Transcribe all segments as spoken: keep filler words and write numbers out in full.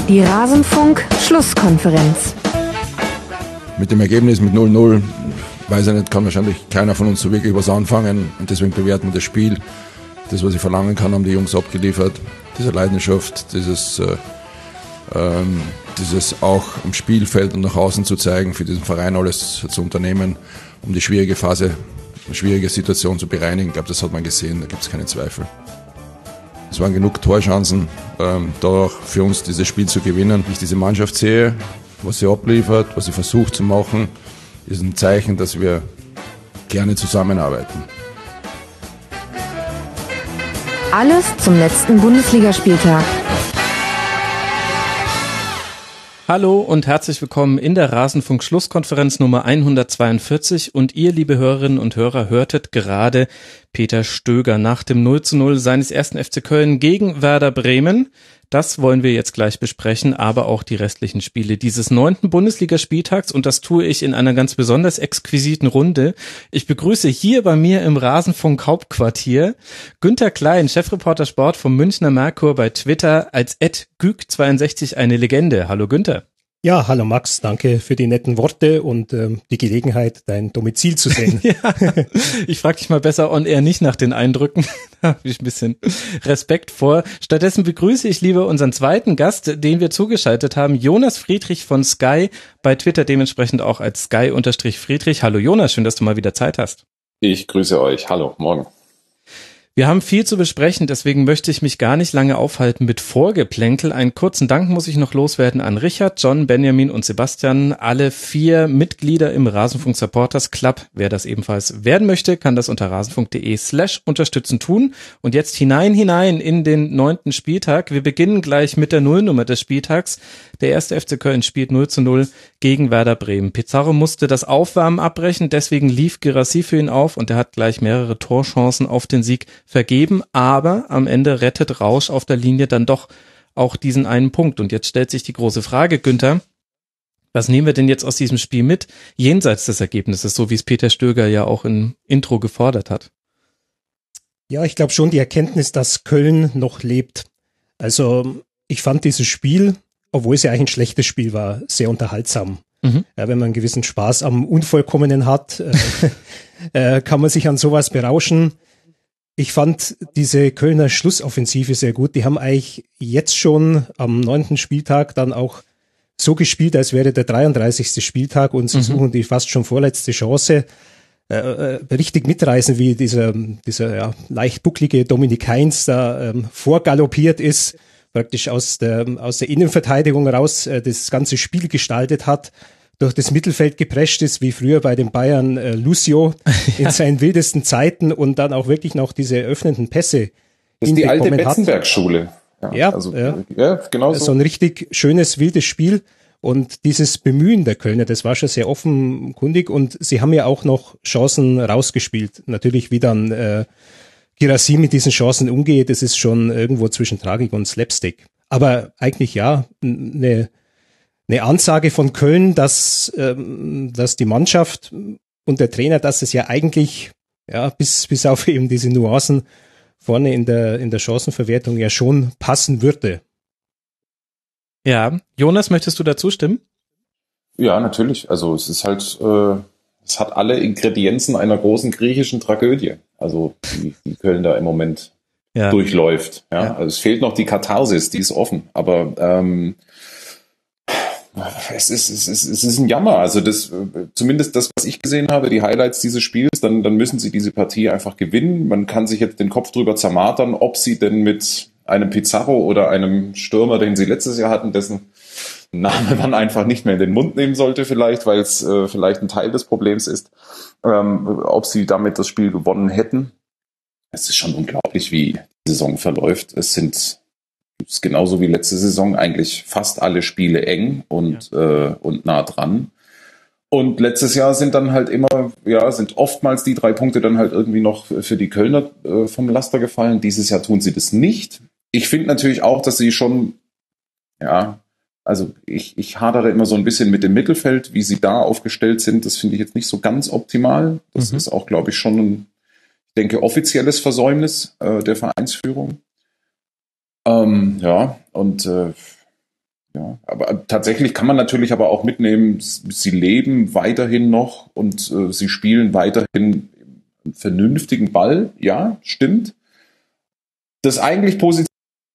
Die Rasenfunk-Schlusskonferenz. Mit dem Ergebnis mit null null, weiß ich nicht, kann wahrscheinlich keiner von uns so wirklich was anfangen. Und deswegen bewerten wir das Spiel. Das, was ich verlangen kann, haben die Jungs abgeliefert. Diese Leidenschaft, dieses, äh, ähm, dieses auch am Spielfeld und nach außen zu zeigen, für diesen Verein alles zu unternehmen, um die schwierige Phase, eine schwierige Situation zu bereinigen. Ich glaube, das hat man gesehen, da gibt es keine Zweifel. Es waren genug Torchancen, ähm, dadurch für uns dieses Spiel zu gewinnen. Wie ich diese Mannschaft sehe, was sie abliefert, was sie versucht zu machen, ist ein Zeichen, dass wir gerne zusammenarbeiten. Alles zum letzten Bundesligaspieltag. Hallo und herzlich willkommen in der Rasenfunk-Schlusskonferenz Nummer hundertzweiundvierzig und ihr, liebe Hörerinnen und Hörer, hörtet gerade Peter Stöger nach dem null zu null seines ersten F C Köln gegen Werder Bremen. Das wollen wir jetzt gleich besprechen, aber auch die restlichen Spiele dieses neunten Bundesligaspieltags, und das tue ich in einer ganz besonders exquisiten Runde. Ich begrüße hier bei mir im Rasenfunk Hauptquartier Günther Klein, Chefreporter Sport vom Münchner Merkur, bei Twitter als at güg zweiundsechzig eine Legende. Hallo Günther. Ja, hallo Max, danke für die netten Worte und ähm, die Gelegenheit, dein Domizil zu sehen. Ja, ich frage dich mal besser on air nicht nach den Eindrücken, da habe ich ein bisschen Respekt vor. Stattdessen begrüße ich lieber unseren zweiten Gast, den wir zugeschaltet haben, Jonas Friedrich von Sky, bei Twitter dementsprechend auch als Sky-Friedrich. Hallo Jonas, schön, dass du mal wieder Zeit hast. Ich grüße euch, hallo, morgen. Wir haben viel zu besprechen, deswegen möchte ich mich gar nicht lange aufhalten mit Vorgeplänkel. Einen kurzen Dank muss ich noch loswerden an Richard, John, Benjamin und Sebastian, alle vier Mitglieder im Rasenfunk Supporters Club. Wer das ebenfalls werden möchte, kann das unter rasenfunk.de slash unterstützen tun. Und jetzt hinein, hinein in den neunten Spieltag. Wir beginnen gleich mit der Nullnummer des Spieltags. Der erste F C Köln spielt null zu null gegen Werder Bremen. Pizarro musste das Aufwärmen abbrechen, deswegen lief Guirassy für ihn auf und er hat gleich mehrere Torchancen auf den Sieg vergeben, aber am Ende rettet Rausch auf der Linie dann doch auch diesen einen Punkt. Und jetzt stellt sich die große Frage, Günther, was nehmen wir denn jetzt aus diesem Spiel mit, jenseits des Ergebnisses, so wie es Peter Stöger ja auch im Intro gefordert hat? Ja, ich glaube schon die Erkenntnis, dass Köln noch lebt. Also ich fand dieses Spiel, obwohl es ja eigentlich ein schlechtes Spiel war, sehr unterhaltsam. Mhm. Ja, wenn man einen gewissen Spaß am Unvollkommenen hat, äh, kann man sich an sowas berauschen. Ich fand diese Kölner Schlussoffensive sehr gut. Die haben eigentlich jetzt schon am neunten Spieltag dann auch so gespielt, als wäre der dreiunddreißigste Spieltag und sie mhm. suchen die fast schon vorletzte Chance. Äh, äh, richtig mitreißen, wie dieser, dieser ja, leicht bucklige Dominik Heinz da ähm, vorgaloppiert ist, praktisch aus der, aus der Innenverteidigung raus äh, das ganze Spiel gestaltet hat, durch das Mittelfeld geprescht ist, wie früher bei den Bayern äh, Lucio in ja. seinen wildesten Zeiten und dann auch wirklich noch diese öffnenden Pässe. Das ist die alte Betzenberg-Schule. Ja, ja, also, ja. ja genau so. So ein richtig schönes, wildes Spiel. Und dieses Bemühen der Kölner, das war schon sehr offenkundig. Und sie haben ja auch noch Chancen rausgespielt. Natürlich, wie dann äh, Guirassy mit diesen Chancen umgeht, das ist schon irgendwo zwischen Tragik und Slapstick. Aber eigentlich ja, eine Eine Ansage von Köln, dass, ähm, dass die Mannschaft und der Trainer, dass es ja eigentlich, ja, bis, bis auf eben diese Nuancen vorne in der, in der Chancenverwertung ja schon passen würde. Ja, Jonas, möchtest du dazu stimmen? Ja, natürlich. Also es ist halt, äh, es hat alle Ingredienzen einer großen griechischen Tragödie. Also die, die Köln da im Moment ja. durchläuft. Ja? ja, also es fehlt noch die Katharsis, die ist offen. Aber ähm, Es ist, es ist, es ist ein Jammer. Also das, zumindest das, was ich gesehen habe, die Highlights dieses Spiels, dann, dann müssen sie diese Partie einfach gewinnen. Man kann sich jetzt den Kopf drüber zermartern, ob sie denn mit einem Pizarro oder einem Stürmer, den sie letztes Jahr hatten, dessen Name man einfach nicht mehr in den Mund nehmen sollte vielleicht, weil es äh, vielleicht ein Teil des Problems ist, ähm, ob sie damit das Spiel gewonnen hätten. Es ist schon unglaublich, wie die Saison verläuft. Es sind ist genauso wie letzte Saison eigentlich fast alle Spiele eng und, ja. äh, und nah dran. Und letztes Jahr sind dann halt immer, ja, sind oftmals die drei Punkte dann halt irgendwie noch für die Kölner äh, vom Laster gefallen. Dieses Jahr tun sie das nicht. Ich finde natürlich auch, dass sie schon, ja, also ich, ich hadere immer so ein bisschen mit dem Mittelfeld, wie sie da aufgestellt sind. Das finde ich jetzt nicht so ganz optimal. Das mhm. ist auch, glaube ich, schon ein, ich denke, offizielles Versäumnis äh, der Vereinsführung. Ähm, ja, und äh, Ja, aber tatsächlich kann man natürlich aber auch mitnehmen, sie leben weiterhin noch und äh, sie spielen weiterhin einen vernünftigen Ball. Ja, stimmt. Das eigentlich positive,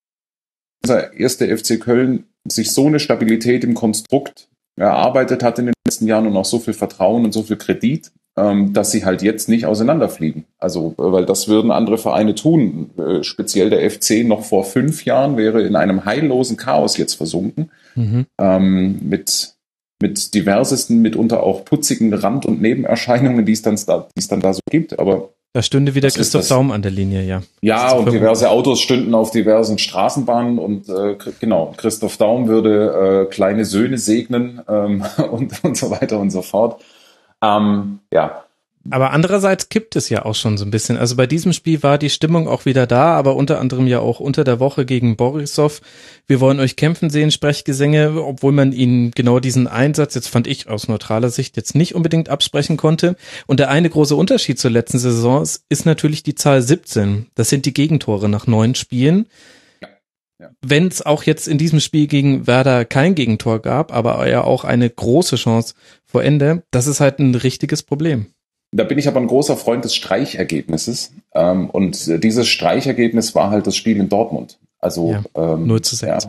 unser erster F C Köln sich so eine Stabilität im Konstrukt erarbeitet hat in den letzten Jahren und auch so viel Vertrauen und so viel Kredit, ähm, dass sie halt jetzt nicht auseinanderfliegen. Also, weil das würden andere Vereine tun. Äh, speziell der F C noch vor fünf Jahren wäre in einem heillosen Chaos jetzt versunken. Mhm. Ähm, mit, mit diversesten, mitunter auch putzigen Rand- und Nebenerscheinungen, die es dann da, die es dann da so gibt. Aber da stünde wieder Christoph Daum an der Linie, ja. Ja, und diverse Autos stünden auf diversen Straßenbahnen und äh, genau, Christoph Daum würde äh, kleine Söhne segnen ähm, und, und so weiter und so fort. Ähm, ja. Aber andererseits kippt es ja auch schon so ein bisschen. Also bei diesem Spiel war die Stimmung auch wieder da, aber unter anderem ja auch unter der Woche gegen Borisov. Wir wollen euch kämpfen sehen, Sprechgesänge, obwohl man ihnen genau diesen Einsatz, jetzt fand ich aus neutraler Sicht, jetzt nicht unbedingt absprechen konnte. Und der eine große Unterschied zur letzten Saison ist, ist natürlich die Zahl siebzehn. Das sind die Gegentore nach neun Spielen. Ja. Ja. Wenn es auch jetzt in diesem Spiel gegen Werder kein Gegentor gab, aber ja auch eine große Chance vor Ende, das ist halt ein richtiges Problem. Da bin ich aber ein großer Freund des Streichergebnisses. Ähm, und dieses Streichergebnis war halt das Spiel in Dortmund. Also ja, ähm, null zu sechs.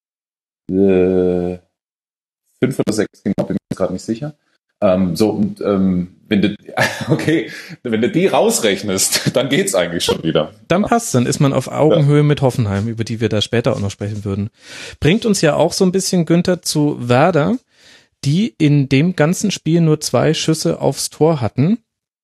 Ja, äh, fünf oder sechs, genau, bin ich mir gerade nicht sicher. Ähm, so, und ähm, wenn du, okay, wenn du die rausrechnest, dann geht's eigentlich schon wieder. Dann passt, dann ist man auf Augenhöhe ja. mit Hoffenheim, über die wir da später auch noch sprechen würden. Bringt uns ja auch so ein bisschen, Günther, zu Werder, die in dem ganzen Spiel nur zwei Schüsse aufs Tor hatten.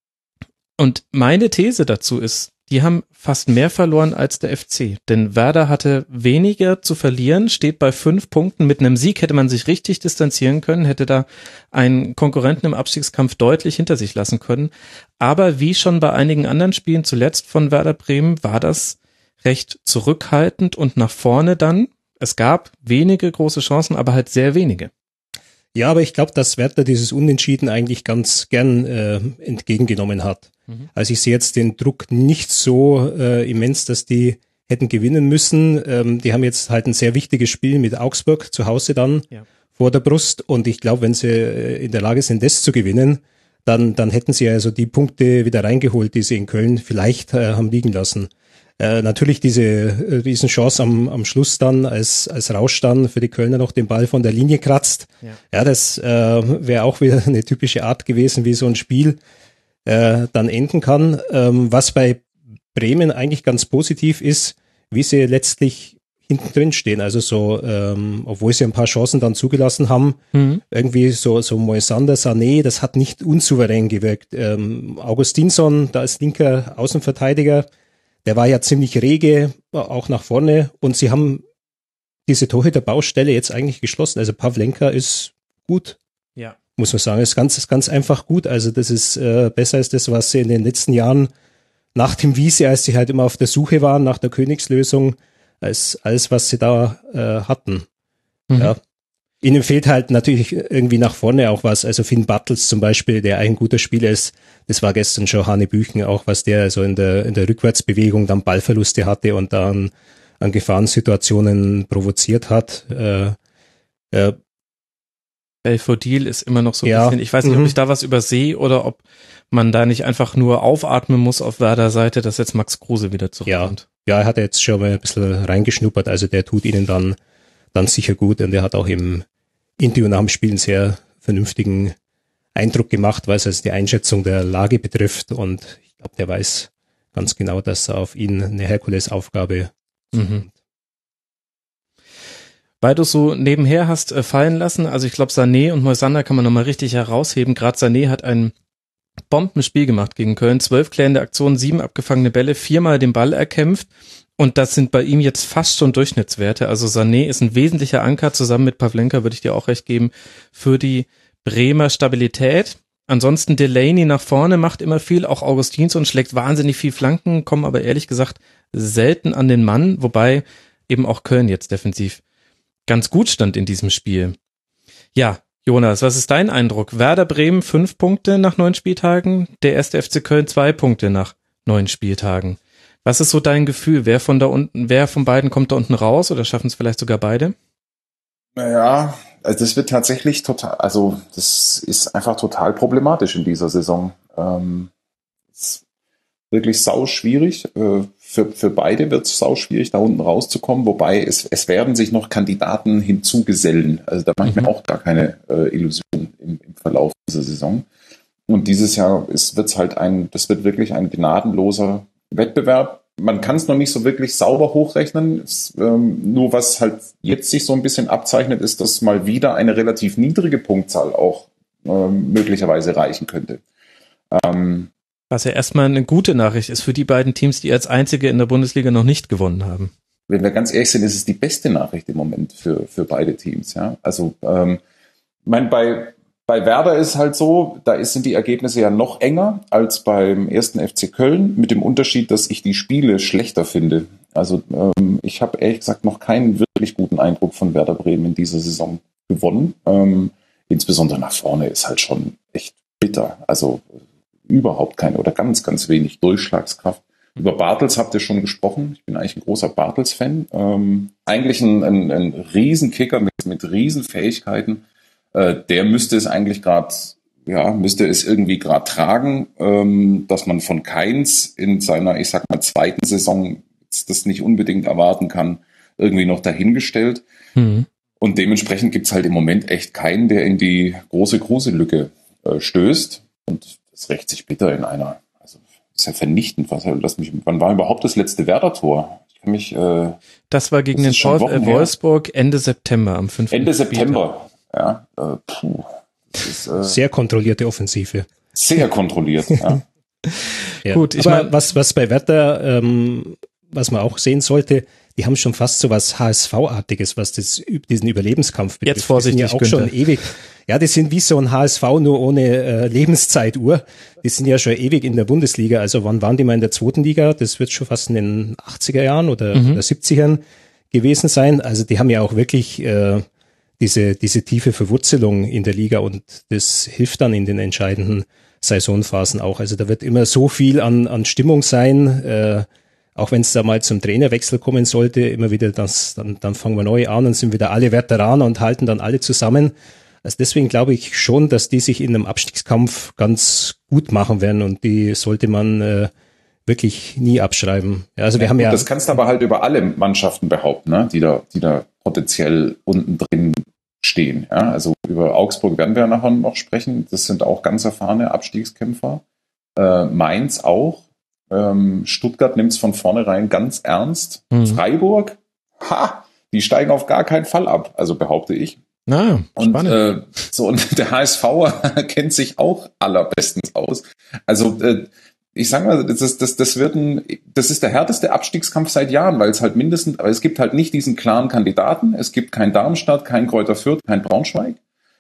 Und meine These dazu ist, die haben fast mehr verloren als der F C. Denn Werder hatte weniger zu verlieren, steht bei fünf Punkten. Mit einem Sieg hätte man sich richtig distanzieren können, hätte da einen Konkurrenten im Abstiegskampf deutlich hinter sich lassen können. Aber wie schon bei einigen anderen Spielen zuletzt von Werder Bremen war das recht zurückhaltend und nach vorne dann. Es gab wenige große Chancen, aber halt sehr wenige. Ja, aber ich glaube, dass Werder dieses Unentschieden eigentlich ganz gern äh, entgegengenommen hat. Mhm. Also ich sehe jetzt den Druck nicht so äh, immens, dass die hätten gewinnen müssen. Ähm, die haben jetzt halt ein sehr wichtiges Spiel mit Augsburg zu Hause dann ja. vor der Brust. Und ich glaube, wenn sie äh, in der Lage sind, das zu gewinnen, dann dann hätten sie also die Punkte wieder reingeholt, die sie in Köln vielleicht äh, haben liegen lassen. Äh, natürlich diese äh, Riesenchance am, am Schluss dann, als, als Rausch dann für die Kölner noch den Ball von der Linie kratzt. Ja, ja das äh, wäre auch wieder eine typische Art gewesen, wie so ein Spiel äh, dann enden kann. Ähm, was bei Bremen eigentlich ganz positiv ist, wie sie letztlich hinten drin stehen. Also so, ähm, obwohl sie ein paar Chancen dann zugelassen haben, mhm. irgendwie so, so Moisander, Sané, das hat nicht unsouverän gewirkt. Ähm, Augustinsson, da ist linker Außenverteidiger, der war ja ziemlich rege, auch nach vorne, und sie haben diese Torhüterbaustelle jetzt eigentlich geschlossen. Also Pavlenka ist gut, ja. muss man sagen. Ist ganz, ist ganz einfach gut. Also das ist äh, besser als das, was sie in den letzten Jahren nach dem Wiese, als sie halt immer auf der Suche waren, nach der Königslösung, als alles, was sie da äh, hatten. Mhm. Ja. Ihnen fehlt halt natürlich irgendwie nach vorne auch was. Also Finn Bartels zum Beispiel, der ein guter Spieler ist, das war gestern schon Hanebüchen auch, was der so in der in der Rückwärtsbewegung dann Ballverluste hatte und dann an Gefahrensituationen provoziert hat. Äh, äh, Belfodil ist immer noch so ein ja, bisschen, ich weiß nicht, m-hmm. ob ich da was übersehe oder ob man da nicht einfach nur aufatmen muss auf Werder Seite, dass jetzt Max Kruse wieder zurückkommt. Ja, ja, er hat jetzt schon mal ein bisschen reingeschnuppert, also der tut ihnen dann dann sicher gut, und er hat auch im Interview nach dem Spiel einen sehr vernünftigen Eindruck gemacht, was also die Einschätzung der Lage betrifft, und ich glaube, der weiß ganz genau, dass auf ihn eine Herkulesaufgabe mhm. Weil du so nebenher hast äh, fallen lassen, also ich glaube, Sané und Moisander kann man nochmal richtig herausheben. Gerade Sané hat ein Bombenspiel gemacht gegen Köln, zwölf klärende Aktionen, sieben abgefangene Bälle, viermal den Ball erkämpft, und das sind bei ihm jetzt fast schon Durchschnittswerte. Also Sané ist ein wesentlicher Anker, zusammen mit Pavlenka würde ich dir auch recht geben, für die Bremer Stabilität. Ansonsten Delaney nach vorne macht immer viel, auch Augustinsson schlägt wahnsinnig viel Flanken, kommen aber ehrlich gesagt selten an den Mann, wobei eben auch Köln jetzt defensiv ganz gut stand in diesem Spiel. Ja, Jonas, was ist dein Eindruck? Werder Bremen fünf Punkte nach neun Spieltagen, der erste F C Köln zwei Punkte nach neun Spieltagen. Was ist so dein Gefühl? Wer von da unten, wer von beiden kommt da unten raus, oder schaffen es vielleicht sogar beide? Naja, also das wird tatsächlich total, also das ist einfach total problematisch in dieser Saison. Ähm, ist wirklich sau schwierig. Äh, für, für beide wird es sau schwierig, da unten rauszukommen, wobei es, es werden sich noch Kandidaten hinzugesellen. Also da mache ich mir auch gar keine äh, Illusion im, im Verlauf dieser Saison. Und dieses Jahr wird es halt ein, das wird wirklich ein gnadenloser Wettbewerb. Man kann es noch nicht so wirklich sauber hochrechnen. Es, ähm, nur was halt jetzt sich so ein bisschen abzeichnet, ist, dass mal wieder eine relativ niedrige Punktzahl auch ähm, möglicherweise reichen könnte. Ähm, Was ja erstmal eine gute Nachricht ist für die beiden Teams, die als einzige in der Bundesliga noch nicht gewonnen haben. Wenn wir ganz ehrlich sind, ist es die beste Nachricht im Moment für, für beide Teams. Ja? Also ähm, mein, bei Bei Werder ist halt so, da ist, sind die Ergebnisse ja noch enger als beim ersten F C Köln, mit dem Unterschied, dass ich die Spiele schlechter finde. Also ähm, ich habe ehrlich gesagt noch keinen wirklich guten Eindruck von Werder Bremen in dieser Saison gewonnen. Ähm, insbesondere nach vorne ist halt schon echt bitter. Also überhaupt keine oder ganz, ganz wenig Durchschlagskraft. Über Bartels habt ihr schon gesprochen. Ich bin eigentlich ein großer Bartels-Fan. Ähm, eigentlich ein, ein, ein Riesenkicker mit, mit Riesenfähigkeiten. Der müsste es eigentlich gerade, ja, müsste es irgendwie gerade tragen, ähm, dass man von Keins in seiner, ich sag mal, zweiten Saison das nicht unbedingt erwarten kann, irgendwie noch dahingestellt. Mhm. Und dementsprechend gibt's halt im Moment echt keinen, der in die große Kruse-Lücke äh, stößt. Und das rächt sich bitter in einer, also ist ja vernichtend. Was, lass mich, wann war überhaupt das letzte Werder-Tor? Ich kann mich, äh, das war gegen den VfL Wolfsburg Ende September am fünften Ende September. Ja, äh, puh. Das ist, äh, sehr kontrollierte Offensive. Sehr kontrolliert, ja. Ja. Gut, ich aber mein, was, was bei Werder, ähm, was man auch sehen sollte, die haben schon fast so was H S V-artiges, was das, diesen Überlebenskampf betrifft. Jetzt vorsichtig, die sind ja auch Günther. schon ewig. Ja, die sind wie so ein H S V, nur ohne äh, Lebenszeituhr. Die sind ja schon ewig in der Bundesliga. Also wann waren die mal in der zweiten Liga? Das wird schon fast in den achtziger Jahren oder, mhm. oder siebzigern gewesen sein. Also die haben ja auch wirklich äh, diese diese tiefe Verwurzelung in der Liga und das hilft dann in den entscheidenden Saisonphasen auch. Also da wird immer so viel an an Stimmung sein, äh, auch wenn es da mal zum Trainerwechsel kommen sollte, immer wieder das, dann dann fangen wir neu an und sind wieder alle Veteraner und halten dann alle zusammen. Also deswegen glaube ich schon, dass die sich in einem Abstiegskampf ganz gut machen werden und die sollte man äh, wirklich nie abschreiben. Ja, also wir ja, haben gut, ja das kannst du aber halt über alle Mannschaften behaupten, ne? die da die da potenziell unten drin stehen. Ja? Also über Augsburg werden wir nachher noch sprechen. Das sind auch ganz erfahrene Abstiegskämpfer. Äh, Mainz auch. Ähm, Stuttgart nimmt es von vornherein ganz ernst. Mhm. Freiburg, ha, die steigen auf gar keinen Fall ab, also behaupte ich. Ah, und äh, so und der H S V kennt sich auch allerbestens aus. Also äh, ich sag mal, das ist, das, das wird ein, das ist der härteste Abstiegskampf seit Jahren, weil es halt mindestens, aber es gibt halt nicht diesen klaren Kandidaten. Es gibt kein Darmstadt, kein Greuther Fürth, kein Braunschweig.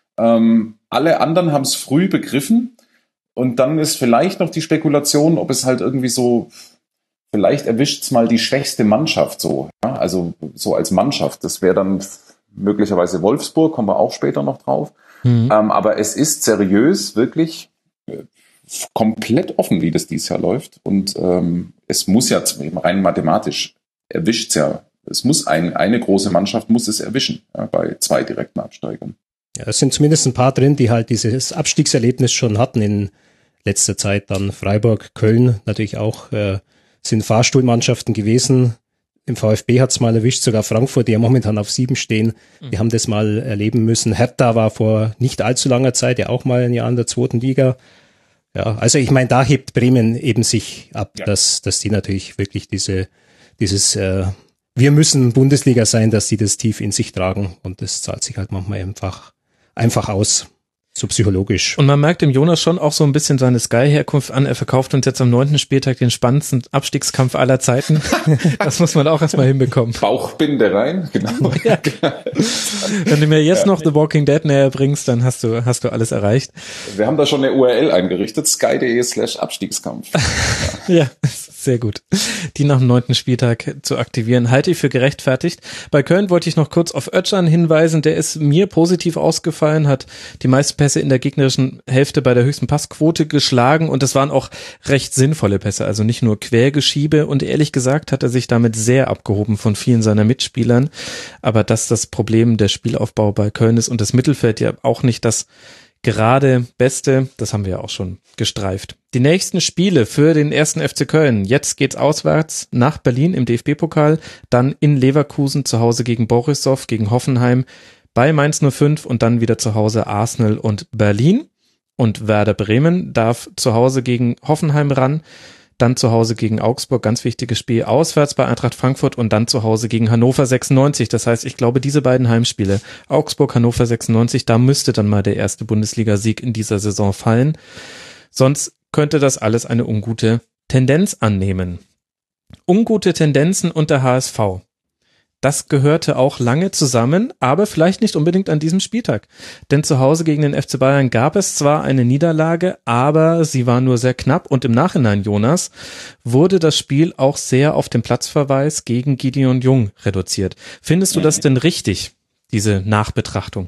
Ähm, alle anderen haben es früh begriffen. Und dann ist vielleicht noch die Spekulation, ob es halt irgendwie so, vielleicht erwischt es mal die schwächste Mannschaft so, ja? Also so als Mannschaft. Das wäre dann möglicherweise Wolfsburg, kommen wir auch später noch drauf. Mhm. Ähm, aber es ist seriös, wirklich äh, komplett offen, wie das dieses Jahr läuft. Und ähm, es muss ja rein mathematisch erwischt es ja. Es muss ein, eine große Mannschaft muss es erwischen, ja, bei zwei direkten Absteigern. Ja, es sind zumindest ein paar drin, die halt dieses Abstiegserlebnis schon hatten in letzter Zeit. Dann Freiburg, Köln natürlich auch, äh, sind Fahrstuhlmannschaften gewesen. Im VfB hat's mal erwischt, sogar Frankfurt, die ja momentan auf sieben stehen. Mhm. Die haben das mal erleben müssen. Hertha war vor nicht allzu langer Zeit ja auch mal ein Jahr in der zweiten Liga. Ja, also ich meine, da hebt Bremen eben sich ab, ja. dass dass die natürlich wirklich diese dieses äh, wir müssen Bundesliga sein, dass die das tief in sich tragen und das zahlt sich halt manchmal einfach einfach aus, so psychologisch. Und man merkt dem Jonas schon auch so ein bisschen seine Sky-Herkunft an. Er verkauft uns jetzt am neunten Spieltag den spannendsten Abstiegskampf aller Zeiten. Das muss man auch erstmal hinbekommen. Bauchbinde rein, genau. Ja. Wenn du mir jetzt ja. noch The Walking Dead näher bringst, dann hast du hast du alles erreicht. Wir haben da schon eine U R L eingerichtet, sky.de slash Abstiegskampf. Ja, ja, Sehr gut. Die nach dem neunten Spieltag zu aktivieren, halte ich für gerechtfertigt. Bei Köln wollte ich noch kurz auf Özcan hinweisen, der ist mir positiv ausgefallen, hat die meisten Pässe in der gegnerischen Hälfte bei der höchsten Passquote geschlagen und das waren auch recht sinnvolle Pässe, also nicht nur Quergeschiebe und ehrlich gesagt hat er sich damit sehr abgehoben von vielen seiner Mitspielern, aber dass das Problem der Spielaufbau bei Köln ist und das Mittelfeld ja auch nicht das gerade Beste, das haben wir ja auch schon gestreift. Die nächsten Spiele für den ersten F C Köln. Jetzt geht's auswärts nach Berlin im D F B-Pokal, dann in Leverkusen zu Hause gegen Borisov, gegen Hoffenheim, bei Mainz null fünf und dann wieder zu Hause Arsenal und Berlin. Und Werder Bremen darf zu Hause gegen Hoffenheim ran, dann zu Hause gegen Augsburg, ganz wichtiges Spiel, auswärts bei Eintracht Frankfurt und dann zu Hause gegen Hannover sechsundneunzig. Das heißt, ich glaube, diese beiden Heimspiele, Augsburg, Hannover sechsundneunzig, da müsste dann mal der erste Bundesliga-Sieg in dieser Saison fallen. Sonst könnte das alles eine ungute Tendenz annehmen. Ungute Tendenzen und der H S V. Das gehörte auch lange zusammen, aber vielleicht nicht unbedingt an diesem Spieltag. Denn zu Hause gegen den F C Bayern gab es zwar eine Niederlage, aber sie war nur sehr knapp und im Nachhinein, Jonas, wurde das Spiel auch sehr auf den Platzverweis gegen Gideon Jung reduziert. Findest du das denn richtig, diese Nachbetrachtung?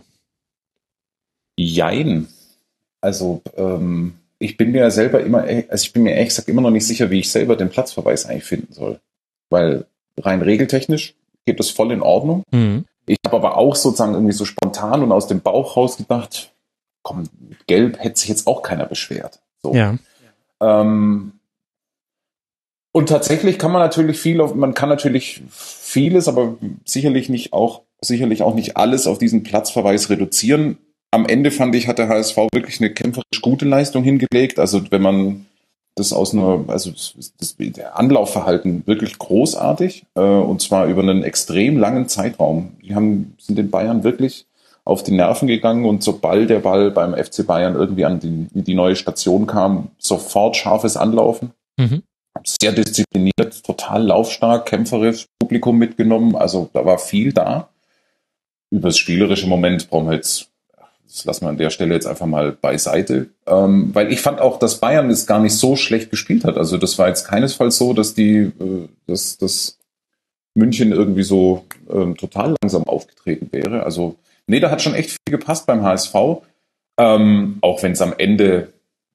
Jein. Also, ähm, ich bin mir ja selber immer, also ich bin mir ehrlich gesagt immer noch nicht sicher, wie ich selber den Platzverweis eigentlich finden soll. Weil rein regeltechnisch geht das voll in Ordnung. Mhm. Ich habe aber auch sozusagen irgendwie so spontan und aus dem Bauch raus gedacht, komm, mit Gelb hätte sich jetzt auch keiner beschwert. So. Ja. Ähm, und tatsächlich kann man natürlich viel auf, man kann natürlich vieles, aber sicherlich nicht auch, sicherlich auch nicht alles auf diesen Platzverweis reduzieren. Am Ende fand ich, hat der H S V wirklich eine kämpferisch gute Leistung hingelegt. Also wenn man das aus einer, also das, das, der Anlaufverhalten wirklich großartig, äh, und zwar über einen extrem langen Zeitraum. Die haben, sind den Bayern wirklich auf die Nerven gegangen und sobald der Ball beim F C Bayern irgendwie an die, die neue Station kam, sofort scharfes Anlaufen. Mhm. Sehr diszipliniert, total laufstark, kämpferisch, Publikum mitgenommen, also da war viel da. Über das spielerische Moment brauchen wir jetzt, das lassen wir an der Stelle jetzt einfach mal beiseite, ähm, weil ich fand auch, dass Bayern es gar nicht so schlecht gespielt hat. Also das war jetzt keinesfalls so, dass die, äh, dass, dass München irgendwie so ähm, total langsam aufgetreten wäre. Also nee, da hat schon echt viel gepasst beim H S V, ähm, auch wenn es am Ende,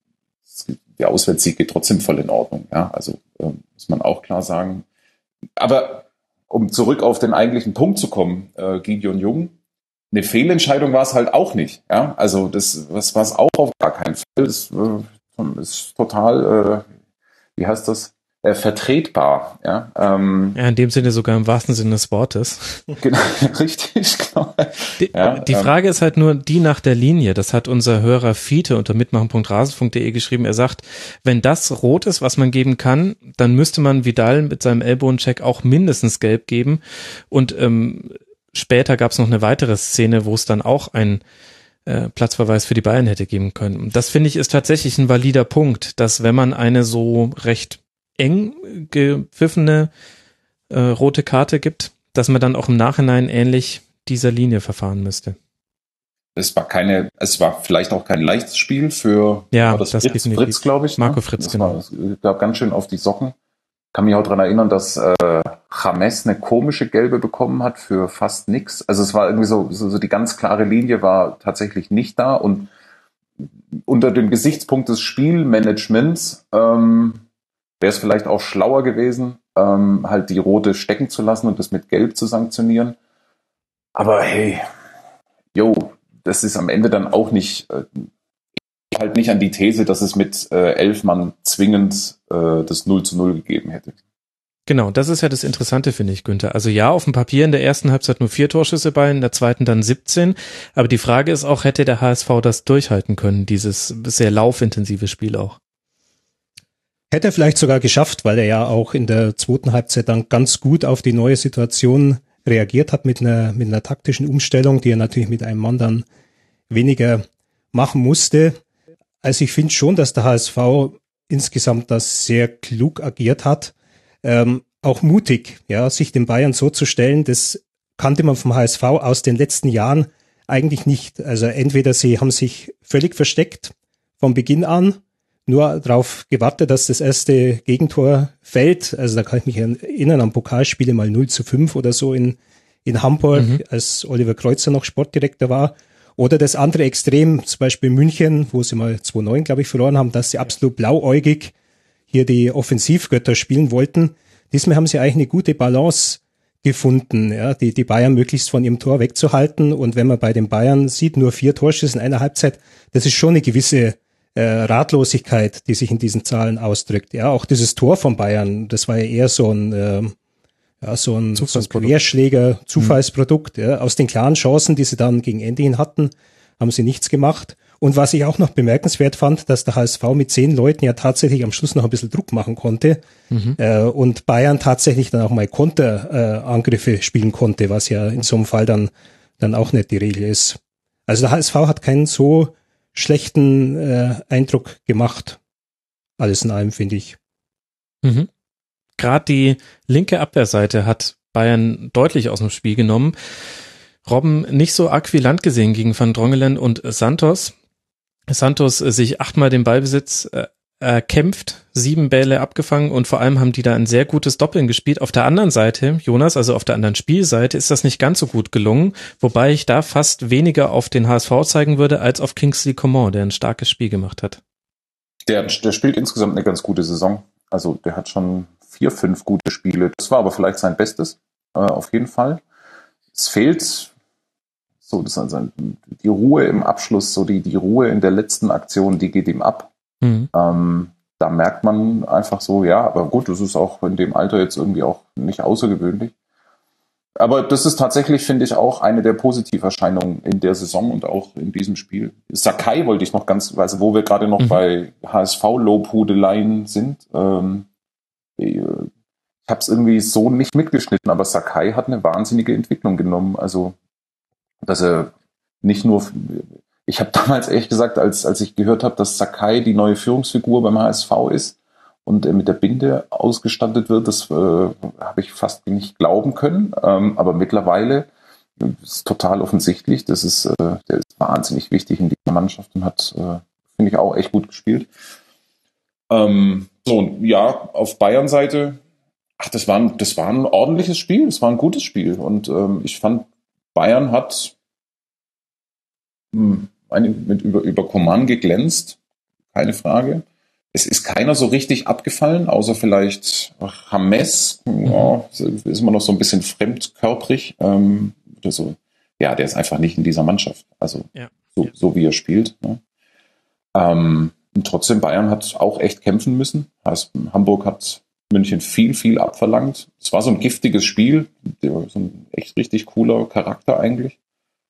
der Auswärtssieg geht trotzdem voll in Ordnung. Ja, also ähm, muss man auch klar sagen. Aber um zurück auf den eigentlichen Punkt zu kommen, äh, Gideon Jung, eine Fehlentscheidung war es halt auch nicht. Ja, also das, das war es auch auf gar keinen Fall. Das äh, ist total, äh, wie heißt das, äh, vertretbar. Ja, ähm, ja, in dem Sinne sogar im wahrsten Sinne des Wortes. Genau, richtig, genau. Die, ja, die Frage ähm, ist halt nur die nach der Linie. Das hat unser Hörer Fiete unter mitmachen punkt rasen punkt de geschrieben. Er sagt, wenn das rot ist, was man geben kann, dann müsste man Vidal mit seinem Ellbogencheck auch mindestens gelb geben. Und ähm, später gab es noch eine weitere Szene, wo es dann auch einen äh, Platzverweis für die Bayern hätte geben können. Und das finde ich ist tatsächlich ein valider Punkt, dass wenn man eine so recht eng gepfiffene äh, rote Karte gibt, dass man dann auch im Nachhinein ähnlich dieser Linie verfahren müsste. Es war keine, es war vielleicht auch kein leichtes Spiel für ja, war das, das Fritz, Fritz glaube ich. Marco ne? Fritz, das genau. War, es gab ganz schön auf die Socken. Kann mich auch daran erinnern, dass äh, James eine komische Gelbe bekommen hat für fast nix. Also es war irgendwie so, so, so die ganz klare Linie war tatsächlich nicht da und unter dem Gesichtspunkt des Spielmanagements ähm, wäre es vielleicht auch schlauer gewesen, ähm, halt die rote stecken zu lassen und das mit Gelb zu sanktionieren. Aber hey, jo, das ist am Ende dann auch nicht, äh, halt nicht an die These, dass es mit äh, elf Mann zwingend äh, das null zu null gegeben hätte. Genau, das ist ja das Interessante, finde ich, Günther. Also ja, auf dem Papier in der ersten Halbzeit nur vier Torschüsse bei, in der zweiten dann siebzehn. Aber die Frage ist auch, hätte der H S V das durchhalten können, dieses sehr laufintensive Spiel auch? Hätte er vielleicht sogar geschafft, weil er ja auch in der zweiten Halbzeit dann ganz gut auf die neue Situation reagiert hat mit einer, mit einer taktischen Umstellung, die er natürlich mit einem Mann dann weniger machen musste. Also ich finde schon, dass der H S V insgesamt das sehr klug agiert hat. Ähm, auch mutig, ja, sich den Bayern so zu stellen, das kannte man vom H S V aus den letzten Jahren eigentlich nicht. Also entweder sie haben sich völlig versteckt von Beginn an, nur darauf gewartet, dass das erste Gegentor fällt. Also da kann ich mich erinnern an Pokalspiele mal null zu fünf oder so in, in Hamburg, mhm. als Oliver Kreuzer noch Sportdirektor war. Oder das andere Extrem, zum Beispiel München, wo sie mal zwei neun, glaube ich, verloren haben, dass sie absolut blauäugig hier die Offensivgötter spielen wollten. Diesmal haben sie eigentlich eine gute Balance gefunden, ja, die, die Bayern möglichst von ihrem Tor wegzuhalten. Und wenn man bei den Bayern sieht, nur vier Torschüsse in einer Halbzeit, das ist schon eine gewisse äh, Ratlosigkeit, die sich in diesen Zahlen ausdrückt. Ja, auch dieses Tor von Bayern, das war ja eher so ein, äh, ja, so ein, so ein Querschläger, Zufallsprodukt. Mhm. Ja. Aus den klaren Chancen, die sie dann gegen Ende hin hatten, haben sie nichts gemacht. Und was ich auch noch bemerkenswert fand, dass der H S V mit zehn Leuten ja tatsächlich am Schluss noch ein bisschen Druck machen konnte mhm. äh, und Bayern tatsächlich dann auch mal Konterangriffe äh, spielen konnte, was ja in so einem Fall dann dann auch nicht die Regel ist. Also der H S V hat keinen so schlechten äh, Eindruck gemacht. Alles in allem, finde ich. Mhm. Gerade die linke Abwehrseite hat Bayern deutlich aus dem Spiel genommen. Robben nicht so akquilant gesehen gegen Van Drongelen und Santos. Santos sich achtmal den Ballbesitz äh, erkämpft, sieben Bälle abgefangen und vor allem haben die da ein sehr gutes Doppeln gespielt. Auf der anderen Seite, Jonas, also auf der anderen Spielseite, ist das nicht ganz so gut gelungen, wobei ich da fast weniger auf den H S V zeigen würde, als auf Kingsley Coman, der ein starkes Spiel gemacht hat. Der, der spielt insgesamt eine ganz gute Saison. Also der hat schon vier, fünf gute Spiele. Das war aber vielleicht sein Bestes, äh, auf jeden Fall. Es fehlt so, das ist also die Ruhe im Abschluss, so die, die Ruhe in der letzten Aktion, die geht ihm ab. Mhm. Ähm, da merkt man einfach so, ja, aber gut, das ist auch in dem Alter jetzt irgendwie auch nicht außergewöhnlich. Aber das ist tatsächlich, finde ich, auch eine der Positiverscheinungen in der Saison und auch in diesem Spiel. Sakai wollte ich noch ganz, also wo wir gerade noch mhm. bei H S V-Lobhudeleien sind. Ähm, ich habe es irgendwie so nicht mitgeschnitten, aber Sakai hat eine wahnsinnige Entwicklung genommen. Also dass er nicht nur, ich habe damals ehrlich gesagt, als als ich gehört habe, dass Sakai die neue Führungsfigur beim H S V ist und er mit der Binde ausgestattet wird, das äh, habe ich fast nicht glauben können, ähm, aber mittlerweile ist es total offensichtlich, das ist, äh, der ist wahnsinnig wichtig in dieser Mannschaft und hat, äh, finde ich, auch echt gut gespielt. Ähm, so, ja, auf Bayern-Seite, ach, das war, ein, das war ein ordentliches Spiel, das war ein gutes Spiel und ähm, ich fand, Bayern hat mh, eine, mit über, über Coman geglänzt, keine Frage. Es ist keiner so richtig abgefallen, außer vielleicht James, ja, ist immer noch so ein bisschen fremdkörprig. Ähm, oder so. Ja, der ist einfach nicht in dieser Mannschaft, also ja. So, ja. so wie er spielt. Ne? Ähm, und trotzdem, Bayern hat auch echt kämpfen müssen. Also, Hamburg hat München viel, viel abverlangt. Es war so ein giftiges Spiel, so ein echt richtig cooler Charakter eigentlich.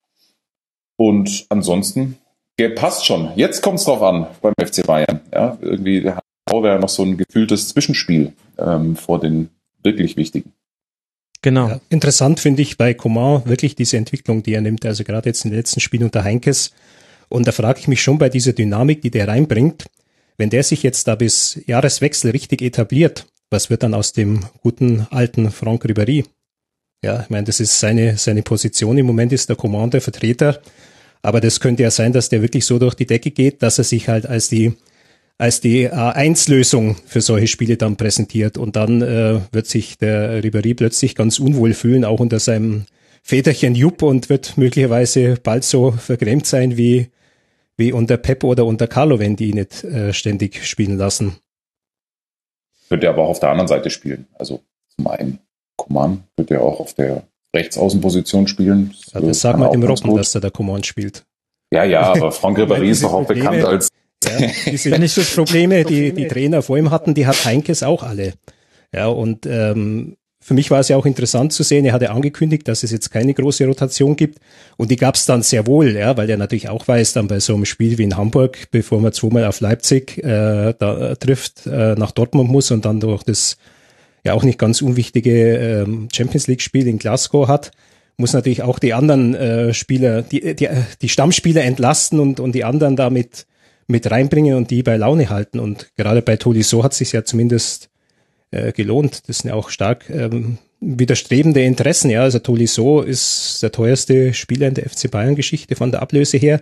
Und ansonsten, der passt schon. Jetzt kommt es drauf an beim F C Bayern. Ja, irgendwie der H S V wäre noch so ein gefühltes Zwischenspiel ähm, vor den wirklich wichtigen. Genau. Ja, interessant finde ich bei Coman wirklich diese Entwicklung, die er nimmt. Also gerade jetzt in den letzten Spielen unter Heinkes. Und da frage ich mich schon bei dieser Dynamik, die der reinbringt, wenn der sich jetzt da bis Jahreswechsel richtig etabliert, was wird dann aus dem guten alten Franck Ribéry? Ja, ich meine, das ist seine seine Position. Im Moment ist der Coman der Vertreter. Aber das könnte ja sein, dass der wirklich so durch die Decke geht, dass er sich halt als die als die A eins Lösung für solche Spiele dann präsentiert. Und dann äh, wird sich der Ribéry plötzlich ganz unwohl fühlen, auch unter seinem Väterchen Jupp und wird möglicherweise bald so vergrämt sein wie wie unter Pep oder unter Carlo, wenn die ihn nicht äh, ständig spielen lassen. Könnte er aber auch auf der anderen Seite spielen. Also zum einen Coman könnte er auch auf der Rechtsaußenposition spielen. Das, ja, das sagt man dem Robben, dass er der Coman spielt. Ja, ja, aber Franck Ribéry ist doch auch Probleme, bekannt als... Ja, diese nicht Probleme, die die Trainer vor ihm hatten, die hat Heinkes auch alle. Ja, und ähm, für mich war es ja auch interessant zu sehen, er hatte angekündigt, dass es jetzt keine große Rotation gibt und die gab es dann sehr wohl, ja, weil er natürlich auch weiß, dann bei so einem Spiel wie in Hamburg, bevor man zweimal auf Leipzig äh, da trifft, äh, nach Dortmund muss und dann durch das ja auch nicht ganz unwichtige ähm, Champions-League-Spiel in Glasgow hat, muss natürlich auch die anderen äh, Spieler, die, die die Stammspieler entlasten und und die anderen damit mit reinbringen und die bei Laune halten und gerade bei Tolisso hat es sich ja zumindest äh, gelohnt. Das sind ja auch stark ähm, widerstrebende Interessen. Ja, also Tolisso ist der teuerste Spieler in der F C Bayern-Geschichte von der Ablöse her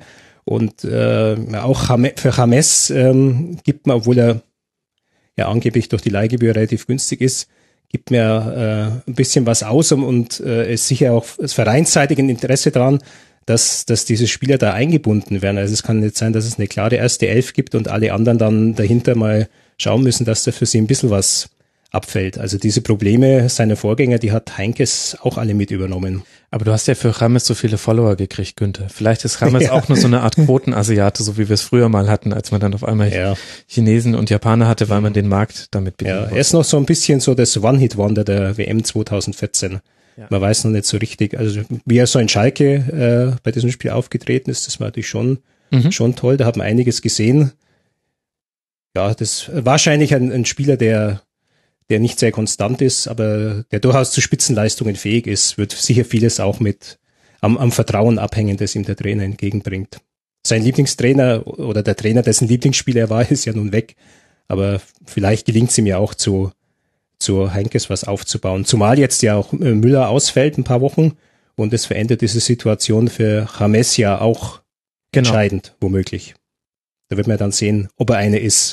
Und äh, auch für James ähm, gibt man, obwohl er ja angeblich durch die Leihgebühr relativ günstig ist, gibt mir äh, ein bisschen was aus und, und äh, ist sicher auch das vereinsseitige Interesse daran, dass, dass diese Spieler da eingebunden werden. Also es kann nicht sein, dass es eine klare erste Elf gibt und alle anderen dann dahinter mal schauen müssen, dass da für sie ein bisschen was abfällt. Also diese Probleme seiner Vorgänger, die hat Heinkes auch alle mit übernommen. Aber du hast ja für James so viele Follower gekriegt, Günther. Vielleicht ist James ja. auch nur so eine Art Quotenasiate, so wie wir es früher mal hatten, als man dann auf einmal ja. Chinesen und Japaner hatte, weil man den Markt damit bedienen Ja, er ist noch so ein bisschen so das One-Hit-Wonder der W M zwanzig vierzehn. Ja. Man weiß noch nicht so richtig, also wie er so in Schalke äh, bei diesem Spiel aufgetreten ist, das war natürlich schon, mhm. schon toll. Da hat man einiges gesehen. Ja, das wahrscheinlich ein, ein Spieler, der der nicht sehr konstant ist, aber der durchaus zu Spitzenleistungen fähig ist, wird sicher vieles auch mit am, am Vertrauen abhängen, das ihm der Trainer entgegenbringt. Sein Lieblingstrainer oder der Trainer, dessen Lieblingsspieler er war, ist ja nun weg, aber vielleicht gelingt es ihm ja auch zu, zu Heinkes was aufzubauen. Zumal jetzt ja auch Müller ausfällt ein paar Wochen und es verändert diese Situation für James ja auch genau. entscheidend, womöglich. Da wird man dann sehen, ob er eine ist.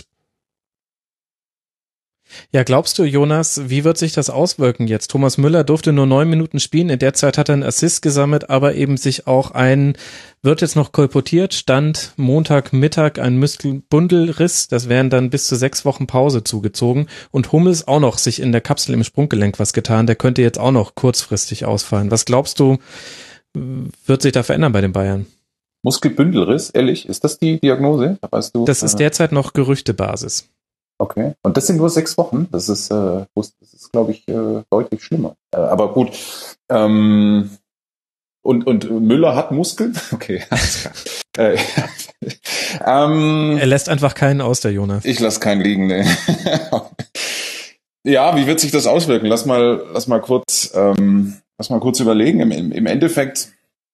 Ja, glaubst du, Jonas, wie wird sich das auswirken jetzt? Thomas Müller durfte nur neun Minuten spielen, in der Zeit hat er einen Assist gesammelt, aber eben sich auch ein, wird jetzt noch kolportiert, stand Montagmittag ein Muskelbundelriss, das wären dann bis zu sechs Wochen Pause zugezogen und Hummels auch noch sich in der Kapsel im Sprunggelenk was getan, der könnte jetzt auch noch kurzfristig ausfallen. Was glaubst du, wird sich da verändern bei den Bayern? Muskelbündelriss, ehrlich, ist das die Diagnose? Weißt du? Das ist derzeit noch Gerüchtebasis. Okay. Und das sind nur sechs Wochen. Das ist, äh, das ist, glaube ich, äh, deutlich schlimmer. Äh, aber gut. Ähm, und und Müller hat Muskeln. Okay. äh, ähm, er lässt einfach keinen aus, der Jonas. Ich lasse keinen liegen. Ne. Ja, wie wird sich das auswirken? Lass mal, lass mal kurz, ähm, lass mal kurz überlegen. Im, im, im Endeffekt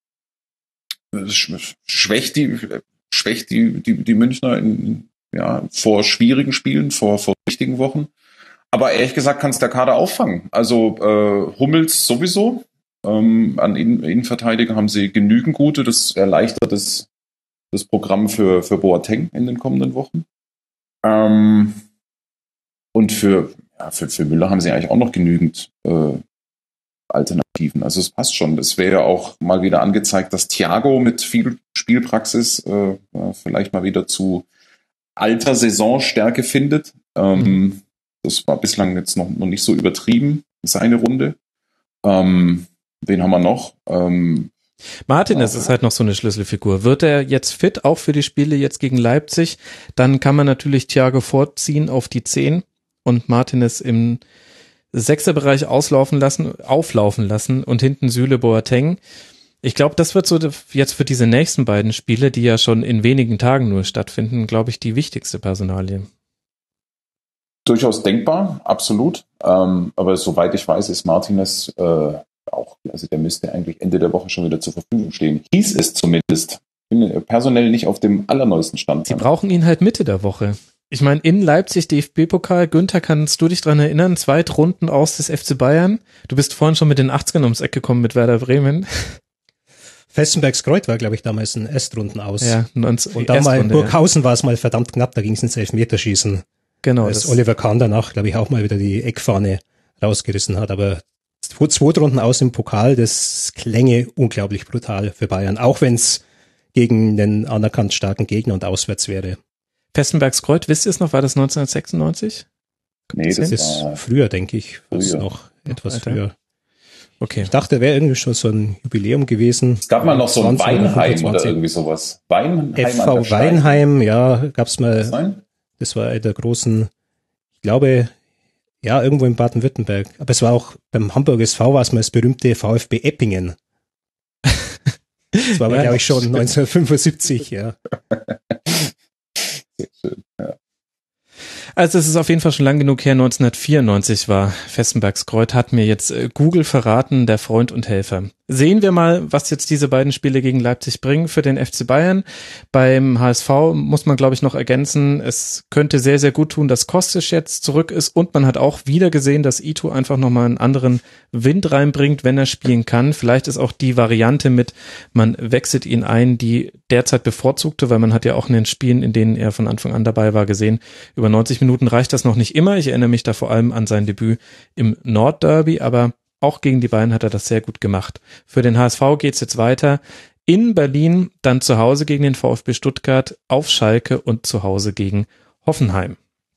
schwächt die, schwächt die, die, die Münchner in Ja, vor schwierigen Spielen, vor, vor wichtigen Wochen. Aber ehrlich gesagt kann es der Kader auffangen. Also äh, Hummels sowieso. Ähm, an Innen- Innenverteidiger haben sie genügend gute. Das erleichtert das, das Programm für, für Boateng in den kommenden Wochen. Ähm, und für, ja, für, für Müller haben sie eigentlich auch noch genügend äh, Alternativen. Also es passt schon. Es wäre ja auch mal wieder angezeigt, dass Thiago mit viel Spielpraxis äh, vielleicht mal wieder zu alter Saisonstärke findet. Ähm, mhm. Das war bislang jetzt noch, noch nicht so übertrieben, seine Runde. Ähm, wen haben wir noch? Ähm, Martinez äh, ist halt noch so eine Schlüsselfigur. Wird er jetzt fit, auch für die Spiele jetzt gegen Leipzig, dann kann man natürlich Thiago vorziehen auf die zehn und Martinez im Sechserbereich auslaufen lassen, auflaufen lassen und hinten Süle, Boateng. Ich glaube, das wird so jetzt für diese nächsten beiden Spiele, die ja schon in wenigen Tagen nur stattfinden, glaube ich, die wichtigste Personalie. Durchaus denkbar, absolut. Ähm, aber soweit ich weiß, ist Martinez äh, auch, also der müsste eigentlich Ende der Woche schon wieder zur Verfügung stehen. Hieß es zumindest. Bin personell nicht auf dem allerneuesten Stand. Die brauchen ihn halt Mitte der Woche. Ich meine, in Leipzig, D F B-Pokal, Günther, kannst du dich dran erinnern? Zweitrunden aus des F C Bayern. Du bist vorhin schon mit den achtzigern ums Eck gekommen mit Werder Bremen. Fessenbergs Kreuth war, glaube ich, damals ein Erstrunden aus. Ja, und da mal in Burghausen ja. war es mal verdammt knapp, da ging es ins Elfmeterschießen. Genau. Als Oliver Kahn danach, glaube ich, auch mal wieder die Eckfahne rausgerissen hat. Aber zwei Runden aus im Pokal, das klänge unglaublich brutal für Bayern, auch wenn es gegen den anerkannt starken Gegner und auswärts wäre. Fessenbergs Kreuth, wisst ihr es noch, war das neunzehnhundertsechsundneunzig? Nee, das, das ist früher, denke ich. Früher. Das ist noch etwas Alter. früher. Okay. Ich dachte, wäre irgendwie schon so ein Jubiläum gewesen. Es gab mal noch so ein Weinheim oder irgendwie sowas. Weinheim F V Weinheim, ja, gab's mal. Das, das war einer der großen, ich glaube, ja, irgendwo in Baden-Württemberg. Aber es war auch beim Hamburger S V war es mal das berühmte VfB Eppingen. Das war aber, ja, glaube ich, schon neunzehnhundertfünfundsiebzig, ja. Sehr schön, ja. Also es ist auf jeden Fall schon lang genug her, neunzehnhundertvierundneunzig war Fessenbergs Kreuth, hat mir jetzt Google verraten, der Freund und Helfer. Sehen wir mal, was jetzt diese beiden Spiele gegen Leipzig bringen für den F C Bayern. Beim H S V muss man, glaube ich, noch ergänzen, es könnte sehr, sehr gut tun, dass Kostic jetzt zurück ist und man hat auch wieder gesehen, dass Ito einfach nochmal einen anderen Wind reinbringt, wenn er spielen kann. Vielleicht ist auch die Variante mit, man wechselt ihn ein, die derzeit bevorzugte, weil man hat ja auch in den Spielen, in denen er von Anfang an dabei war, gesehen, über neunzig Minuten reicht das noch nicht immer. Ich erinnere mich da vor allem an sein Debüt im Nordderby, aber auch gegen die Bayern hat er das sehr gut gemacht. Für den H S V geht's jetzt weiter in Berlin, dann zu Hause gegen den VfB Stuttgart, auf Schalke und zu Hause gegen Hoffenheim.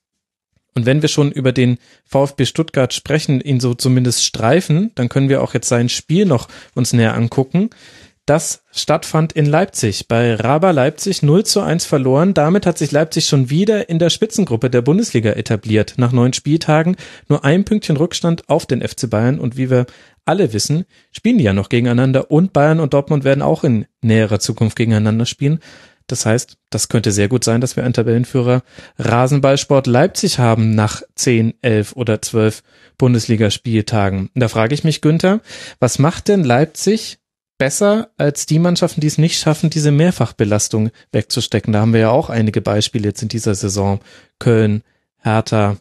Und wenn wir schon über den VfB Stuttgart sprechen, ihn so zumindest streifen, dann können wir auch jetzt sein Spiel noch uns näher angucken. Das stattfand in Leipzig, bei Raba Leipzig null zu eins verloren. Damit hat sich Leipzig schon wieder in der Spitzengruppe der Bundesliga etabliert. Nach neun Spieltagen nur ein Pünktchen Rückstand auf den F C Bayern. Und wie wir alle wissen, spielen die ja noch gegeneinander. Und Bayern und Dortmund werden auch in näherer Zukunft gegeneinander spielen. Das heißt, das könnte sehr gut sein, dass wir einen Tabellenführer Rasenballsport Leipzig haben nach zehn, elf oder zwölf Bundesligaspieltagen. Da frage ich mich, Günther, was macht denn Leipzig besser als die Mannschaften, die es nicht schaffen, diese Mehrfachbelastung wegzustecken? Da haben wir ja auch einige Beispiele jetzt in dieser Saison. Köln, Hertha,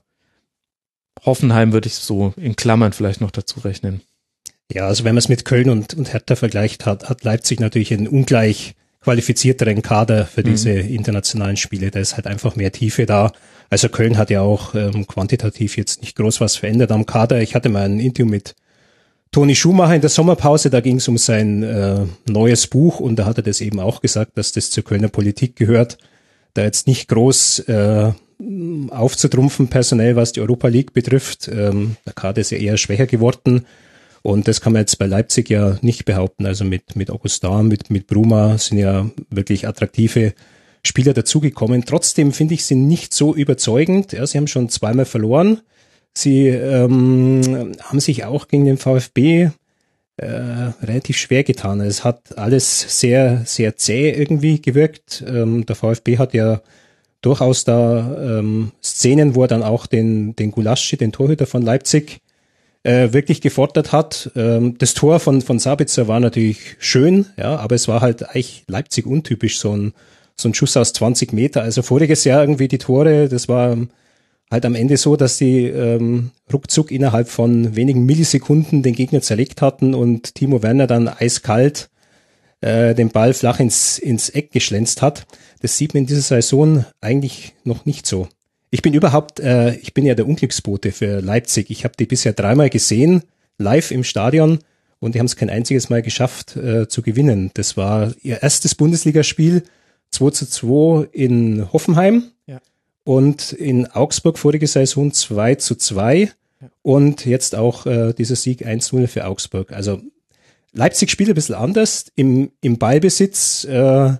Hoffenheim würde ich so in Klammern vielleicht noch dazu rechnen. Ja, also wenn man es mit Köln und, und Hertha vergleicht, hat, hat Leipzig natürlich einen ungleich qualifizierteren Kader für diese mhm. internationalen Spiele. Da ist halt einfach mehr Tiefe da. Also Köln hat ja auch ähm, quantitativ jetzt nicht groß was verändert am Kader. Ich hatte mal ein Interview mit Toni Schumacher in der Sommerpause, da ging es um sein äh, neues Buch und da hat er das eben auch gesagt, dass das zur Kölner Politik gehört, da jetzt nicht groß äh, aufzutrumpfen personell, was die Europa League betrifft. Ähm, der Kader ist ja eher schwächer geworden und das kann man jetzt bei Leipzig ja nicht behaupten. Also mit mit Augustin, mit mit Bruma sind ja wirklich attraktive Spieler dazugekommen. Trotzdem finde ich sie nicht so überzeugend. Ja, sie haben schon zweimal verloren. Sie ähm, haben sich auch gegen den VfB äh, relativ schwer getan. Es hat alles sehr, sehr zäh irgendwie gewirkt. Ähm, der VfB hat ja durchaus da ähm, Szenen, wo er dann auch den, den Gulaschi, den Torhüter von Leipzig, äh, wirklich gefordert hat. Ähm, das Tor von, von Sabitzer war natürlich schön, ja, aber es war halt eigentlich Leipzig untypisch, so ein, so ein Schuss aus zwanzig Meter. Also voriges Jahr irgendwie die Tore, das war halt am Ende so, dass die ähm, ruckzuck innerhalb von wenigen Millisekunden den Gegner zerlegt hatten und Timo Werner dann eiskalt äh, den Ball flach ins, ins Eck geschlänzt hat. Das sieht man in dieser Saison eigentlich noch nicht so. Ich bin überhaupt, äh, ich bin ja der Unglücksbote für Leipzig. Ich habe die bisher dreimal gesehen, live im Stadion und die haben es kein einziges Mal geschafft äh, zu gewinnen. Das war ihr erstes Bundesligaspiel, zwei zu zwei in Hoffenheim. Ja. Und in Augsburg vorige Saison zwei zu zwei ja. Und jetzt auch äh, dieser Sieg eins zu null für Augsburg. Also Leipzig spielt ein bisschen anders, im, im Ballbesitz äh,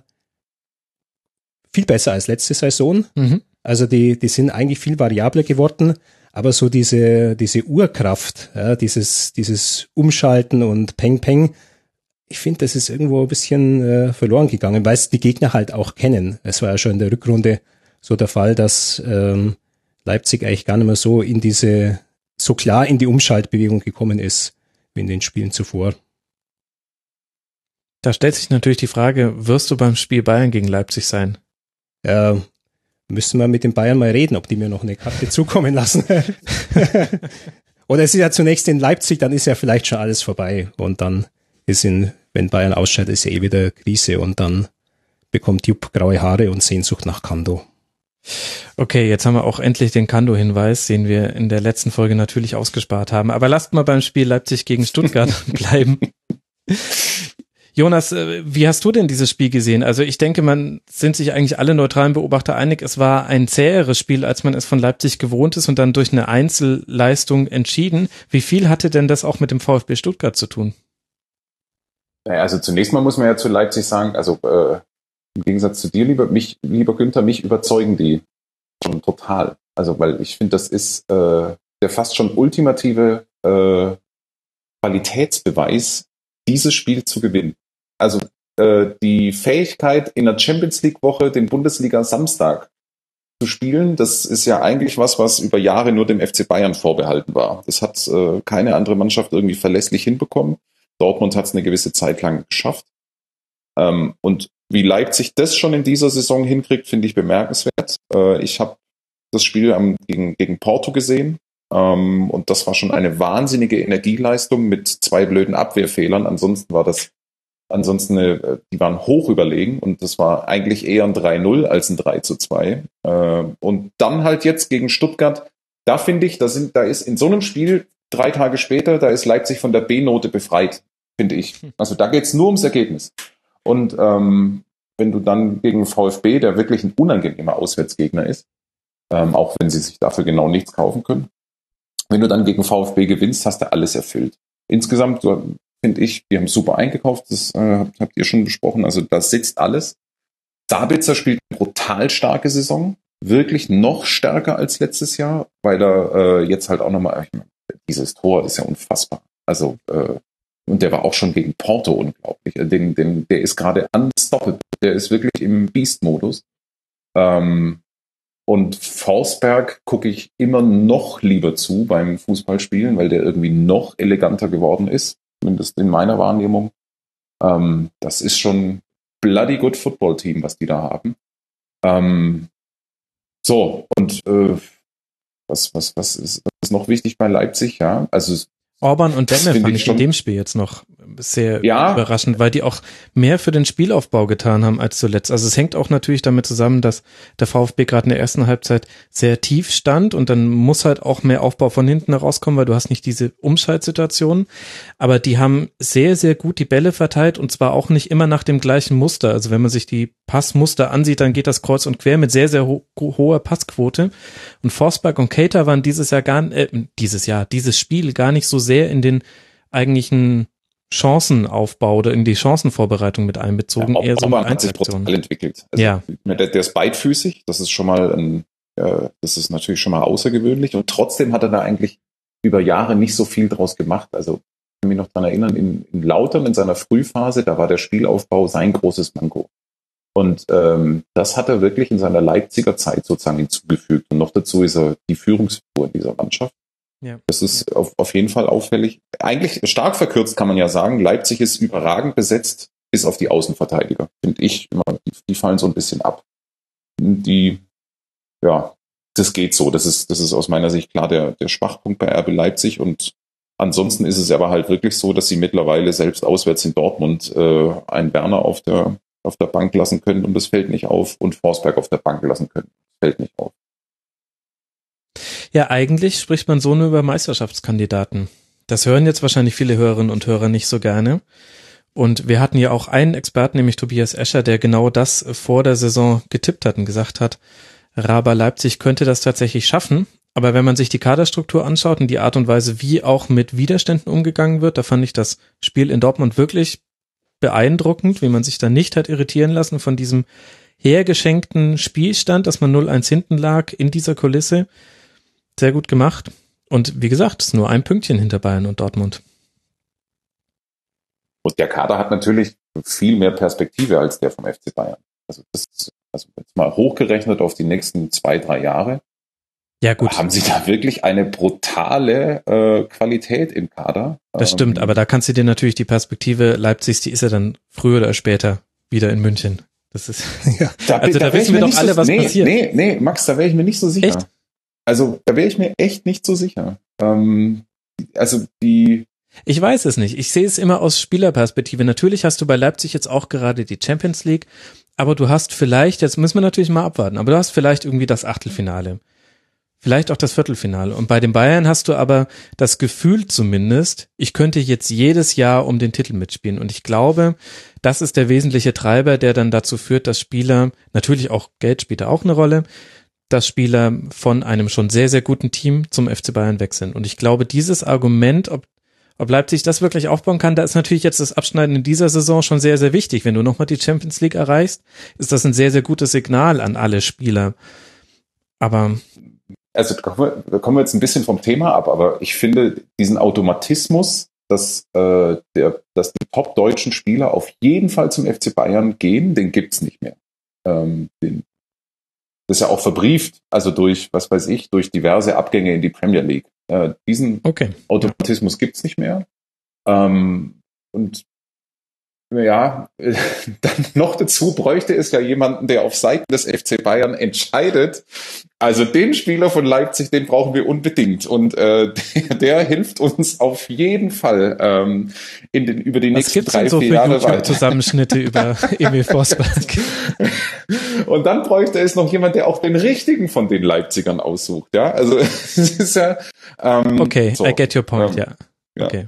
viel besser als letzte Saison. Mhm. Also die, die sind eigentlich viel variabler geworden, aber so diese, diese Urkraft, ja, dieses, dieses Umschalten und Peng Peng, ich finde, das ist irgendwo ein bisschen äh, verloren gegangen, weil es die Gegner halt auch kennen. Es war ja schon in der Rückrunde so der Fall, dass ähm, Leipzig eigentlich gar nicht mehr so in diese, so klar in die Umschaltbewegung gekommen ist, wie in den Spielen zuvor. Da stellt sich natürlich die Frage, wirst du beim Spiel Bayern gegen Leipzig sein? Ja, müssen wir mit den Bayern mal reden, ob die mir noch eine Karte zukommen lassen. Oder es ist ja zunächst in Leipzig, dann ist ja vielleicht schon alles vorbei und dann ist in, wenn Bayern ausscheidet, ist ja eh wieder Krise und dann bekommt Jupp graue Haare und Sehnsucht nach Kando. Okay, jetzt haben wir auch endlich den Kando-Hinweis, den wir in der letzten Folge natürlich ausgespart haben. Aber lasst mal beim Spiel Leipzig gegen Stuttgart bleiben. Jonas, wie hast du denn dieses Spiel gesehen? Also ich denke, man sind sich eigentlich alle neutralen Beobachter einig, es war ein zäheres Spiel, als man es von Leipzig gewohnt ist und dann durch eine Einzelleistung entschieden. Wie viel hatte denn das auch mit dem VfB Stuttgart zu tun? Also zunächst mal muss man ja zu Leipzig sagen, also äh, im Gegensatz zu dir, lieber, mich, lieber Günther, mich überzeugen die schon total. Also, weil ich finde, das ist äh, der fast schon ultimative äh, Qualitätsbeweis, dieses Spiel zu gewinnen. Also äh, die Fähigkeit, in der Champions-League-Woche den Bundesliga-Samstag zu spielen, das ist ja eigentlich was, was über Jahre nur dem F C Bayern vorbehalten war. Das hat äh, keine andere Mannschaft irgendwie verlässlich hinbekommen. Dortmund hat es eine gewisse Zeit lang geschafft. Ähm, und wie Leipzig das schon in dieser Saison hinkriegt, finde ich bemerkenswert. Äh, ich habe das Spiel am, gegen, gegen Porto gesehen. Ähm, und das war schon eine wahnsinnige Energieleistung mit zwei blöden Abwehrfehlern. Ansonsten war das, ansonsten, eine, die waren hoch überlegen und das war eigentlich eher ein drei null als ein drei zu zwei. Äh, und dann halt jetzt gegen Stuttgart, da finde ich, da sind, da ist in so einem Spiel drei Tage später, da ist Leipzig von der B-Note befreit, finde ich. Also da geht's nur ums Ergebnis. Und ähm, wenn du dann gegen VfB, der wirklich ein unangenehmer Auswärtsgegner ist, ähm, auch wenn sie sich dafür genau nichts kaufen können, wenn du dann gegen VfB gewinnst, hast du alles erfüllt. Insgesamt so, finde ich, wir haben super eingekauft, das äh, habt, habt ihr schon besprochen, also da sitzt alles. Sabitzer spielt eine brutal starke Saison, wirklich noch stärker als letztes Jahr, weil er äh, jetzt halt auch nochmal, dieses Tor ist ja unfassbar. Also, äh, und der war auch schon gegen Porto unglaublich. Den, den, der ist gerade unstoppable, der ist wirklich im Beast-Modus. Ähm, Und Forsberg gucke ich immer noch lieber zu beim Fußballspielen, weil der irgendwie noch eleganter geworden ist, zumindest in meiner Wahrnehmung. Ähm, das ist schon bloody good Football-Team, was die da haben. Ähm, so, und äh, was, was, was, ist, was ist noch wichtig bei Leipzig? Ja, also Orban und Demme fand ich schon in dem Spiel jetzt noch sehr ja. überraschend, weil die auch mehr für den Spielaufbau getan haben als zuletzt. Also es hängt auch natürlich damit zusammen, dass der VfB gerade in der ersten Halbzeit sehr tief stand und dann muss halt auch mehr Aufbau von hinten herauskommen, weil du hast nicht diese Umschaltsituation. Aber die haben sehr, sehr gut die Bälle verteilt und zwar auch nicht immer nach dem gleichen Muster. Also wenn man sich die Passmuster ansieht, dann geht das kreuz und quer mit sehr, sehr ho- hoher Passquote. Und Forsberg und Keita waren dieses Jahr gar, äh, dieses Jahr, dieses Spiel gar nicht so sehr in den eigentlichen Chancenaufbau oder in die Chancenvorbereitung mit einbezogen, ja, eher so mit mit Einzelaktionen. entwickelt. Also ja. Der, der ist beidfüßig, das ist schon mal ein, äh, das ist natürlich schon mal außergewöhnlich und trotzdem hat er da eigentlich über Jahre nicht so viel draus gemacht. Also ich kann mich noch daran erinnern, in, in Lautern in seiner Frühphase, da war der Spielaufbau sein großes Manko. Und ähm, das hat er wirklich in seiner Leipziger Zeit sozusagen hinzugefügt. Und noch dazu ist er die Führungsfigur dieser Mannschaft. Ja. Das ist ja. auf, auf jeden Fall auffällig. Eigentlich stark verkürzt kann man ja sagen, Leipzig ist überragend besetzt, bis auf die Außenverteidiger, finde ich. Immer, die, die fallen so ein bisschen ab. Die, ja, das geht so. Das ist, das ist aus meiner Sicht klar der, der Schwachpunkt bei R B Leipzig. Und ansonsten ist es aber halt wirklich so, dass sie mittlerweile selbst auswärts in Dortmund äh, einen Werner auf der, auf der Bank lassen können und das fällt nicht auf und Forsberg auf der Bank lassen können. Das fällt nicht auf. Ja, eigentlich spricht man so nur über Meisterschaftskandidaten. Das hören jetzt wahrscheinlich viele Hörerinnen und Hörer nicht so gerne. Und wir hatten ja auch einen Experten, nämlich Tobias Escher, der genau das vor der Saison getippt hat und gesagt hat, Raber Leipzig könnte das tatsächlich schaffen. Aber wenn man sich die Kaderstruktur anschaut und die Art und Weise, wie auch mit Widerständen umgegangen wird, da fand ich das Spiel in Dortmund wirklich beeindruckend, wie man sich da nicht hat irritieren lassen von diesem hergeschenkten Spielstand, dass man null eins hinten lag in dieser Kulisse. Sehr gut gemacht. Und wie gesagt, es ist nur ein Pünktchen hinter Bayern und Dortmund. Und der Kader hat natürlich viel mehr Perspektive als der vom F C Bayern. Also das ist, also jetzt mal hochgerechnet auf die nächsten zwei, drei Jahre. Ja, gut. Haben sie da wirklich eine brutale äh, Qualität im Kader? Das stimmt, ähm, aber da kannst du dir natürlich die Perspektive Leipzigs, die ist ja dann früher oder später wieder in München. Das ist, ja. Da, also da, da wissen wir doch alle, so, was nee, passiert. Nee, nee, Max, da wäre ich mir nicht so sicher. Echt? Also da wäre ich mir echt nicht so sicher. Ähm, also die Ich weiß es nicht. Ich sehe es immer aus Spielerperspektive. Natürlich hast du bei Leipzig jetzt auch gerade die Champions League, aber du hast vielleicht, jetzt müssen wir natürlich mal abwarten, aber du hast vielleicht irgendwie das Achtelfinale. Vielleicht auch das Viertelfinale. Und bei den Bayern hast du aber das Gefühl zumindest, ich könnte jetzt jedes Jahr um den Titel mitspielen. Und ich glaube, das ist der wesentliche Treiber, der dann dazu führt, dass Spieler, natürlich auch Geld spielt da auch eine Rolle, dass Spieler von einem schon sehr, sehr guten Team zum F C Bayern wechseln. Und ich glaube, dieses Argument, ob, ob Leipzig das wirklich aufbauen kann, da ist natürlich jetzt das Abschneiden in dieser Saison schon sehr, sehr wichtig. Wenn du nochmal die Champions League erreichst, ist das ein sehr, sehr gutes Signal an alle Spieler. Aber Also kommen wir, kommen wir jetzt ein bisschen vom Thema ab, aber ich finde diesen Automatismus, dass, äh, der, dass die top-deutschen Spieler auf jeden Fall zum F C Bayern gehen, den gibt's nicht mehr. Ähm, den, das ist ja auch verbrieft, also durch, was weiß ich, durch diverse Abgänge in die Premier League. Äh, diesen okay. Automatismus gibt's nicht mehr. Ähm, und ja, dann noch dazu bräuchte es ja jemanden, der auf Seiten des F C Bayern entscheidet. Also den Spieler von Leipzig, den brauchen wir unbedingt. Und äh, der, der hilft uns auf jeden Fall ähm, in den, über die Was nächsten gibt's drei, denn so vier für Jahre weiter. YouTube-Zusammenschnitte über Emil Forsberg? Und dann bräuchte es noch jemand, der auch den richtigen von den Leipzigern aussucht. Ja, also es ist ja ähm, okay, so, I get your point, ähm, ja. ja. Okay.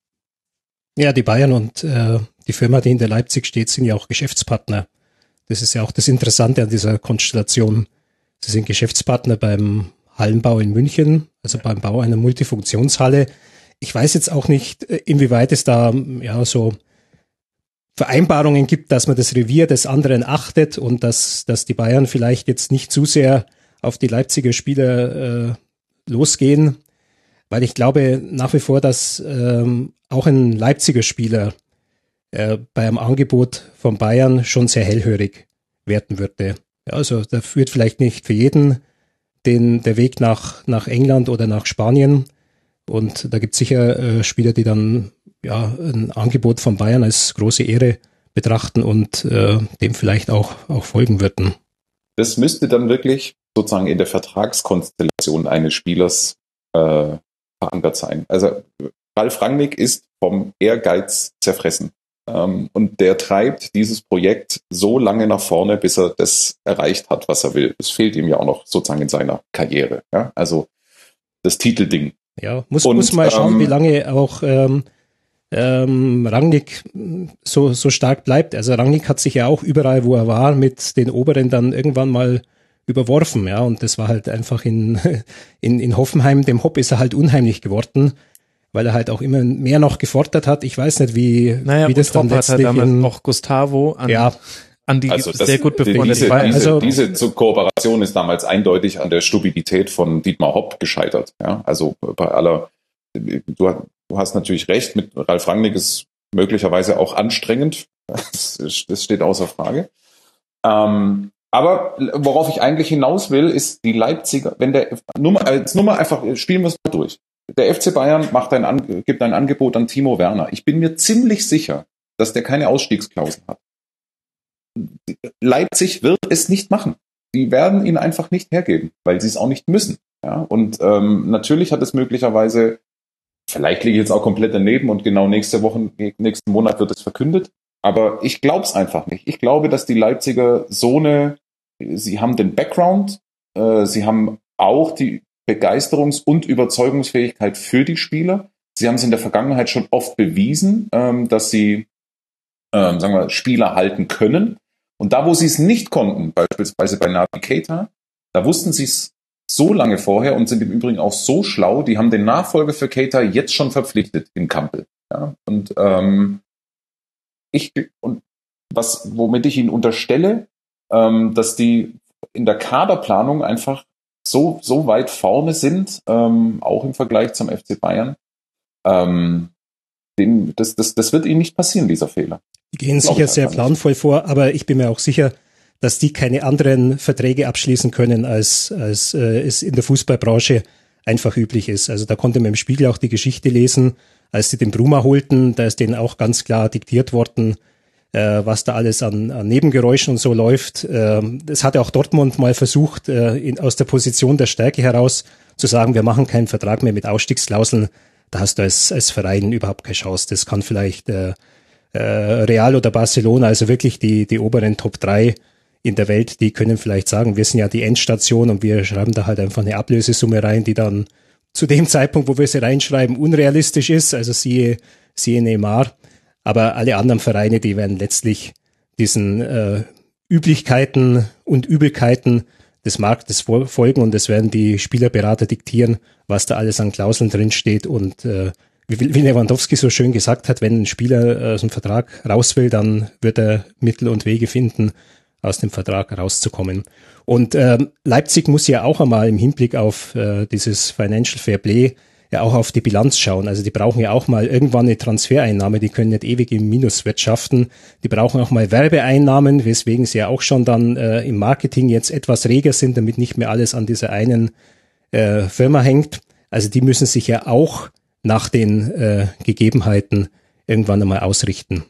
Ja, die Bayern und äh, die Firma, die hinter Leipzig steht, sind ja auch Geschäftspartner. Das ist ja auch das Interessante an dieser Konstellation. Sie sind Geschäftspartner beim Hallenbau in München, also beim Bau einer Multifunktionshalle. Ich weiß jetzt auch nicht, inwieweit es da ja so Vereinbarungen gibt, dass man das Revier des anderen achtet und dass, dass die Bayern vielleicht jetzt nicht zu sehr auf die Leipziger Spieler äh, losgehen. Weil ich glaube nach wie vor, dass ähm, auch ein Leipziger Spieler äh, bei einem Angebot von Bayern schon sehr hellhörig werden würde. Ja, also da führt vielleicht nicht für jeden den der Weg nach nach England oder nach Spanien. Und da gibt es sicher äh, Spieler, die dann ja ein Angebot von Bayern als große Ehre betrachten und äh, dem vielleicht auch auch folgen würden. Das müsste dann wirklich sozusagen in der Vertragskonstellation eines Spielers äh, verankert sein. Also Ralf Rangnick ist vom Ehrgeiz zerfressen. Ähm, und der treibt dieses Projekt so lange nach vorne, bis er das erreicht hat, was er will. Es fehlt ihm ja auch noch sozusagen in seiner Karriere. Ja? Also das Titelding. Ja, muss, und, muss mal schauen, ähm, wie lange auch ähm, ähm, Rangnick so, so stark bleibt. Also Rangnick hat sich ja auch überall, wo er war, mit den Oberen dann irgendwann mal überworfen, ja, und das war halt einfach in, in, in Hoffenheim, dem Hopp ist er halt unheimlich geworden, weil er halt auch immer mehr noch gefordert hat. Ich weiß nicht, wie, naja, wie das dann Hopp hat letztlich er damals in, auch Gustavo an, ja, an die also das, sehr gut befreundet diese, war. diese, Also, diese Kooperation ist damals eindeutig an der Stupidität von Dietmar Hopp gescheitert. Ja, also bei aller, du, du hast natürlich recht, mit Ralf Rangnick ist möglicherweise auch anstrengend. Das, das steht außer Frage. Ähm, Aber worauf ich eigentlich hinaus will, ist die Leipziger, wenn der, nur mal, als nur mal einfach, spielen wir es mal durch. Der F C Bayern macht ein, gibt ein Angebot an Timo Werner. Ich bin mir ziemlich sicher, dass der keine Ausstiegsklausel hat. Leipzig wird es nicht machen. Die werden ihn einfach nicht hergeben, weil sie es auch nicht müssen. Ja? Und ähm, natürlich hat es möglicherweise, vielleicht liege ich jetzt auch komplett daneben und genau nächste Woche, nächsten Monat wird es verkündet. Aber ich glaube es einfach nicht. Ich glaube, dass die Leipziger so eine, sie haben den Background, äh, sie haben auch die Begeisterungs- und Überzeugungsfähigkeit für die Spieler. Sie haben es in der Vergangenheit schon oft bewiesen, ähm, dass sie, ähm, sagen wir, Spieler halten können. Und da, wo sie es nicht konnten, beispielsweise bei Naby Keita, da wussten sie es so lange vorher und sind im Übrigen auch so schlau, die haben den Nachfolger für Keita jetzt schon verpflichtet in Kampel. Ja? Und ähm, Ich, und was, womit ich Ihnen unterstelle, ähm, dass die in der Kaderplanung einfach so, so weit vorne sind, ähm, auch im Vergleich zum F C Bayern, ähm, den, das, das, das wird ihnen nicht passieren, dieser Fehler. Die gehen sicher sehr planvoll vor, aber ich bin mir auch sicher, dass die keine anderen Verträge abschließen können, als, als äh, es in der Fußballbranche einfach üblich ist. Also da konnte man im Spiegel auch die Geschichte lesen, als sie den Bruma holten, da ist denen auch ganz klar diktiert worden, äh, was da alles an, an Nebengeräuschen und so läuft. Ähm, das hatte auch Dortmund mal versucht, äh, in, aus der Position der Stärke heraus zu sagen, wir machen keinen Vertrag mehr mit Ausstiegsklauseln. Da hast du als, als Verein überhaupt keine Chance. Das kann vielleicht äh, äh, Real oder Barcelona, also wirklich die, die oberen Top drei in der Welt, die können vielleicht sagen, wir sind ja die Endstation und wir schreiben da halt einfach eine Ablösesumme rein, die dann zu dem Zeitpunkt, wo wir sie reinschreiben, unrealistisch ist, also siehe, siehe Neymar. Aber alle anderen Vereine, die werden letztlich diesen äh, Üblichkeiten und Übelkeiten des Marktes folgen und es werden die Spielerberater diktieren, was da alles an Klauseln drin steht. Und äh, wie, wie Lewandowski so schön gesagt hat, wenn ein Spieler aus dem Vertrag raus will, dann wird er Mittel und Wege finden, aus dem Vertrag rauszukommen. Und ähm, Leipzig muss ja auch einmal im Hinblick auf äh, dieses Financial Fair Play ja auch auf die Bilanz schauen. Also die brauchen ja auch mal irgendwann eine Transfereinnahme, die können nicht ewig im Minus wirtschaften. Die brauchen auch mal Werbeeinnahmen, weswegen sie ja auch schon dann äh, im Marketing jetzt etwas reger sind, damit nicht mehr alles an dieser einen äh, Firma hängt. Also die müssen sich ja auch nach den äh, Gegebenheiten irgendwann einmal ausrichten.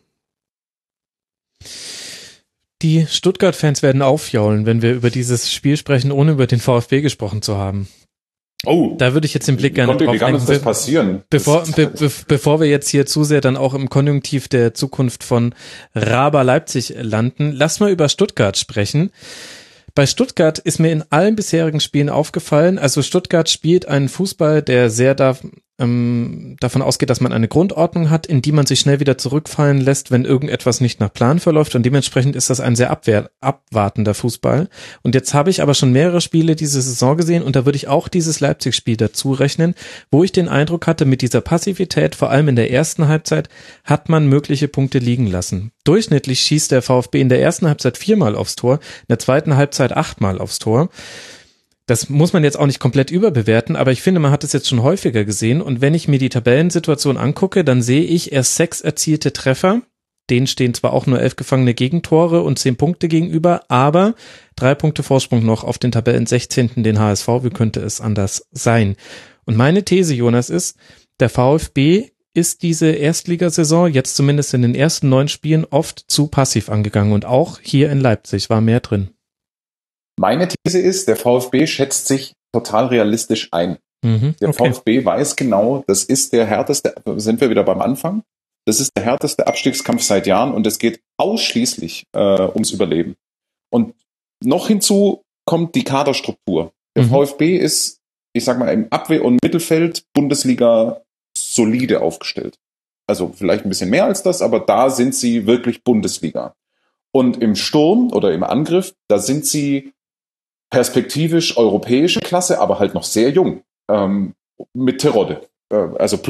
Die Stuttgart-Fans werden aufjaulen, wenn wir über dieses Spiel sprechen, ohne über den VfB gesprochen zu haben. Oh, da würde ich jetzt den Blick gerne drauf lenken. Wie kann uns das passieren? Bevor, be, be, bevor wir jetzt hier zu sehr dann auch im Konjunktiv der Zukunft von Raber Leipzig landen, lass mal über Stuttgart sprechen. Bei Stuttgart ist mir in allen bisherigen Spielen aufgefallen, also Stuttgart spielt einen Fußball, der sehr da, ähm, davon ausgeht, dass man eine Grundordnung hat, in die man sich schnell wieder zurückfallen lässt, wenn irgendetwas nicht nach Plan verläuft, und dementsprechend ist das ein sehr abwehr, abwartender Fußball. Und jetzt habe ich aber schon mehrere Spiele diese Saison gesehen, und da würde ich auch dieses Leipzig-Spiel dazu rechnen, wo ich den Eindruck hatte, mit dieser Passivität, vor allem in der ersten Halbzeit, hat man mögliche Punkte liegen lassen. Durchschnittlich schießt der VfB in der ersten Halbzeit viermal aufs Tor, in der zweiten Halbzeit achtmal aufs Tor. Das muss man jetzt auch nicht komplett überbewerten, aber ich finde, man hat es jetzt schon häufiger gesehen, und wenn ich mir die Tabellensituation angucke, dann sehe ich erst sechs erzielte Treffer, denen stehen zwar auch nur elf gefangene Gegentore und zehn Punkte gegenüber, aber drei Punkte Vorsprung noch auf den Tabellen sechzehnten den H S V, wie könnte es anders sein? Und meine These, Jonas, ist, der VfB ist diese Erstligasaison, jetzt zumindest in den ersten neun Spielen, oft zu passiv angegangen, und auch hier in Leipzig war mehr drin. Meine These ist, der VfB schätzt sich total realistisch ein. Mhm, der okay. VfB weiß genau, das ist der härteste, sind wir wieder beim Anfang, das ist der härteste Abstiegskampf seit Jahren, und es geht ausschließlich äh, ums Überleben. Und noch hinzu kommt die Kaderstruktur. Der mhm. VfB ist, ich sag mal, im Abwehr- und Mittelfeld Bundesliga solide aufgestellt. Also vielleicht ein bisschen mehr als das, aber da sind sie wirklich Bundesliga. Und im Sturm oder im Angriff, da sind sie perspektivisch europäische Klasse, aber halt noch sehr jung, ähm, mit Terodde. Äh, also,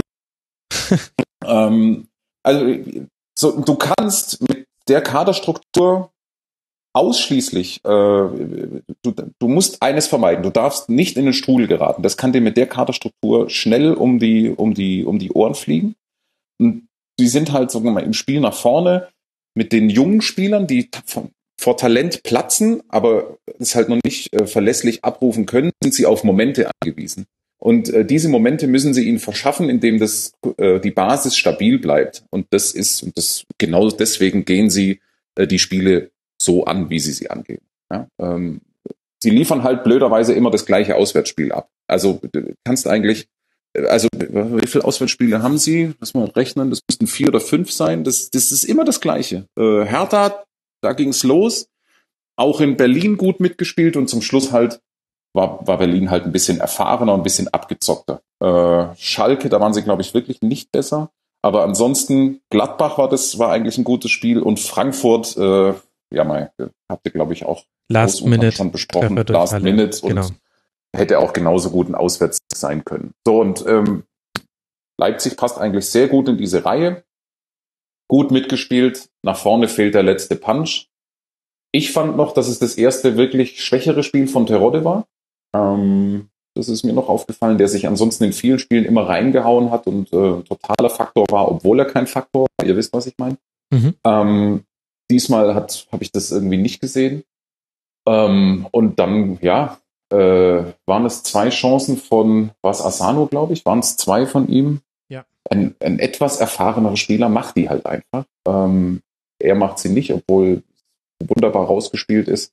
ähm, also so, du kannst mit der Kaderstruktur ausschließlich, äh, du, du musst eines vermeiden, du darfst nicht in den Strudel geraten. Das kann dir mit der Kaderstruktur schnell um die, um die, um die Ohren fliegen. Und sie sind halt, sagen wir mal, im Spiel nach vorne mit den jungen Spielern, die von vor Talent platzen, aber es halt noch nicht äh, verlässlich abrufen können, sind sie auf Momente angewiesen. Und äh, diese Momente müssen sie ihnen verschaffen, indem das, äh, die Basis stabil bleibt. Und das ist, und das genau deswegen gehen sie äh, die Spiele so an, wie sie sie angehen. Ja? Ähm, sie liefern halt blöderweise immer das gleiche Auswärtsspiel ab. Also du kannst eigentlich, also wie viele Auswärtsspiele haben sie? Lass mal rechnen, das müssten vier oder fünf sein. Das, das ist immer das Gleiche. Äh, Hertha, da ging's los. Auch in Berlin gut mitgespielt, und zum Schluss halt war, war Berlin halt ein bisschen erfahrener, ein bisschen abgezockter. Äh, Schalke, da waren sie, glaube ich, wirklich nicht besser. Aber ansonsten, Gladbach war das, war eigentlich ein gutes Spiel, und Frankfurt, äh, ja mal, habt ihr, glaube ich, auch Last Minute schon besprochen. Last alle. Minute, und genau. Hätte auch genauso gut ein Auswärts sein können. So, und ähm, Leipzig passt eigentlich sehr gut in diese Reihe. Gut mitgespielt, nach vorne fehlt der letzte Punch. Ich fand noch, dass es das erste wirklich schwächere Spiel von Terodde war. Ähm, das ist mir noch aufgefallen, der sich ansonsten in vielen Spielen immer reingehauen hat und äh, totaler Faktor war, obwohl er kein Faktor war. Ihr wisst, was ich meine. Mhm. Ähm, diesmal hat habe ich das irgendwie nicht gesehen. Ähm, und dann, ja, äh, waren es zwei Chancen von, war es Asano, glaube ich, waren es zwei von ihm. Ja. Ein, ein etwas erfahrener Spieler macht die halt einfach. Ähm, er macht sie nicht, obwohl wunderbar rausgespielt ist.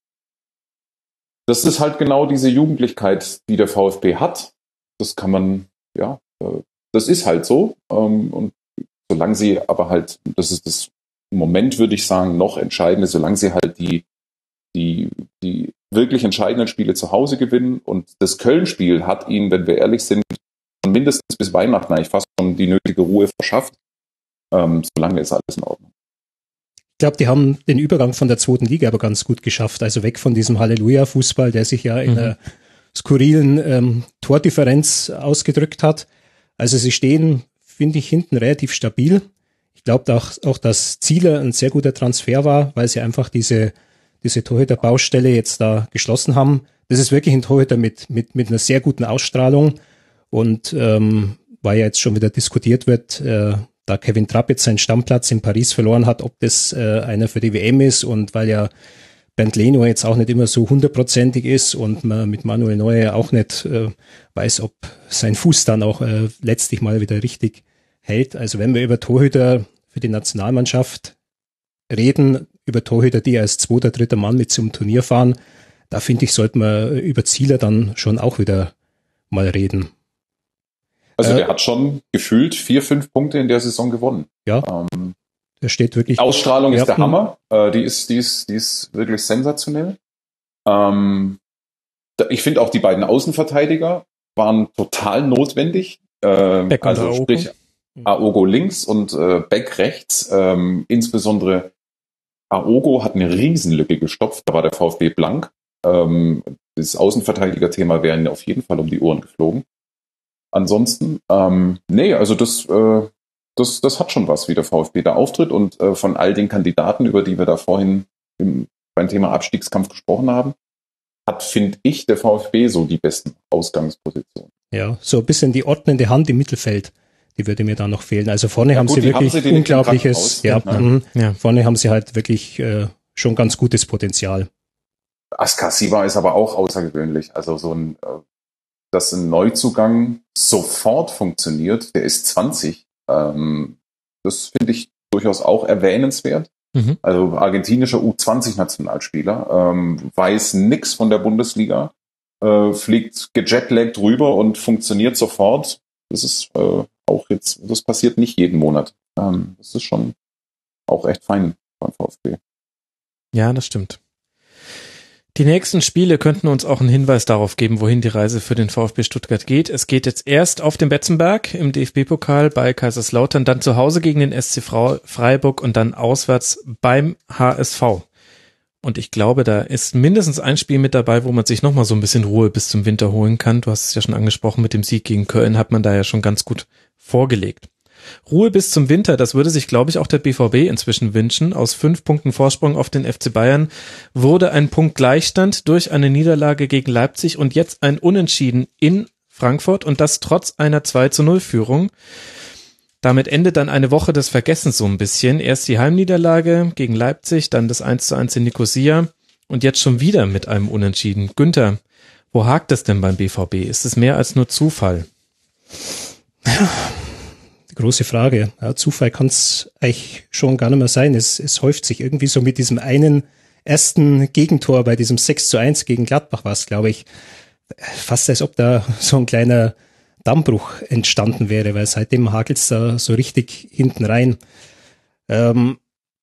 Das ist halt genau diese Jugendlichkeit, die der VfB hat. Das kann man, ja, äh, das ist halt so. Ähm, und solange sie aber halt, das ist das im Moment, würde ich sagen, noch Entscheidende, solange sie halt die, die, die wirklich entscheidenden Spiele zu Hause gewinnen, und das Köln-Spiel hat ihnen, wenn wir ehrlich sind, mindestens bis Weihnachten eigentlich fast schon die nötige Ruhe verschafft. Ähm, solange ist alles in Ordnung. Ich glaube, die haben den Übergang von der zweiten Liga aber ganz gut geschafft. Also weg von diesem Halleluja-Fußball, der sich ja in mhm. einer skurrilen ähm, Tordifferenz ausgedrückt hat. Also sie stehen, finde ich, hinten relativ stabil. Ich glaube auch, auch, dass Zieler ein sehr guter Transfer war, weil sie einfach diese, diese Torhüter-Baustelle jetzt da geschlossen haben. Das ist wirklich ein Torhüter mit, mit, mit einer sehr guten Ausstrahlung. Und ähm, weil ja jetzt schon wieder diskutiert wird, äh, da Kevin Trapp jetzt seinen Stammplatz in Paris verloren hat, ob das äh, einer für die W M ist, und weil ja Bernd Leno jetzt auch nicht immer so hundertprozentig ist und man mit Manuel Neuer auch nicht äh, weiß, ob sein Fuß dann auch äh, letztlich mal wieder richtig hält. Also wenn wir über Torhüter für die Nationalmannschaft reden, über Torhüter, die als zweiter, dritter Mann mit zum Turnier fahren, da finde ich, sollte man über Zieler dann schon auch wieder mal reden. Also äh, der hat schon gefühlt vier, fünf Punkte in der Saison gewonnen. Ja, ähm, der steht wirklich... Ausstrahlung ja, ist der Hammer. Äh, die ist, die ist, die ist wirklich sensationell. Ähm, da, ich finde auch die beiden Außenverteidiger waren total notwendig. Ähm, Beck und also Aogo. sprich Aogo links und äh, Beck rechts. Ähm, insbesondere Aogo hat eine Riesenlücke gestopft. Da war der VfB blank. Ähm, das Außenverteidiger-Thema wäre ihnen auf jeden Fall um die Ohren geflogen. Ansonsten, ähm, nee, also das, äh, das, das hat schon was, wie der VfB da auftritt. Und äh, von all den Kandidaten, über die wir da vorhin im, beim Thema Abstiegskampf gesprochen haben, hat, finde ich, der VfB so die besten Ausgangspositionen. Ja, so ein bisschen die ordnende Hand im Mittelfeld, die würde mir da noch fehlen. Also vorne Ja, haben gut, sie die wirklich haben sie den unglaubliches, ja, Krankenhaus, mhm. Ja. vorne haben sie halt wirklich äh, schon ganz gutes Potenzial. Askasiba ist aber auch außergewöhnlich. Also so ein, äh, dass ein Neuzugang sofort funktioniert, der ist zwanzig. Ähm, das finde ich durchaus auch erwähnenswert. Mhm. Also argentinischer U zwanzig Nationalspieler, ähm, weiß nix von der Bundesliga, äh, fliegt gejetlaggt rüber und funktioniert sofort. Das ist äh, auch jetzt, das passiert nicht jeden Monat. Ähm, das ist schon auch echt fein beim VfB. Ja, das stimmt. Die nächsten Spiele könnten uns auch einen Hinweis darauf geben, wohin die Reise für den VfB Stuttgart geht. Es geht jetzt erst auf dem Betzenberg im D F B-Pokal bei Kaiserslautern, dann zu Hause gegen den S C Freiburg und dann auswärts beim H S V. Und ich glaube, da ist mindestens ein Spiel mit dabei, wo man sich nochmal so ein bisschen Ruhe bis zum Winter holen kann. Du hast es ja schon angesprochen, mit dem Sieg gegen Köln hat man da ja schon ganz gut vorgelegt. Ruhe bis zum Winter, das würde sich, glaube ich, auch der B V B inzwischen wünschen. Aus fünf Punkten Vorsprung auf den F C Bayern wurde ein Punkt Gleichstand durch eine Niederlage gegen Leipzig und jetzt ein Unentschieden in Frankfurt und das trotz einer zwei zu null Führung. Damit endet dann eine Woche des Vergessens so ein bisschen. Erst die Heimniederlage gegen Leipzig, dann das eins zu eins in Nicosia und jetzt schon wieder mit einem Unentschieden. Günther, wo hakt es denn beim B V B? Ist es mehr als nur Zufall? Ja. Große Frage. Ja, Zufall kann es eigentlich schon gar nicht mehr sein. Es, es häuft sich irgendwie so mit diesem einen ersten Gegentor bei diesem sechs zu eins gegen Gladbach war es, glaube ich, fast als ob da so ein kleiner Dammbruch entstanden wäre, weil seitdem hakelt es da so richtig hinten rein. Ähm,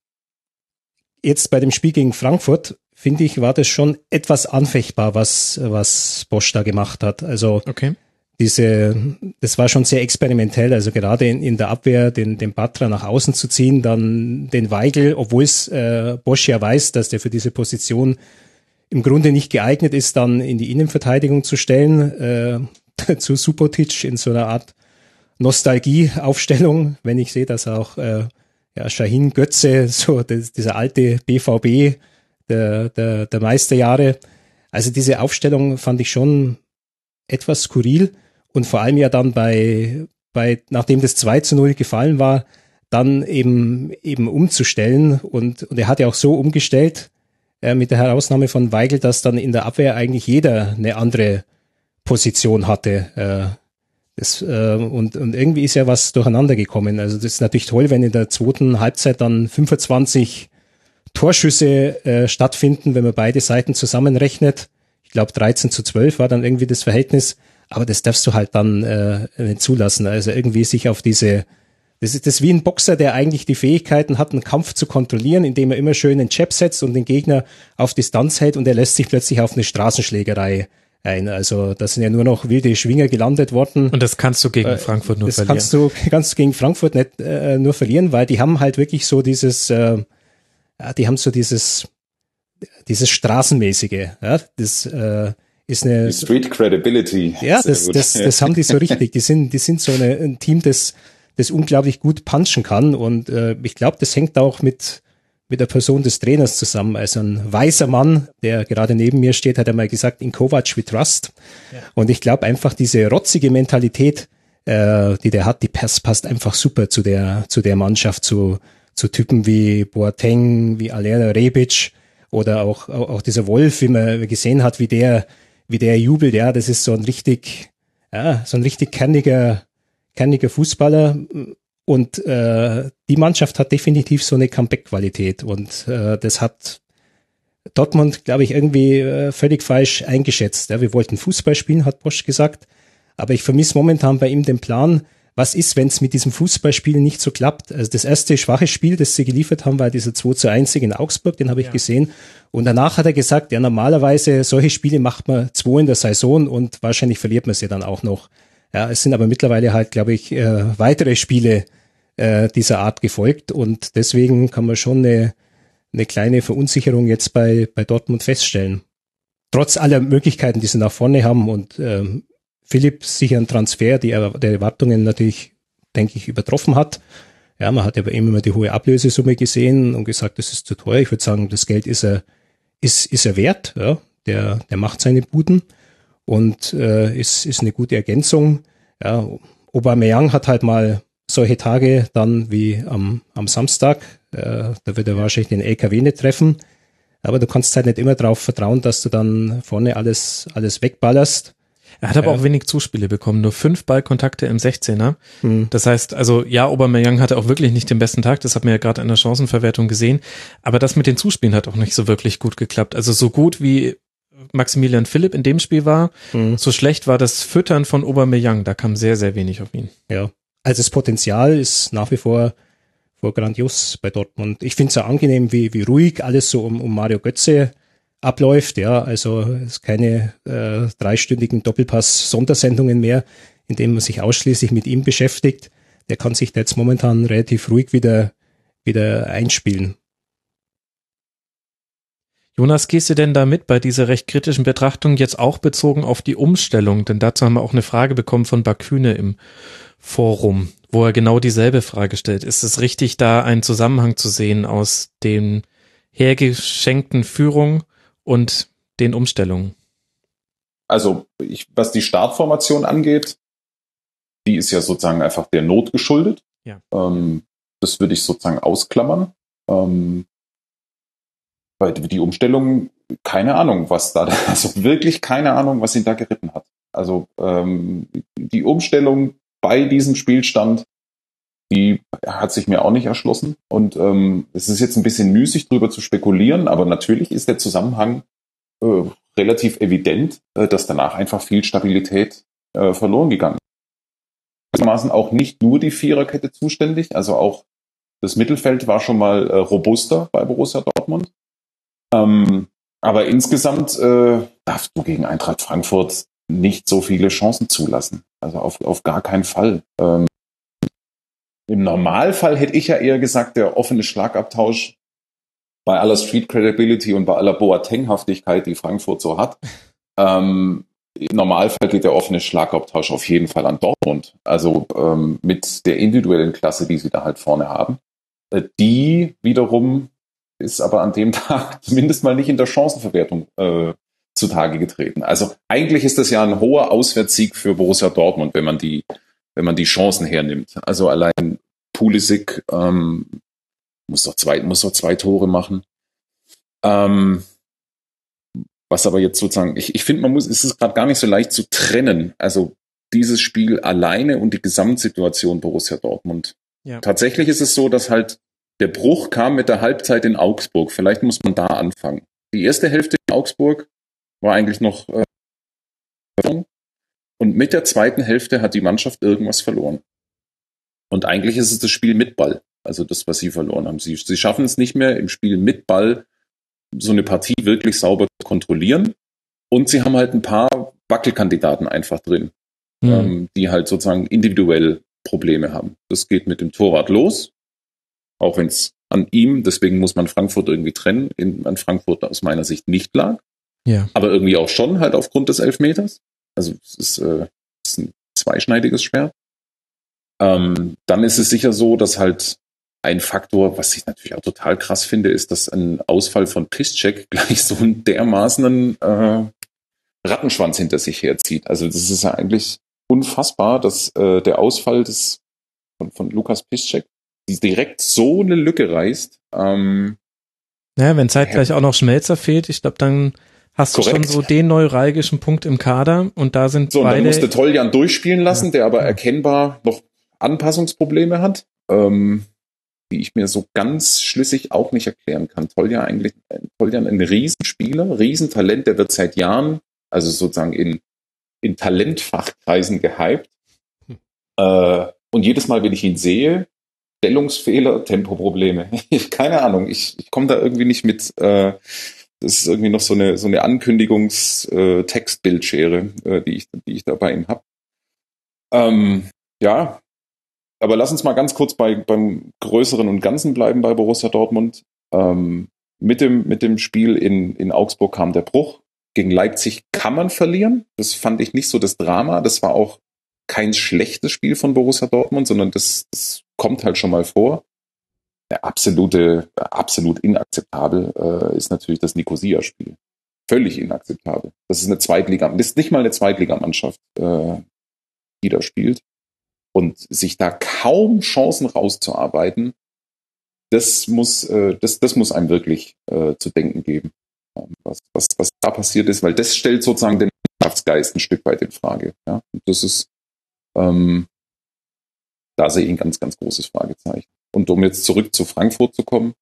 jetzt bei dem Spiel gegen Frankfurt, finde ich, war das schon etwas anfechtbar, was, was Bosz da gemacht hat. Also okay. Diese, das war schon sehr experimentell, also gerade in, in der Abwehr den, den Batra nach außen zu ziehen, dann den Weigl, obwohl es äh, Bosz ja weiß, dass der für diese Position im Grunde nicht geeignet ist, dann in die Innenverteidigung zu stellen, äh, zu Subotic in so einer Art Nostalgie-Aufstellung, wenn ich sehe, dass auch äh, ja, Şahin Götze, so das, dieser alte B V B der, der, der Meisterjahre, also diese Aufstellung fand ich schon etwas skurril. Und vor allem ja dann bei, bei, nachdem das zwei zu null gefallen war, dann eben, eben umzustellen. Und, und er hat ja auch so umgestellt, äh, mit der Herausnahme von Weigl, dass dann in der Abwehr eigentlich jeder eine andere Position hatte. Äh, das, äh, und, und irgendwie ist ja was durcheinander gekommen. Also das ist natürlich toll, wenn in der zweiten Halbzeit dann fünfundzwanzig Torschüsse äh, stattfinden, wenn man beide Seiten zusammenrechnet. Ich glaube dreizehn zu zwölf war dann irgendwie das Verhältnis. Aber das darfst du halt dann äh, nicht zulassen. Also irgendwie sich auf diese, das ist das ist wie ein Boxer, der eigentlich die Fähigkeiten hat, einen Kampf zu kontrollieren, indem er immer schön einen Jab setzt und den Gegner auf Distanz hält und er lässt sich plötzlich auf eine Straßenschlägerei ein. Also da sind ja nur noch wilde Schwinger gelandet worden. Und das kannst du gegen äh, Frankfurt nur das verlieren. Das kannst du, kannst du gegen Frankfurt nicht äh, nur verlieren, weil die haben halt wirklich so dieses, äh, ja, die haben so dieses, dieses Straßenmäßige, ja, das äh, ist eine die Street Credibility. Ja, das, das, das haben die so richtig. Die sind, die sind so eine, ein Team, das, das unglaublich gut punchen kann. Und äh, ich glaube, das hängt auch mit mit der Person des Trainers zusammen. Also ein weiser Mann, der gerade neben mir steht, hat einmal gesagt: In Kovac we trust. Ja. Und ich glaube einfach, diese rotzige Mentalität, äh, die der hat, die passt, passt einfach super zu der zu der Mannschaft, zu zu Typen wie Boateng, wie Alera Rebic oder auch auch, auch dieser Wolf, wie man gesehen hat, wie der wie der jubelt, ja, das ist so ein richtig, ja, so ein richtig kerniger, kerniger Fußballer. Und äh, die Mannschaft hat definitiv so eine Comeback-Qualität und äh, das hat Dortmund, glaube ich, irgendwie äh, völlig falsch eingeschätzt. Ja, wir wollten Fußball spielen, hat Bosz gesagt, aber ich vermisse momentan bei ihm den Plan, was ist, wenn es mit diesem Fußballspielen nicht so klappt. Also das erste schwache Spiel, das sie geliefert haben, war dieser zwei zu eins in Augsburg, den habe ich ja. gesehen. Und danach hat er gesagt, ja, normalerweise solche Spiele macht man zwei in der Saison und wahrscheinlich verliert man sie dann auch noch. Ja, es sind aber mittlerweile halt, glaube ich, äh, weitere Spiele äh, dieser Art gefolgt und deswegen kann man schon eine, eine kleine Verunsicherung jetzt bei, bei Dortmund feststellen. Trotz aller Möglichkeiten, die sie nach vorne haben und ähm, Philipp sicher ein Transfer, die der Erwartungen natürlich, denke ich, übertroffen hat. Ja, man hat ja bei ihm immer die hohe Ablösesumme gesehen und gesagt, das ist zu teuer. Ich würde sagen, das Geld ist er, ist, ist er wert. Ja, der, der macht seine Buden. Und äh, ist, ist eine gute Ergänzung. Ja, Aubameyang hat halt mal solche Tage dann wie am, am Samstag. Äh, da wird er wahrscheinlich den L K W nicht treffen. Aber du kannst halt nicht immer darauf vertrauen, dass du dann vorne alles, alles wegballerst. Er hat aber ja. auch wenig Zuspiele bekommen, nur fünf Ballkontakte im sechzehner. Hm. Das heißt, also ja, Aubameyang hatte auch wirklich nicht den besten Tag, das hat man ja gerade in der Chancenverwertung gesehen. Aber das mit den Zuspielen hat auch nicht so wirklich gut geklappt. Also so gut wie Maximilian Philipp in dem Spiel war, mhm. so schlecht war das Füttern von Aubameyang. Da kam sehr, sehr wenig auf ihn. Ja, also das Potenzial ist nach wie vor, vor grandios bei Dortmund. Ich finde es ja angenehm, wie, wie ruhig alles so um, um Mario Götze abläuft. Ja, also es ist keine äh, dreistündigen Doppelpass-Sondersendungen mehr, in denen man sich ausschließlich mit ihm beschäftigt. Der kann sich da jetzt momentan relativ ruhig wieder, wieder einspielen. Jonas, gehst du denn da mit bei dieser recht kritischen Betrachtung jetzt auch bezogen auf die Umstellung? Denn dazu haben wir auch eine Frage bekommen von Baküne im Forum, wo er genau dieselbe Frage stellt. Ist es richtig, da einen Zusammenhang zu sehen aus den hergeschenkten Führung und den Umstellungen? Also ich, was die Startformation angeht, die ist ja sozusagen einfach der Not geschuldet. Ja. Ähm, das würde ich sozusagen ausklammern. Ähm, Weil die Umstellung, keine Ahnung, was da, also wirklich keine Ahnung, was ihn da geritten hat. Also ähm, die Umstellung bei diesem Spielstand, die hat sich mir auch nicht erschlossen. Und ähm, es ist jetzt ein bisschen müßig, drüber zu spekulieren, aber natürlich ist der Zusammenhang äh, relativ evident, äh, dass danach einfach viel Stabilität äh, verloren gegangen ist. Gewissermaßen auch nicht nur die Viererkette zuständig, also auch das Mittelfeld war schon mal äh, robuster bei Borussia Dortmund. Ähm, aber insgesamt äh, darfst du gegen Eintracht Frankfurt nicht so viele Chancen zulassen. Also auf, auf gar keinen Fall. Ähm, im Normalfall hätte ich ja eher gesagt, der offene Schlagabtausch bei aller Street Credibility und bei aller Boateng-Haftigkeit, die Frankfurt so hat. Ähm, im Normalfall geht der offene Schlagabtausch auf jeden Fall an Dortmund. Also ähm, mit der individuellen Klasse, die sie da halt vorne haben. Äh, die wiederum ist aber an dem Tag zumindest mal nicht in der Chancenverwertung äh, zutage getreten. Also eigentlich ist das ja ein hoher Auswärtssieg für Borussia Dortmund, wenn man die, wenn man die Chancen hernimmt. Also allein Pulisic ähm, muss doch zwei, muss doch zwei Tore machen. Ähm, was aber jetzt sozusagen, ich, ich finde, man muss, es ist gerade gar nicht so leicht zu trennen. Also dieses Spiel alleine und die Gesamtsituation Borussia Dortmund. Ja. Tatsächlich ist es so, dass halt der Bruch kam mit der Halbzeit in Augsburg. Vielleicht muss man da anfangen. Die erste Hälfte in Augsburg war eigentlich noch äh, und mit der zweiten Hälfte hat die Mannschaft irgendwas verloren. Und eigentlich ist es das Spiel mit Ball, also das, was sie verloren haben. Sie, sie schaffen es nicht mehr, im Spiel mit Ball so eine Partie wirklich sauber zu kontrollieren. Und sie haben halt ein paar Wackelkandidaten einfach drin, mhm. ähm, die halt sozusagen individuell Probleme haben. Das geht mit dem Torwart los. Auch wenn es an ihm, deswegen muss man Frankfurt irgendwie trennen, in, an Frankfurt aus meiner Sicht nicht lag. Ja. Aber irgendwie auch schon, halt aufgrund des Elfmeters. Also es ist, äh, es ist ein zweischneidiges Schwert. Ähm, dann ist es sicher so, dass halt ein Faktor, was ich natürlich auch total krass finde, ist, dass ein Ausfall von Piszczek gleich so einen dermaßenen äh, Rattenschwanz hinter sich herzieht. Also das ist ja eigentlich unfassbar, dass äh, der Ausfall des, von, von Lukas Piszczek die direkt so eine Lücke reißt. Ähm, ja, wenn zeitgleich ja. auch noch Schmelzer fehlt, ich glaube, dann hast Korrekt. du schon so den neuralgischen Punkt im Kader und da sind so, beide... So, dann musste Toljan durchspielen lassen, ja. der aber ja. erkennbar noch Anpassungsprobleme hat. ähm, die ich mir so ganz schlüssig auch nicht erklären kann. Toljan eigentlich, Toljan ein Riesenspieler, Riesentalent, der wird seit Jahren, also sozusagen in, in Talentfachkreisen gehypt. Hm. Äh, und jedes Mal, wenn ich ihn sehe, Stellungsfehler, Tempoprobleme. Keine Ahnung, ich, ich komme da irgendwie nicht mit. Äh, das ist irgendwie noch so eine, so eine Ankündigungs-Textbildschere, äh, die, ich, die ich da bei ihm habe. Ähm, ja, aber lass uns mal ganz kurz bei, beim Größeren und Ganzen bleiben bei Borussia Dortmund. Ähm, mit, dem, mit dem Spiel in, in Augsburg kam der Bruch. Gegen Leipzig kann man verlieren. Das fand ich nicht so das Drama. Das war auch kein schlechtes Spiel von Borussia Dortmund, sondern das, das kommt halt schon mal vor. Der absolute, absolut inakzeptabel äh, ist natürlich das Nicosia-Spiel. Völlig inakzeptabel. Das ist eine Zweitliga, das ist nicht mal eine Zweitligamannschaft, äh, die da spielt. Und sich da kaum Chancen rauszuarbeiten, das muss, äh, das, das muss einem wirklich äh, zu denken geben, was, was, was da passiert ist, weil das stellt sozusagen den Mannschaftsgeist ein Stück weit in Frage. Ja? Und das ist, ähm, da sehe ich ein ganz, ganz großes Fragezeichen. Und um jetzt zurück zu Frankfurt zu kommen,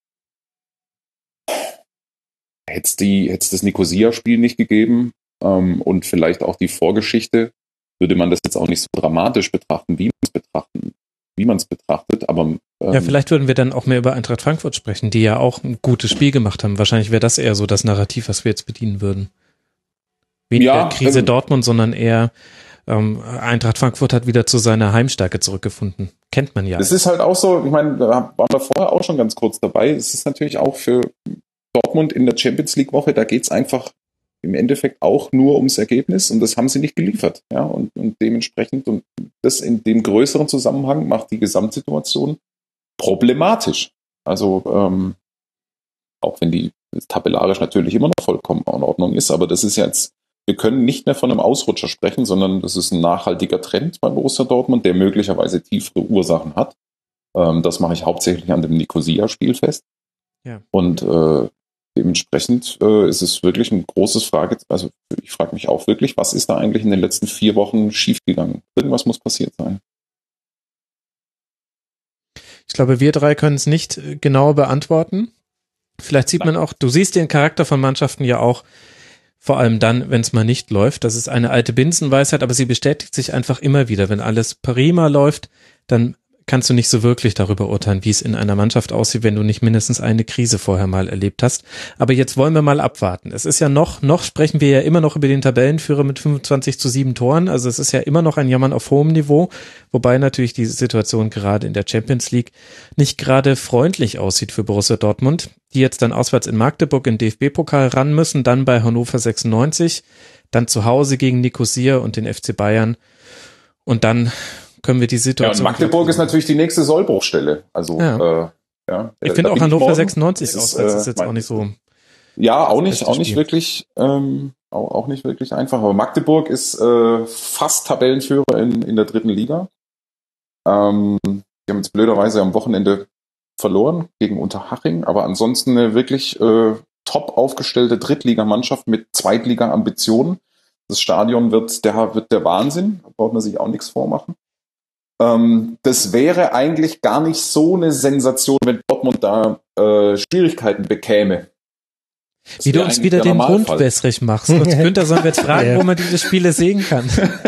hätte es die, hätte es das Nicosia-Spiel nicht gegeben ähm, und vielleicht auch die Vorgeschichte, würde man das jetzt auch nicht so dramatisch betrachten, wie man es betrachten, wie man es betrachtet. Aber ähm, ja, vielleicht würden wir dann auch mehr über Eintracht Frankfurt sprechen, die ja auch ein gutes Spiel gemacht haben. Wahrscheinlich wäre das eher so das Narrativ, was wir jetzt bedienen würden. Weniger ja, Krise ähm, Dortmund, sondern eher ähm, Eintracht Frankfurt hat wieder zu seiner Heimstärke zurückgefunden. Kennt man ja. Das ist halt auch so, ich meine, da waren wir vorher auch schon ganz kurz dabei. Es ist natürlich auch für Dortmund in der Champions League Woche, da geht es einfach im Endeffekt auch nur ums Ergebnis und das haben sie nicht geliefert. Ja, und, und dementsprechend, und das in dem größeren Zusammenhang macht die Gesamtsituation problematisch. Also, ähm, auch wenn die tabellarisch natürlich immer noch vollkommen in Ordnung ist, aber das ist jetzt, wir können nicht mehr von einem Ausrutscher sprechen, sondern das ist ein nachhaltiger Trend bei Borussia Dortmund, der möglicherweise tiefere Ursachen hat. Ähm, das mache ich hauptsächlich an dem Nicosia-Spiel fest. Ja. Und äh, dementsprechend äh, ist es wirklich ein großes Frage, also ich frage mich auch wirklich, was ist da eigentlich in den letzten vier Wochen schiefgegangen? Irgendwas muss passiert sein. Ich glaube, wir drei können es nicht genau beantworten. Vielleicht sieht man auch, du siehst den Charakter von Mannschaften ja auch, vor allem dann, wenn es mal nicht läuft. Das ist eine alte Binsenweisheit, aber sie bestätigt sich einfach immer wieder. Wenn alles prima läuft, dann kannst du nicht so wirklich darüber urteilen, wie es in einer Mannschaft aussieht, wenn du nicht mindestens eine Krise vorher mal erlebt hast. Aber jetzt wollen wir mal abwarten. Es ist ja noch, noch sprechen wir ja immer noch über den Tabellenführer mit fünfundzwanzig zu sieben Toren. Also es ist ja immer noch ein Jammern auf hohem Niveau, wobei natürlich die Situation gerade in der Champions League nicht gerade freundlich aussieht für Borussia Dortmund, die jetzt dann auswärts in Magdeburg im D F B-Pokal ran müssen, dann bei Hannover sechsundneunzig, dann zu Hause gegen Nicosia und den F C Bayern und dann können wir die Situation... Ja, und Magdeburg ist natürlich die nächste Sollbruchstelle. Also, ja. Äh, ja. Ich finde auch Hannover sechsundneunzig ist, äh, ist jetzt auch nicht so... Ja, auch nicht, auch nicht wirklich, ähm, auch, auch nicht wirklich einfach. Aber Magdeburg ist äh, fast Tabellenführer in, in der dritten Liga. Ähm, die haben jetzt blöderweise am Wochenende verloren gegen Unterhaching, aber ansonsten eine wirklich äh, top aufgestellte Drittligamannschaft mit Zweitliga-Ambitionen. Das Stadion wird der, wird der Wahnsinn, da braucht man sich auch nichts vormachen. Ähm, das wäre eigentlich gar nicht so eine Sensation, wenn Dortmund da äh, Schwierigkeiten bekäme. Das Wie du uns wieder den Mund wässrig machst. Und Günther sollen wir jetzt fragen, ja. wo man diese Spiele sehen kann.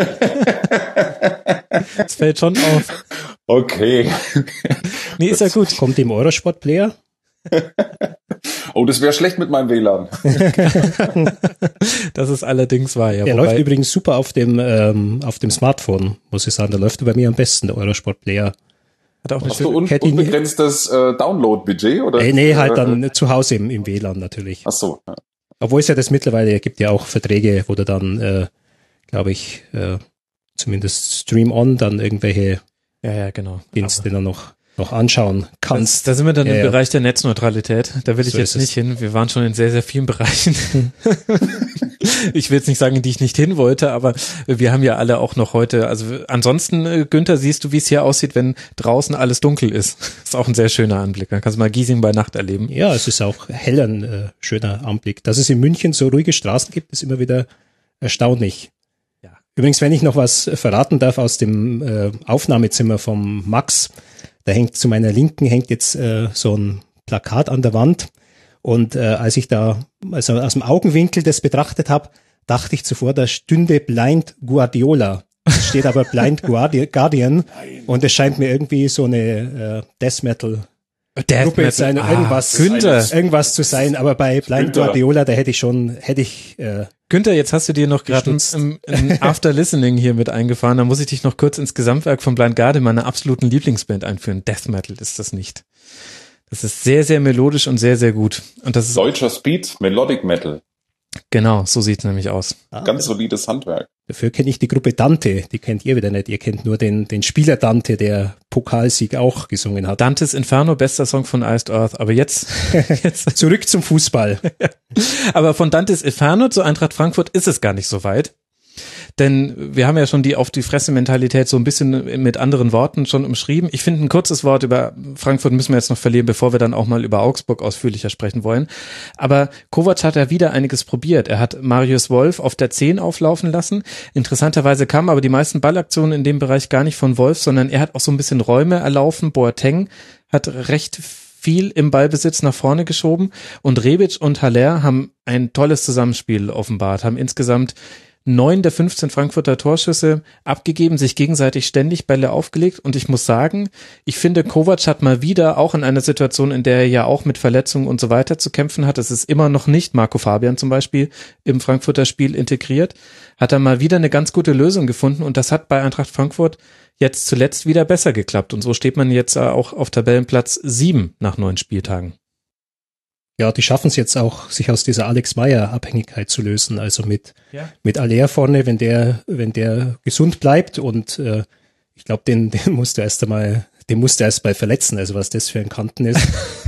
Das fällt schon auf. Okay. Nee, ist ja gut. Kommt im Eurosport-Player? Oh, das wäre schlecht mit meinem W L A N. Das ist allerdings wahr, ja. Der läuft übrigens super auf dem, ähm, auf dem Smartphone, muss ich sagen. Der läuft bei mir am besten, der Eurosport-Player. Hat auch eine Hast du un- unbegrenztes äh, Download-Budget? Oder? Äh, nee, halt dann zu Hause im, im W L A N natürlich. Ach so. Ja. Obwohl es ja das mittlerweile gibt ja auch Verträge, wo du dann, äh, glaube ich, äh, zumindest Stream On dann irgendwelche ja, ja, genau. Dienste dann noch noch anschauen kannst. Das, da sind wir dann ja, im ja. Bereich der Netzneutralität. Da will ich so jetzt nicht hin. Wir waren schon in sehr, sehr vielen Bereichen. Ich will jetzt nicht sagen, in die ich nicht hin wollte, aber wir haben ja alle auch noch heute, also ansonsten, Günther, siehst du, wie es hier aussieht, wenn draußen alles dunkel ist. Ist auch ein sehr schöner Anblick. Dann kannst du mal Giesing bei Nacht erleben. Ja, es ist auch hell ein äh, schöner Anblick. Dass es in München so ruhige Straßen gibt, ist immer wieder erstaunlich. Ja. Übrigens, wenn ich noch was verraten darf aus dem äh, Aufnahmezimmer vom Max, Da hängt zu meiner Linken hängt jetzt äh, so ein Plakat an der Wand. Und äh, als ich da also aus dem Augenwinkel das betrachtet habe, dachte ich zuvor, da stünde Blind Guardiola. Es steht aber Blind Guardi- Guardian und es scheint mir irgendwie so eine äh, Death Metal Death Gruppe Metal. sein, Ah, irgendwas, Günther. irgendwas zu sein. Aber bei Blind Günther. Guardiola, da hätte ich schon, hätte ich äh, Günther, jetzt hast du dir noch gerade Gestutzt. ein, ein After Listening hier mit eingefahren. Da muss ich dich noch kurz ins Gesamtwerk von Blind Guardian, meiner absoluten Lieblingsband, einführen. Death Metal ist das nicht. Das ist sehr, sehr melodisch und sehr, sehr gut. Und das ist Deutscher Speed, Melodic Metal. genau, so sieht's nämlich aus. ah, Ganz solides Handwerk. Dafür kenne ich die Gruppe Dante, die kennt ihr wieder nicht. Ihr kennt nur den, den Spieler Dante, der Pokalsieg auch gesungen hat. Dantes Inferno, bester Song von Iced Earth. Aber jetzt, jetzt, Zurück zum Fußball. aber von Dantes Inferno zu Eintracht Frankfurt ist es gar nicht so weit. Denn wir haben ja schon die auf die Fresse-Mentalität so ein bisschen mit anderen Worten schon umschrieben. Ich finde, ein kurzes Wort über Frankfurt müssen wir jetzt noch verlieren, bevor wir dann auch mal über Augsburg ausführlicher sprechen wollen. Aber Kovac hat ja wieder einiges probiert. Er hat Marius Wolf auf der zehn auflaufen lassen. Interessanterweise kamen aber die meisten Ballaktionen in dem Bereich gar nicht von Wolf, sondern er hat auch so ein bisschen Räume erlaufen. Boateng hat recht viel im Ballbesitz nach vorne geschoben und Rebic und Haller haben ein tolles Zusammenspiel offenbart, haben insgesamt neun der fünfzehn Frankfurter Torschüsse abgegeben, sich gegenseitig ständig Bälle aufgelegt und ich muss sagen, ich finde, Kovac hat mal wieder auch in einer Situation, in der er ja auch mit Verletzungen und so weiter zu kämpfen hat, es ist immer noch nicht Marco Fabian zum Beispiel im Frankfurter Spiel integriert, hat er mal wieder eine ganz gute Lösung gefunden und das hat bei Eintracht Frankfurt jetzt zuletzt wieder besser geklappt und so steht man jetzt auch auf Tabellenplatz sieben nach neun Spieltagen. Ja, die schaffen es jetzt auch, sich aus dieser Alex Meyer-Abhängigkeit zu lösen. Also mit, Ja. mit Aller vorne, wenn der, wenn der gesund bleibt und äh, ich glaube, den, den musst du erst einmal, den musst du erst mal verletzen, also was das für ein Kanten ist.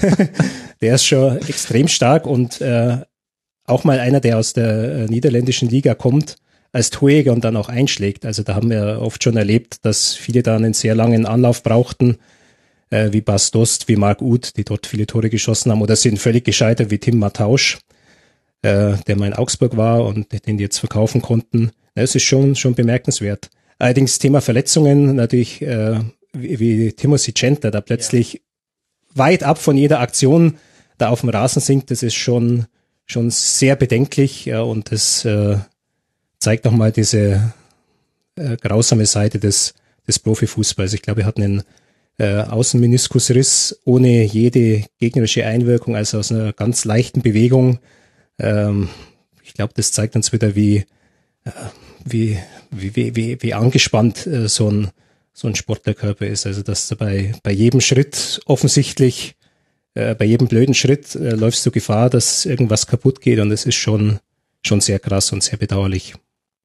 Der ist schon extrem stark und äh, auch mal einer, der aus der äh, niederländischen Liga kommt, als Torjäger und dann auch einschlägt. Also da haben wir oft schon erlebt, dass viele da einen sehr langen Anlauf brauchten, äh, wie Bas Dost, wie Marc Uth, die dort viele Tore geschossen haben, oder sind völlig gescheitert wie Tim Mattausch, äh, der mal in Augsburg war und den die jetzt verkaufen konnten. Das ist schon schon bemerkenswert. Allerdings Thema Verletzungen natürlich äh, wie, wie Timothy Center, da plötzlich ja. weit ab von jeder Aktion da auf dem Rasen sinkt, das ist schon schon sehr bedenklich, ja, und das äh, zeigt nochmal diese äh, grausame Seite des des Profifußballs. Ich glaube, er hat einen äh, Außenmeniskusriss ohne jede gegnerische Einwirkung, also aus einer ganz leichten Bewegung. Ähm, ich glaube, das zeigt uns wieder, wie äh, wie, wie wie wie angespannt äh, so ein so ein Sportlerkörper ist. Also dass du bei bei jedem Schritt offensichtlich äh, bei jedem blöden Schritt äh, läufst du Gefahr, dass irgendwas kaputt geht, und das ist schon schon sehr krass und sehr bedauerlich.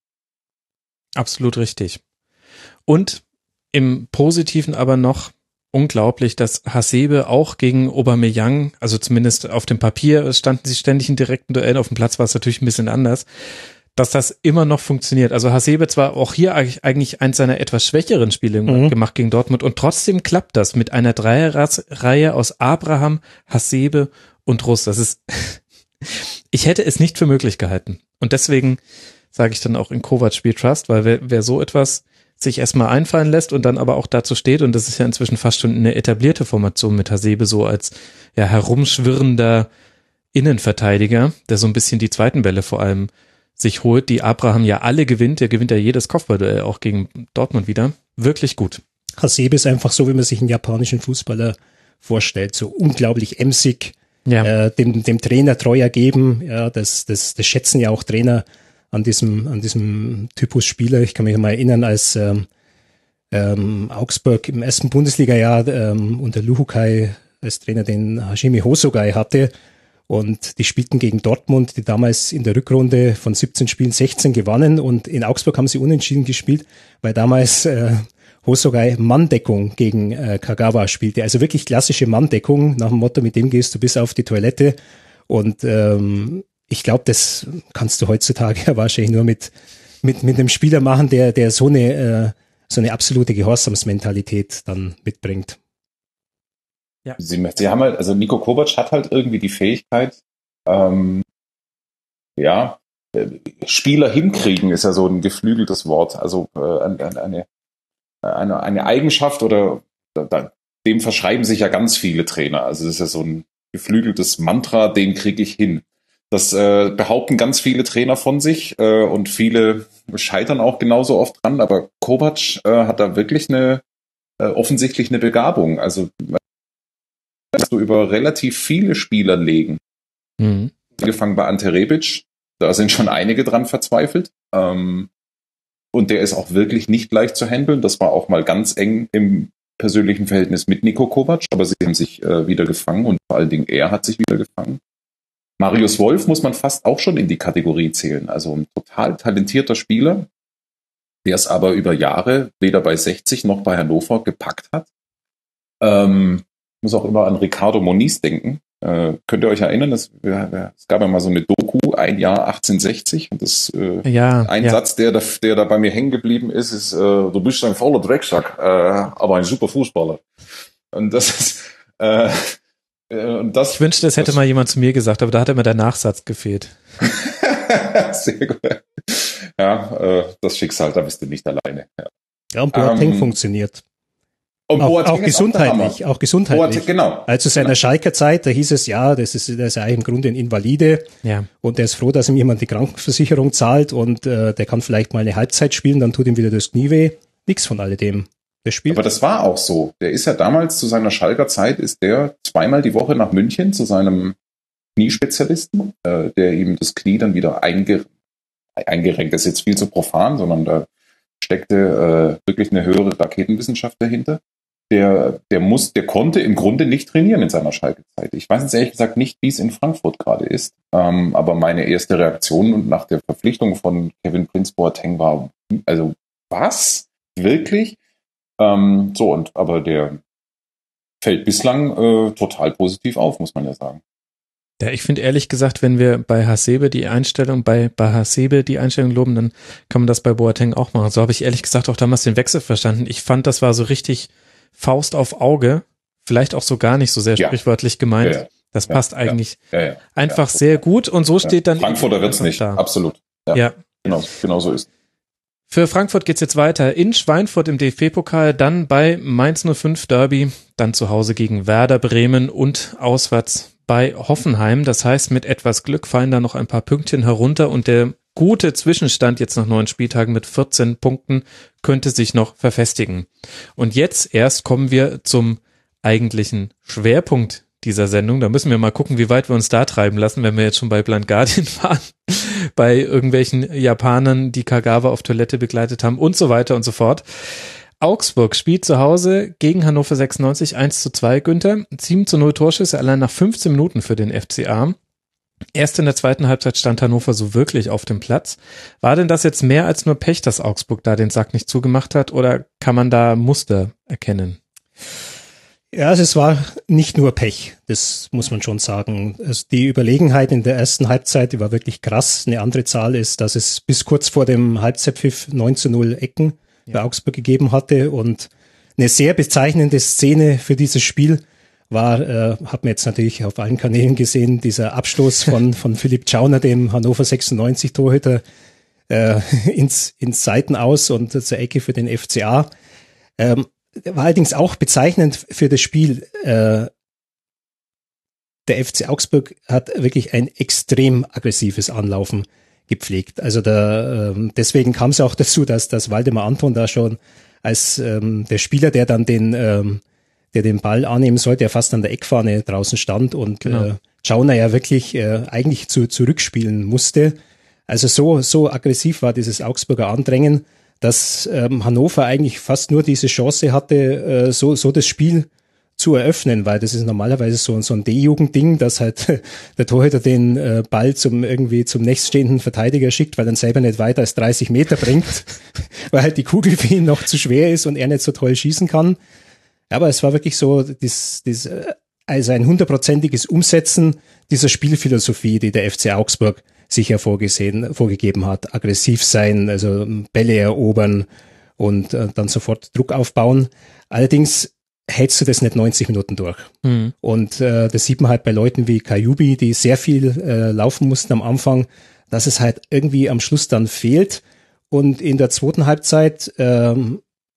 Absolut richtig. Und im Positiven aber noch unglaublich, dass Hasebe auch gegen Aubameyang, also zumindest auf dem Papier standen sie ständig in direkten Duellen, auf dem Platz war es natürlich ein bisschen anders, dass das immer noch funktioniert. Also Hasebe zwar auch hier eigentlich eins seiner etwas schwächeren Spiele mhm. gemacht gegen Dortmund und trotzdem klappt das mit einer Dreierreihe aus Abraham, Hasebe und Russ. Das ist, ich hätte es nicht für möglich gehalten. Und deswegen sage ich dann auch in Kovac spielt Trust, weil wer, wer so etwas sich erstmal einfallen lässt und dann aber auch dazu steht, und das ist ja inzwischen fast schon eine etablierte Formation mit Hasebe so als ja herumschwirrender Innenverteidiger, der so ein bisschen die zweiten Bälle vor allem sich holt, die Abraham ja alle gewinnt, der gewinnt ja jedes Kopfballduell auch gegen Dortmund wieder, wirklich gut. Hasebe ist einfach so, wie man sich einen japanischen Fußballer vorstellt, so unglaublich emsig, ja. äh, dem, dem Trainer treu ergeben, ja, das, das, das schätzen ja auch Trainer an diesem, an diesem Typus Spieler. Ich kann mich mal erinnern, als ähm, ähm, Augsburg im ersten Bundesliga-Jahr ähm, unter Luhukai als Trainer den Hashimi Hosogai hatte, und die spielten gegen Dortmund, die damals in der Rückrunde von siebzehn Spielen sechzehn gewannen, und in Augsburg haben sie unentschieden gespielt, weil damals äh, Hosogai Manndeckung gegen äh, Kagawa spielte. Also wirklich klassische Manndeckung nach dem Motto, mit dem gehst du bis auf die Toilette. Und ähm, ich glaube, das kannst du heutzutage ja wahrscheinlich nur mit mit mit einem Spieler machen, der der so eine äh, so eine absolute Gehorsamsmentalität dann mitbringt. Ja. Sie, sie haben halt, also Niko Kovac hat halt irgendwie die Fähigkeit, ähm, ja, Spieler hinkriegen ist ja so ein geflügeltes Wort, also äh, eine, eine eine eine Eigenschaft oder da, dem verschreiben sich ja ganz viele Trainer. Also das ist ja so ein geflügeltes Mantra, den kriege ich hin. Das äh, behaupten ganz viele Trainer von sich äh, und viele scheitern auch genauso oft dran. Aber Kovac äh, hat da wirklich eine äh, offensichtlich eine Begabung. Also kannst du über relativ viele Spieler legen. Mhm. Angefangen bei Ante Rebic, da sind schon einige dran verzweifelt. Ähm, und der ist auch wirklich nicht leicht zu handeln. Das war auch mal ganz eng im persönlichen Verhältnis mit Niko Kovac, aber sie haben sich äh, wieder gefangen und vor allen Dingen er hat sich wieder gefangen. Marius Wolf muss man fast auch schon in die Kategorie zählen. Also ein total talentierter Spieler, der es aber über Jahre weder bei sechzig noch bei Hannover gepackt hat. Ähm, ich muss auch immer an Ricardo Moniz denken. Äh, könnt ihr euch erinnern, es, es gab ja mal so eine Doku, ein Jahr achtzehnhundertsechzig und das äh, ja, ein ja. Satz, der da, der da bei mir hängen geblieben ist, ist, äh, du bist ein fauler Drecksack, äh, aber ein super Fußballer. Und das ist äh, Und das, ich wünschte, das hätte das, mal jemand zu mir gesagt, aber da hat immer der Nachsatz gefehlt. Sehr gut. Ja, äh, das Schicksal, da bist du nicht alleine. Ja, ja und Boateng ähm, funktioniert. Und auch, auch gesundheitlich, auch, auch gesundheitlich. Boateng, genau. Also zu seiner genau. Schalker Zeit, da hieß es, ja, das ist, das ist eigentlich im Grunde ein Invalide. Ja. Und der ist froh, dass ihm jemand die Krankenversicherung zahlt und äh, der kann vielleicht mal eine Halbzeit spielen, dann tut ihm wieder das Knie weh. Nix von alledem. Aber das war auch so. Der ist ja damals zu seiner Schalker Zeit, ist der zweimal die Woche nach München zu seinem Kniespezialisten, äh, der ihm das Knie dann wieder einge- eingerenkt. Das ist jetzt viel zu profan, sondern da steckte äh, wirklich eine höhere Raketenwissenschaft dahinter. Der, der muss, der konnte im Grunde nicht trainieren in seiner Schalke Zeit. Ich weiß jetzt ehrlich gesagt nicht, wie es in Frankfurt gerade ist, ähm, aber meine erste Reaktion nach der Verpflichtung von Kevin Prince Boateng war, also was? Wirklich? Ähm, so, und aber der fällt bislang äh, total positiv auf, muss man ja sagen. Ja, ich finde ehrlich gesagt, wenn wir bei Hasebe die Einstellung, bei, bei Hasebe die Einstellung loben, dann kann man das bei Boateng auch machen. So habe ich ehrlich gesagt auch damals den Wechsel verstanden. Ich fand, das war so richtig Faust auf Auge, vielleicht auch so gar nicht so sehr ja. sprichwörtlich gemeint. Ja, ja. Das ja, passt ja, eigentlich ja, ja, einfach ja, sehr gut und so steht dann... Frankfurter wird's nicht, da. Absolut. Ja, ja. Genau, genau so ist. Für Frankfurt geht's jetzt weiter in Schweinfurt im D F B-Pokal, dann bei Mainz null fünf Derby, dann zu Hause gegen Werder Bremen und auswärts bei Hoffenheim. Das heißt, mit etwas Glück fallen da noch ein paar Pünktchen herunter und der gute Zwischenstand jetzt nach neun Spieltagen mit vierzehn Punkten könnte sich noch verfestigen. Und jetzt erst kommen wir zum eigentlichen Schwerpunkt dieser Sendung. Da müssen wir mal gucken, wie weit wir uns da treiben lassen, wenn wir jetzt schon bei Blind Guardian waren, bei irgendwelchen Japanern, die Kagawa auf Toilette begleitet haben und so weiter und so fort. Augsburg spielt zu Hause gegen Hannover sechsundneunzig eins zu zwei, Günther. sieben zu null Torschüsse allein nach fünfzehn Minuten für den F C A. Erst in der zweiten Halbzeit stand Hannover so wirklich auf dem Platz. War denn das jetzt mehr als nur Pech, dass Augsburg da den Sack nicht zugemacht hat, oder kann man da Muster erkennen? Ja, also es war nicht nur Pech, das muss man schon sagen. Also die Überlegenheit in der ersten Halbzeit, die war wirklich krass. Eine andere Zahl ist, dass es bis kurz vor dem Halbzeitpfiff neun zu null Ecken ja. bei Augsburg gegeben hatte, und eine sehr bezeichnende Szene für dieses Spiel war, äh, hat man jetzt natürlich auf allen Kanälen gesehen, dieser Abstoß von von Philipp Tschauner, dem Hannover sechsundneunzig Torhüter, äh, ins ins Seitenaus und zur Ecke für den F C A. Ähm, war allerdings auch bezeichnend für das Spiel. Äh, der F C Augsburg hat wirklich ein extrem aggressives Anlaufen gepflegt. Also da, äh, deswegen kam es auch dazu, dass dass Waldemar Anton da schon als ähm, der Spieler, der dann den ähm, der den Ball annehmen sollte, der fast an der Eckfahne draußen stand und genau. äh, Schauner ja wirklich äh, eigentlich zu, zurückspielen musste. Also so so aggressiv war dieses Augsburger Andrängen, dass ähm, Hannover eigentlich fast nur diese Chance hatte, äh, so so das Spiel zu eröffnen, weil das ist normalerweise so, so ein D-Jugend-Ding, dass halt der Torhüter den äh, Ball zum irgendwie zum nächststehenden Verteidiger schickt, weil er dann selber nicht weiter als dreißig Meter bringt, weil halt die Kugel für ihn noch zu schwer ist und er nicht so toll schießen kann. Aber es war wirklich so, das, das, also ein hundertprozentiges Umsetzen dieser Spielphilosophie, die der F C Augsburg sich ja vorgesehen, vorgegeben hat. Aggressiv sein, also Bälle erobern und äh, dann sofort Druck aufbauen. Allerdings hältst du das nicht neunzig Minuten durch. Mhm. Und äh, das sieht man halt bei Leuten wie Kajubi, die sehr viel äh, laufen mussten am Anfang, dass es halt irgendwie am Schluss dann fehlt. Und in der zweiten Halbzeit ähm,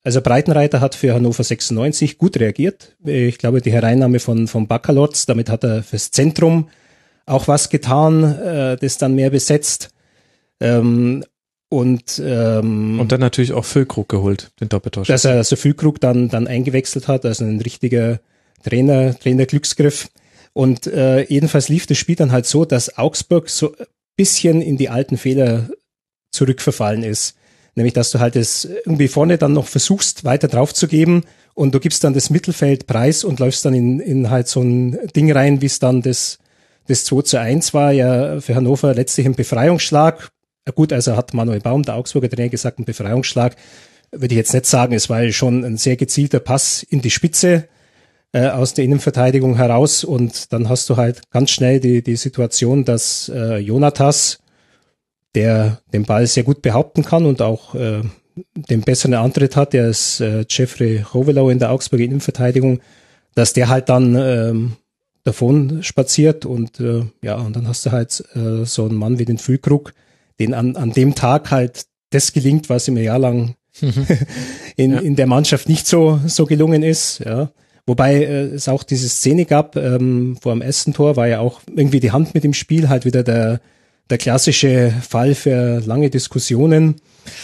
Also Breitenreiter hat für Hannover sechsundneunzig gut reagiert. Ich glaube, die Hereinnahme von, von Baccalords, damit hat er fürs Zentrum auch was getan, äh, das dann mehr besetzt. Ähm, und, ähm, und dann natürlich auch Füllkrug geholt, den Doppeltorsch. Dass er also Füllkrug dann, dann eingewechselt hat, also ein richtiger Trainer, Trainer-Glücksgriff. Und äh, jedenfalls lief das Spiel dann halt so, dass Augsburg so ein bisschen in die alten Fehler zurückverfallen ist. Nämlich, dass du halt es irgendwie vorne dann noch versuchst, weiter drauf zu geben und du gibst dann das Mittelfeld preis und läufst dann in, in halt so ein Ding rein, wie es dann das, das zwei zu eins war, ja für Hannover letztlich ein Befreiungsschlag. Ja gut, also hat Manuel Baum, der Augsburger Trainer, gesagt, ein Befreiungsschlag. Würde ich jetzt nicht sagen, es war schon ein sehr gezielter Pass in die Spitze äh, aus der Innenverteidigung heraus und dann hast du halt ganz schnell die, die Situation, dass äh, Jonatas, der den Ball sehr gut behaupten kann und auch äh, den besseren Antritt hat, der ist äh, Jeffrey Hovelow in der Augsburger Innenverteidigung, dass der halt dann ähm, davon spaziert und äh, ja, und dann hast du halt äh, so einen Mann wie den Füllkrug, den an, an dem Tag halt das gelingt, was ihm ein Jahr lang in, ja. in der Mannschaft nicht so, so gelungen ist, ja. Wobei äh, es auch diese Szene gab, ähm, vor dem ersten Tor war ja auch irgendwie die Hand mit dem Spiel, halt wieder der der klassische Fall für lange Diskussionen.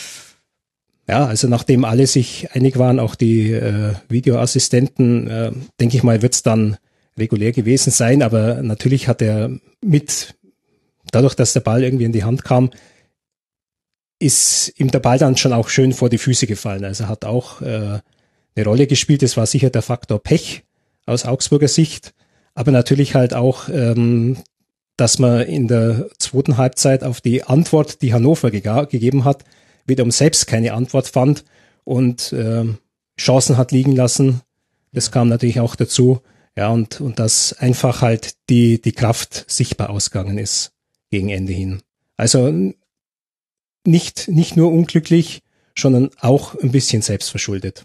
Ja, also nachdem alle sich einig waren, auch die äh, Videoassistenten, äh, denke ich mal, wird es dann regulär gewesen sein. Aber natürlich hat er mit, dadurch, dass der Ball irgendwie in die Hand kam, ist ihm der Ball dann schon auch schön vor die Füße gefallen. Also hat auch äh, eine Rolle gespielt. Das war sicher der Faktor Pech aus Augsburger Sicht. Aber natürlich halt auch ähm, dass man in der zweiten Halbzeit auf die Antwort, die Hannover ge- gegeben hat, wiederum selbst keine Antwort fand und äh, Chancen hat liegen lassen. Das kam natürlich auch dazu. Ja, und, und dass einfach halt die, die Kraft sichtbar ausgegangen ist gegen Ende hin. Also nicht, nicht nur unglücklich, sondern auch ein bisschen selbstverschuldet.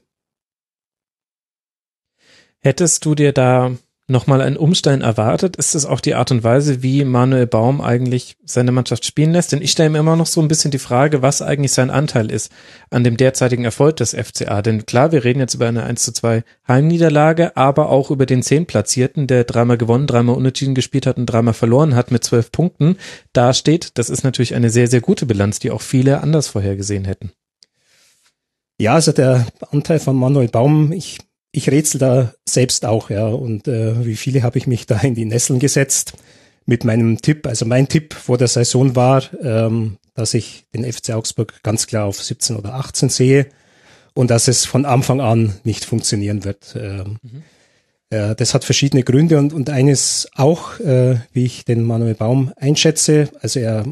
Hättest du dir da nochmal einen Umstellen erwartet? Ist das auch die Art und Weise, wie Manuel Baum eigentlich seine Mannschaft spielen lässt? Denn ich stelle mir immer noch so ein bisschen die Frage, was eigentlich sein Anteil ist an dem derzeitigen Erfolg des F C A. Denn klar, wir reden jetzt über eine eins zu zwei Heimniederlage, aber auch über den Zehntplatzierten, der dreimal gewonnen, dreimal unentschieden gespielt hat und dreimal verloren hat mit zwölf Punkten. Da steht, das ist natürlich eine sehr, sehr gute Bilanz, die auch viele anders vorhergesehen hätten. Ja, also der Anteil von Manuel Baum, ich Ich rätsel da selbst auch, ja, und äh, wie viele habe ich mich da in die Nesseln gesetzt mit meinem Tipp. Also mein Tipp vor der Saison war, ähm, dass ich den F C Augsburg ganz klar auf siebzehn oder achtzehn sehe und dass es von Anfang an nicht funktionieren wird. Ähm, mhm. äh, das hat verschiedene Gründe und, und eines auch, äh, wie ich den Manuel Baum einschätze. Also er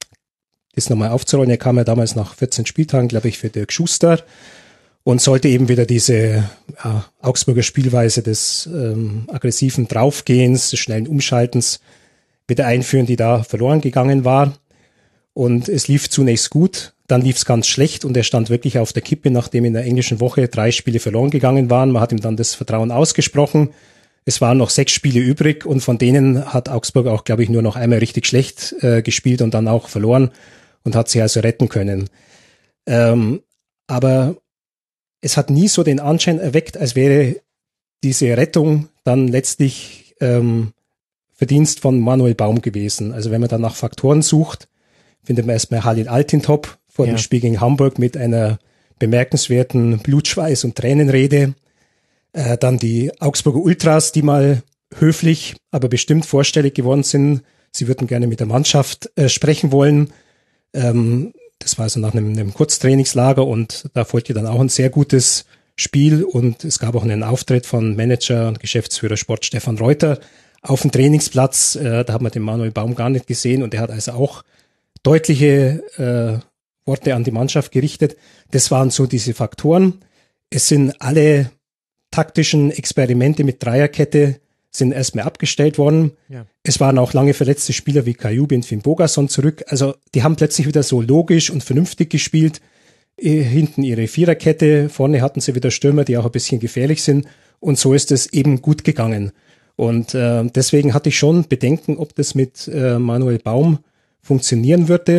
ist nochmal aufzurollen, er kam ja damals nach vierzehn Spieltagen, glaube ich, für Dirk Schuster. Und sollte eben wieder diese ja, Augsburger Spielweise des ähm, aggressiven Draufgehens, des schnellen Umschaltens wieder einführen, die da verloren gegangen war. Und es lief zunächst gut, dann lief es ganz schlecht und er stand wirklich auf der Kippe, nachdem in der englischen Woche drei Spiele verloren gegangen waren. Man hat ihm dann das Vertrauen ausgesprochen. Es waren noch sechs Spiele übrig und von denen hat Augsburg auch, glaube ich, nur noch einmal richtig schlecht äh, gespielt und dann auch verloren und hat sich also retten können. Ähm, aber es hat nie so den Anschein erweckt, als wäre diese Rettung dann letztlich ähm, Verdienst von Manuel Baum gewesen. Also wenn man dann nach Faktoren sucht, findet man erstmal Halil Altintop vor ja. dem Spiel gegen Hamburg mit einer bemerkenswerten Blutschweiß- und Tränenrede. Äh, dann die Augsburger Ultras, die mal höflich, aber bestimmt vorstellig geworden sind. Sie würden gerne mit der Mannschaft äh, sprechen wollen. Ähm, Das war also nach einem, einem Kurztrainingslager und da folgte dann auch ein sehr gutes Spiel und es gab auch einen Auftritt von Manager und Geschäftsführer Sport Stefan Reuter auf dem Trainingsplatz. Äh, da hat man den Manuel Baum gar nicht gesehen und er hat also auch deutliche äh, Worte an die Mannschaft gerichtet. Das waren so diese Faktoren. Es sind alle taktischen Experimente mit Dreierkette sind erstmal abgestellt worden. Ja. Es waren auch lange verletzte Spieler wie Kajubi und Finn Bogason zurück. Also die haben plötzlich wieder so logisch und vernünftig gespielt. Hinten ihre Viererkette, vorne hatten sie wieder Stürmer, die auch ein bisschen gefährlich sind. Und so ist es eben gut gegangen. Und äh, deswegen hatte ich schon Bedenken, ob das mit äh, Manuel Baum funktionieren würde.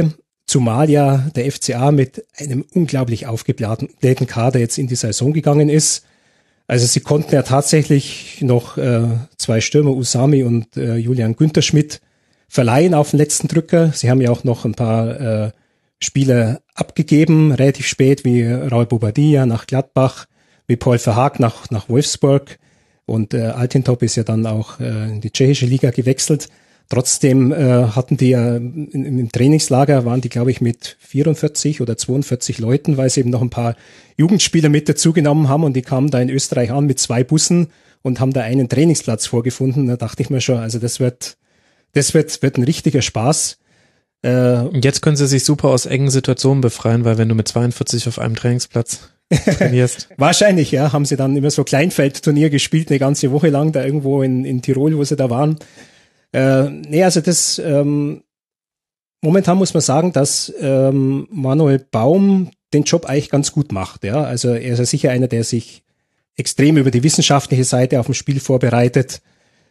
zumal ja der F C A mit einem unglaublich aufgeblähten Kader jetzt in die Saison gegangen ist. Also sie konnten ja tatsächlich noch äh, zwei Stürmer, Usami und äh, Julian Günther-Schmidt, verleihen auf den letzten Drücker. Sie haben ja auch noch ein paar äh, Spieler abgegeben, relativ spät, wie Raul Bobadilla nach Gladbach, wie Paul Verhaag nach, nach Wolfsburg. Und äh, Altintop ist ja dann auch äh, in die tschechische Liga gewechselt. Trotzdem äh, hatten die ja im, im Trainingslager, waren die, glaube ich, mit vierundvierzig oder zweiundvierzig Leuten, weil sie eben noch ein paar Jugendspieler mit dazugenommen haben und die kamen da in Österreich an mit zwei Bussen und haben da einen Trainingsplatz vorgefunden. Da dachte ich mir schon, also das wird, das wird, wird ein richtiger Spaß. Äh, und jetzt können sie sich super aus engen Situationen befreien, weil wenn du mit zweiundvierzig auf einem Trainingsplatz trainierst. Wahrscheinlich, ja, haben sie dann immer so Kleinfeldturnier gespielt, eine ganze Woche lang, da irgendwo in, in Tirol, wo sie da waren. Äh, nee, also das, ähm, momentan muss man sagen, dass ähm, Manuel Baum den Job eigentlich ganz gut macht, ja. Also er ist ja sicher einer, der sich extrem über die wissenschaftliche Seite auf dem Spiel vorbereitet,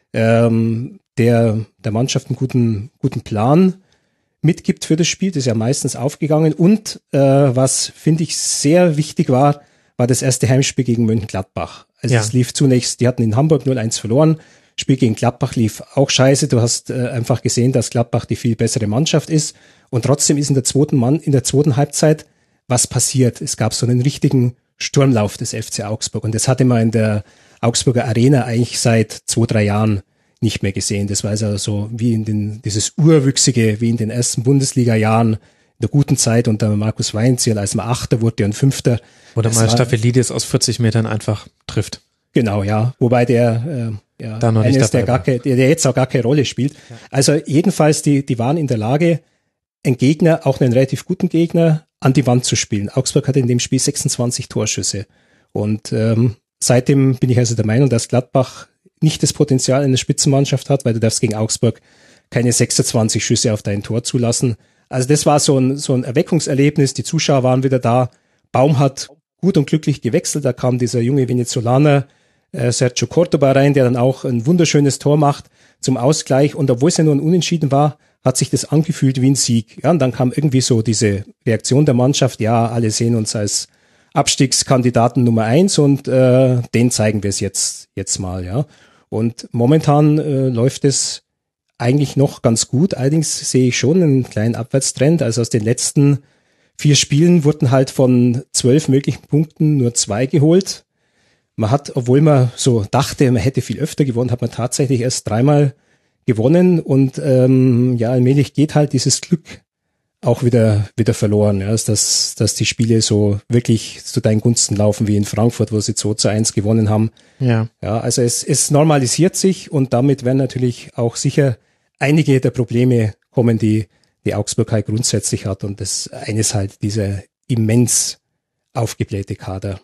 ähm, der der Mannschaft einen guten, guten Plan mitgibt für das Spiel, das ist ja meistens aufgegangen. Und äh, was, finde ich, sehr wichtig war, war das erste Heimspiel gegen Mönchengladbach. Also ja. Es lief zunächst, die hatten in Hamburg null eins verloren, Spiel gegen Gladbach lief auch scheiße. Du hast äh, einfach gesehen, dass Gladbach die viel bessere Mannschaft ist. Und trotzdem ist in der zweiten Mann, in der zweiten Halbzeit was passiert. Es gab so einen richtigen Sturmlauf des F C Augsburg. Und das hatte man in der Augsburger Arena eigentlich seit zwei, drei Jahren nicht mehr gesehen. Das war also so wie in den, dieses Urwüchsige, wie in den ersten Bundesliga-Jahren, in der guten Zeit unter Markus Weinzierl, als man Achter wurde und Fünfter. Oder mal Staphylides aus vierzig Metern einfach trifft. Genau, ja. Wobei der, äh, ja, da noch einer nicht ist, der, gar keine, der, der jetzt auch gar keine Rolle spielt. Ja. Also jedenfalls, die, die waren in der Lage, einen Gegner, auch einen relativ guten Gegner, an die Wand zu spielen. Augsburg hatte in dem Spiel sechsundzwanzig Torschüsse. Und ähm, seitdem bin ich also der Meinung, dass Gladbach nicht das Potenzial einer Spitzenmannschaft hat, weil du darfst gegen Augsburg keine sechsundzwanzig Schüsse auf dein Tor zulassen. Also das war so ein, so ein Erweckungserlebnis. Die Zuschauer waren wieder da. Baum hat gut und glücklich gewechselt. Da kam dieser junge Venezolaner äh, Sergio Cordoba rein, der dann auch ein wunderschönes Tor macht zum Ausgleich. Und obwohl es ja nur ein Unentschieden war, hat sich das angefühlt wie ein Sieg. Ja, und dann kam irgendwie so diese Reaktion der Mannschaft. Ja, alle sehen uns als Abstiegskandidaten Nummer eins und äh, den zeigen wir es jetzt jetzt mal. Ja. Und momentan äh, läuft es eigentlich noch ganz gut. Allerdings sehe ich schon einen kleinen Abwärtstrend. Also aus den letzten vier Spielen wurden halt von zwölf möglichen Punkten nur zwei geholt. Man hat, obwohl man so dachte, man hätte viel öfter gewonnen, hat man tatsächlich erst dreimal gewonnen. Und ähm, ja, allmählich geht halt dieses Glück auch wieder wieder verloren. Ja, dass, dass die Spiele so wirklich zu deinen Gunsten laufen wie in Frankfurt, wo sie zwei zu eins gewonnen haben. Ja, ja, also es, es normalisiert sich und damit werden natürlich auch sicher einige der Probleme kommen, die die Augsburg halt grundsätzlich hat. Und das eine ist halt dieser immens aufgeblähte Kader.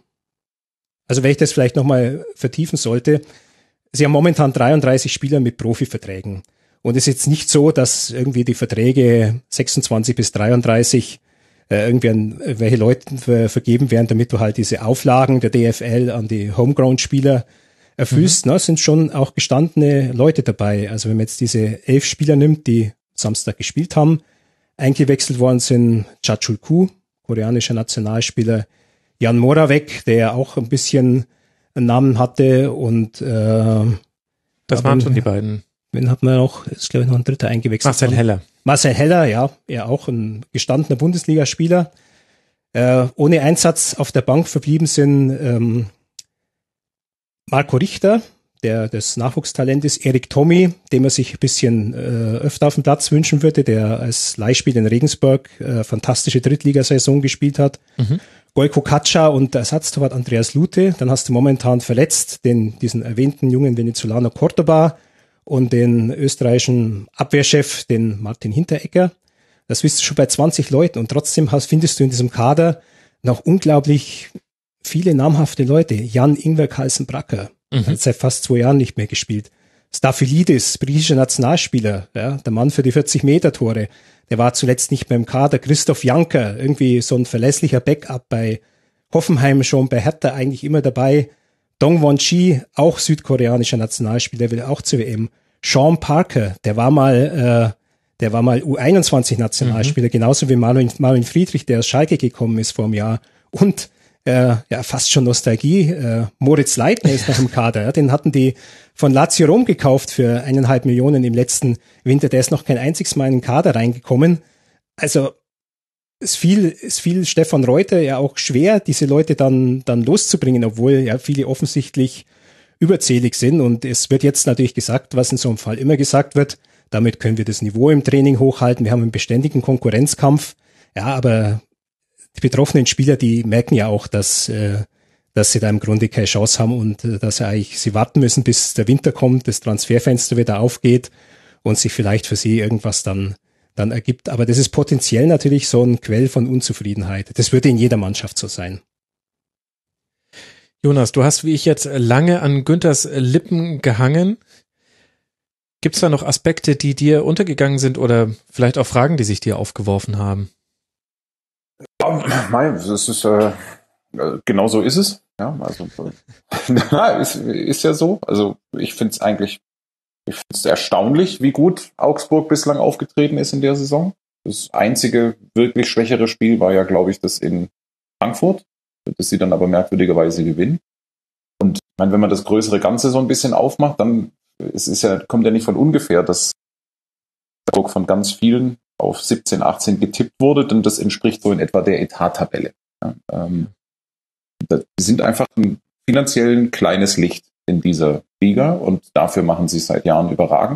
Also wenn ich das vielleicht nochmal vertiefen sollte, sie haben momentan dreiunddreißig Spieler mit Profiverträgen. Und es ist jetzt nicht so, dass irgendwie die Verträge sechsundzwanzig bis dreiunddreißig äh, irgendwie an welche Leuten ver- vergeben werden, damit du halt diese Auflagen der D F L an die Homegrown-Spieler erfüllst. Mhm. Ne, sind schon auch gestandene Leute dabei. Also wenn man jetzt diese elf Spieler nimmt, die Samstag gespielt haben, eingewechselt worden sind Chachul-Ku, koreanischer Nationalspieler, Jan Moravec, der auch ein bisschen einen Namen hatte und äh, das waren schon die beiden. Wen hat man noch? Ist glaube ich noch ein dritter eingewechselt. Marcel worden. Heller. Marcel Heller, ja, er auch ein gestandener Bundesligaspieler. Äh, ohne Einsatz auf der Bank verblieben sind ähm, Marco Richter, der das Nachwuchstalent ist, Erik Tommy, den man sich ein bisschen äh, öfter auf dem Platz wünschen würde, der als Leihspieler in Regensburg äh, fantastische Drittligasaison gespielt hat. Mhm. Gojko Katscha und der Ersatztorwart Andreas Lute. Dann hast du momentan verletzt den diesen erwähnten jungen Venezolaner Cordoba und den österreichischen Abwehrchef, den Martin Hinteregger. Das bist du schon bei zwanzig Leuten und trotzdem hast, findest du in diesem Kader noch unglaublich viele namhafte Leute. Jan-Ingwer Carlsen-Bracker, mhm. hat seit fast zwei Jahren nicht mehr gespielt. Staphylides, britischer Nationalspieler, ja, der Mann für die vierzig-Meter-Tore, der war zuletzt nicht mehr im Kader. Christoph Janker, irgendwie so ein verlässlicher Backup bei Hoffenheim schon, bei Hertha eigentlich immer dabei. Dong Won-chi, auch südkoreanischer Nationalspieler, will auch zur W M. Sean Parker, der war mal äh, der war mal U einundzwanzig-Nationalspieler, mhm. genauso wie Marvin, Marvin Friedrich, der aus Schalke gekommen ist vor einem Jahr. Und äh, ja, fast schon Nostalgie, äh, Moritz Leitner ist noch im Kader. Ja, den hatten die von Lazio Rom gekauft für eineinhalb Millionen im letzten Winter. Der ist noch kein einziges Mal in den Kader reingekommen. Also es fiel, es fiel Stefan Reuter ja auch schwer, diese Leute dann, dann loszubringen, obwohl ja viele offensichtlich überzählig sind. Und es wird jetzt natürlich gesagt, was in so einem Fall immer gesagt wird, damit können wir das Niveau im Training hochhalten. Wir haben einen beständigen Konkurrenzkampf. Ja, aber die betroffenen Spieler, die merken ja auch, dass, äh, dass sie da im Grunde keine Chance haben und äh, dass sie eigentlich, sie warten müssen, bis der Winter kommt, das Transferfenster wieder aufgeht und sich vielleicht für sie irgendwas dann, dann ergibt. Aber das ist potenziell natürlich so ein Quell von Unzufriedenheit. Das würde in jeder Mannschaft so sein. Jonas, du hast wie ich jetzt lange an Günthers Lippen gehangen. Gibt es da noch Aspekte, die dir untergegangen sind oder vielleicht auch Fragen, die sich dir aufgeworfen haben? Ja, nein, das ist äh, genau so ist es. Ja, also na, ist, ist ja so. Also ich finde es eigentlich, ich finde es erstaunlich, wie gut Augsburg bislang aufgetreten ist in der Saison. Das einzige wirklich schwächere Spiel war ja, glaube ich, das in Frankfurt, das sie dann aber merkwürdigerweise gewinnen. Und ich meine, wenn man das größere Ganze so ein bisschen aufmacht, dann es ist ja, kommt ja nicht von ungefähr, dass Augsburg von ganz vielen auf siebzehn, achtzehn getippt wurde, denn das entspricht so in etwa der Etat-Tabelle. Ja, ähm, die sind einfach ein finanziell ein kleines Licht in dieser Liga und dafür machen sie es seit Jahren überragend.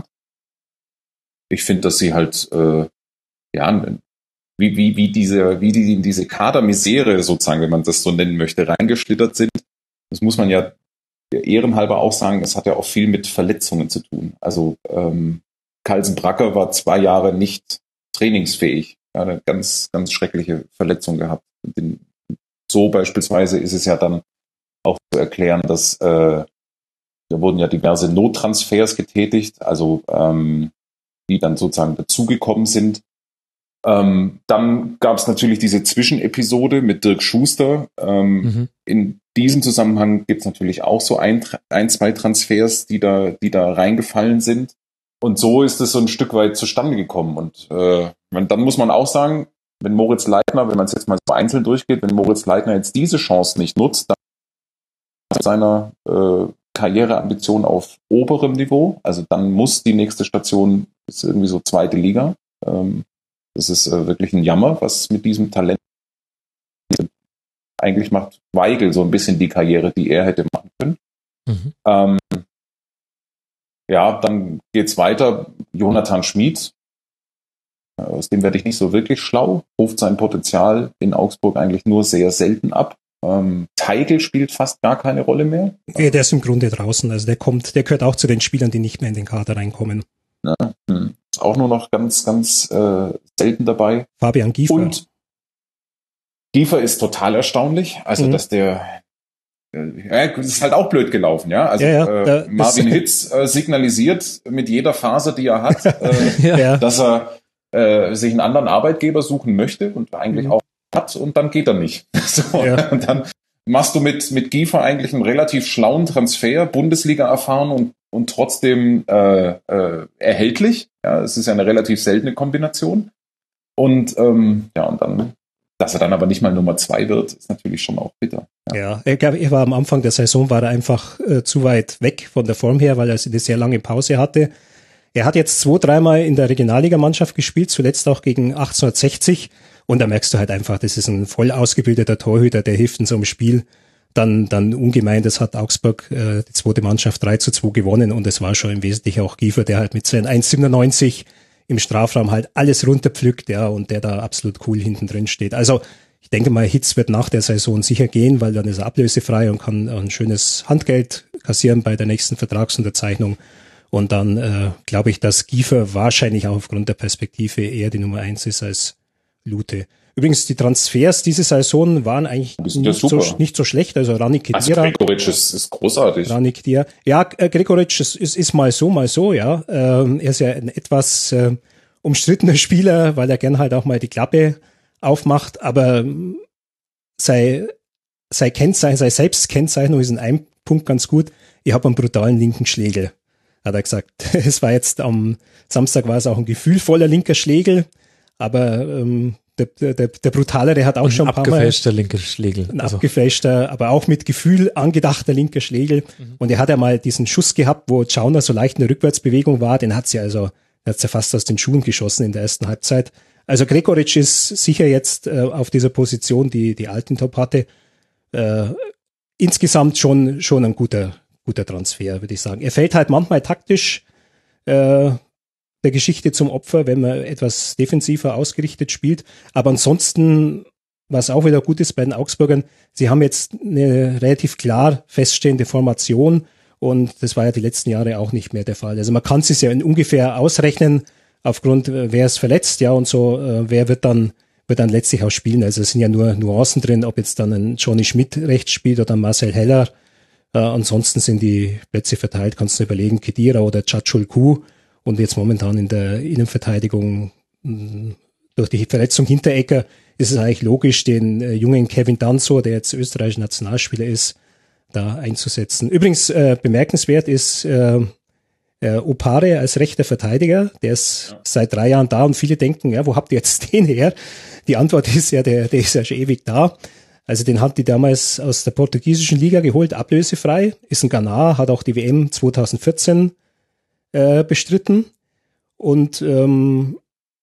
Ich finde, dass sie halt äh, ja wie, wie, wie diese, wie die in diese Kadermisere sozusagen, wenn man das so nennen möchte, reingeschlittert sind. Das muss man ja ehrenhalber auch sagen, das hat ja auch viel mit Verletzungen zu tun. Also ähm, Carlsen Bracker war zwei Jahre nicht trainingsfähig. Er hat eine ganz, ganz schreckliche Verletzung gehabt. Den, so beispielsweise ist es ja dann auch zu erklären, dass äh, da wurden ja diverse Nottransfers getätigt, also ähm, die dann sozusagen dazugekommen sind. Ähm, dann gab es natürlich diese Zwischenepisode mit Dirk Schuster. Ähm, mhm. In diesem Zusammenhang gibt es natürlich auch so ein, ein, zwei Transfers, die da, die da reingefallen sind. Und so ist es so ein Stück weit zustande gekommen. Und äh, dann muss man auch sagen, wenn Moritz Leitner, wenn man es jetzt mal so einzeln durchgeht, wenn Moritz Leitner jetzt diese Chance nicht nutzt, dann seiner äh, Karriereambition auf oberem Niveau. Also dann muss die nächste Station, ist irgendwie so zweite Liga. Ähm, das ist äh, wirklich ein Jammer, was mit diesem Talent eigentlich macht Weigl so ein bisschen die Karriere, die er hätte machen können. Mhm. Ähm, ja, dann geht's weiter. Jonathan Schmid, aus dem werde ich nicht so wirklich schlau, ruft sein Potenzial in Augsburg eigentlich nur sehr selten ab. Ähm, Teigl spielt fast gar keine Rolle mehr. Ja, der ist im Grunde draußen, also der kommt, der gehört auch zu den Spielern, die nicht mehr in den Kader reinkommen. Ja, hm. Ist auch nur noch ganz, ganz äh, selten dabei. Fabian Giefer. Und Giefer ist total erstaunlich, also mhm. dass der äh, das ist halt auch blöd gelaufen, ja. Also ja, ja, äh, Marvin Hitz äh, signalisiert mit jeder Phase, die er hat, äh, ja. dass er äh, sich einen anderen Arbeitgeber suchen möchte und eigentlich mhm. auch hat und dann geht er nicht. So, ja. Und dann machst du mit mit Giefer eigentlich einen relativ schlauen Transfer, Bundesliga erfahren und und trotzdem äh, äh, erhältlich. Ja, es ist ja eine relativ seltene Kombination. Und ähm, ja, und dann, dass er dann aber nicht mal Nummer zwei wird, ist natürlich schon auch bitter. Ja, ja, ich glaube, er war am Anfang der Saison war er einfach äh, zu weit weg von der Form her, weil er eine sehr lange Pause hatte. Er hat jetzt zwei, dreimal in der Regionalligamannschaft gespielt, zuletzt auch gegen achtzehnhundertsechzig. Und da merkst du halt einfach, das ist ein voll ausgebildeter Torhüter, der hilft in so einem Spiel dann dann ungemein. Das hat Augsburg, äh, die zweite Mannschaft, drei zu zwei gewonnen und es war schon im Wesentlichen auch Giefer, der halt mit seinen eins Komma siebenundneunzig im Strafraum halt alles runterpflückt, ja, und der da absolut cool hinten drin steht. Also ich denke mal, Hitz wird nach der Saison sicher gehen, weil dann ist er ablösefrei und kann ein schönes Handgeld kassieren bei der nächsten Vertragsunterzeichnung. Und dann äh, glaube ich, dass Giefer wahrscheinlich auch aufgrund der Perspektive eher die Nummer eins ist als Lute. Übrigens, die Transfers diese Saison waren eigentlich nicht so, nicht so schlecht. Also Rani Kedira. Also Gregoritsch ist, ist großartig. Rani Kedira. Ja, Gregoritsch ist, ist, ist mal so, mal so, ja. Ähm, er ist ja ein etwas äh, umstrittener Spieler, weil er gern halt auch mal die Klappe aufmacht. Aber sei, sei Kennzeichen, sei Selbstkennzeichnung ist in einem Punkt ganz gut. Ich habe einen brutalen linken Schlägel. hat er gesagt. Es war jetzt am Samstag war es auch ein gefühlvoller linker Schlägel, aber ähm, der, der, der brutalere hat auch und schon ein paar Mal. Ein abgefälschter linker Schlägel. Ein also. abgefälschter, aber auch mit Gefühl angedachter linker Schlägel. Mhm. Und er hat ja mal diesen Schuss gehabt, wo Chauner so leicht eine Rückwärtsbewegung war. Den hat sie also, der hat's ja fast aus den Schuhen geschossen in der ersten Halbzeit. Also Gregoritsch ist sicher jetzt äh, auf dieser Position, die die Altintop hatte, äh, insgesamt schon schon ein guter guter Transfer, würde ich sagen. Er fällt halt manchmal taktisch äh, der Geschichte zum Opfer, wenn man etwas defensiver ausgerichtet spielt. Aber ansonsten, was auch wieder gut ist bei den Augsburgern, sie haben jetzt eine relativ klar feststehende Formation und das war ja die letzten Jahre auch nicht mehr der Fall. Also man kann es ja in ungefähr ausrechnen, aufgrund, wer ist verletzt, ja, und so, äh, wer wird dann wird dann letztlich auch spielen. Also es sind ja nur Nuancen drin, ob jetzt dann ein Johnny Schmidt rechts spielt oder ein Marcel Heller. Äh, ansonsten sind die Plätze verteilt, kannst du überlegen, Khedira oder Tschatschulku. Und jetzt momentan in der Innenverteidigung mh, durch die Verletzung Hinteregger ist es eigentlich logisch, den äh, jungen Kevin Danso, der jetzt österreichischer Nationalspieler ist, da einzusetzen. Übrigens äh, bemerkenswert ist äh, äh, Opare als rechter Verteidiger, der ist ja. seit drei Jahren da und viele denken, ja, wo habt ihr jetzt den her? Die Antwort ist ja, der, der ist ja schon ewig da. Also den hat die damals aus der portugiesischen Liga geholt, ablösefrei, ist ein Ghanaer, hat auch die W M zwanzig vierzehn äh, bestritten und ähm,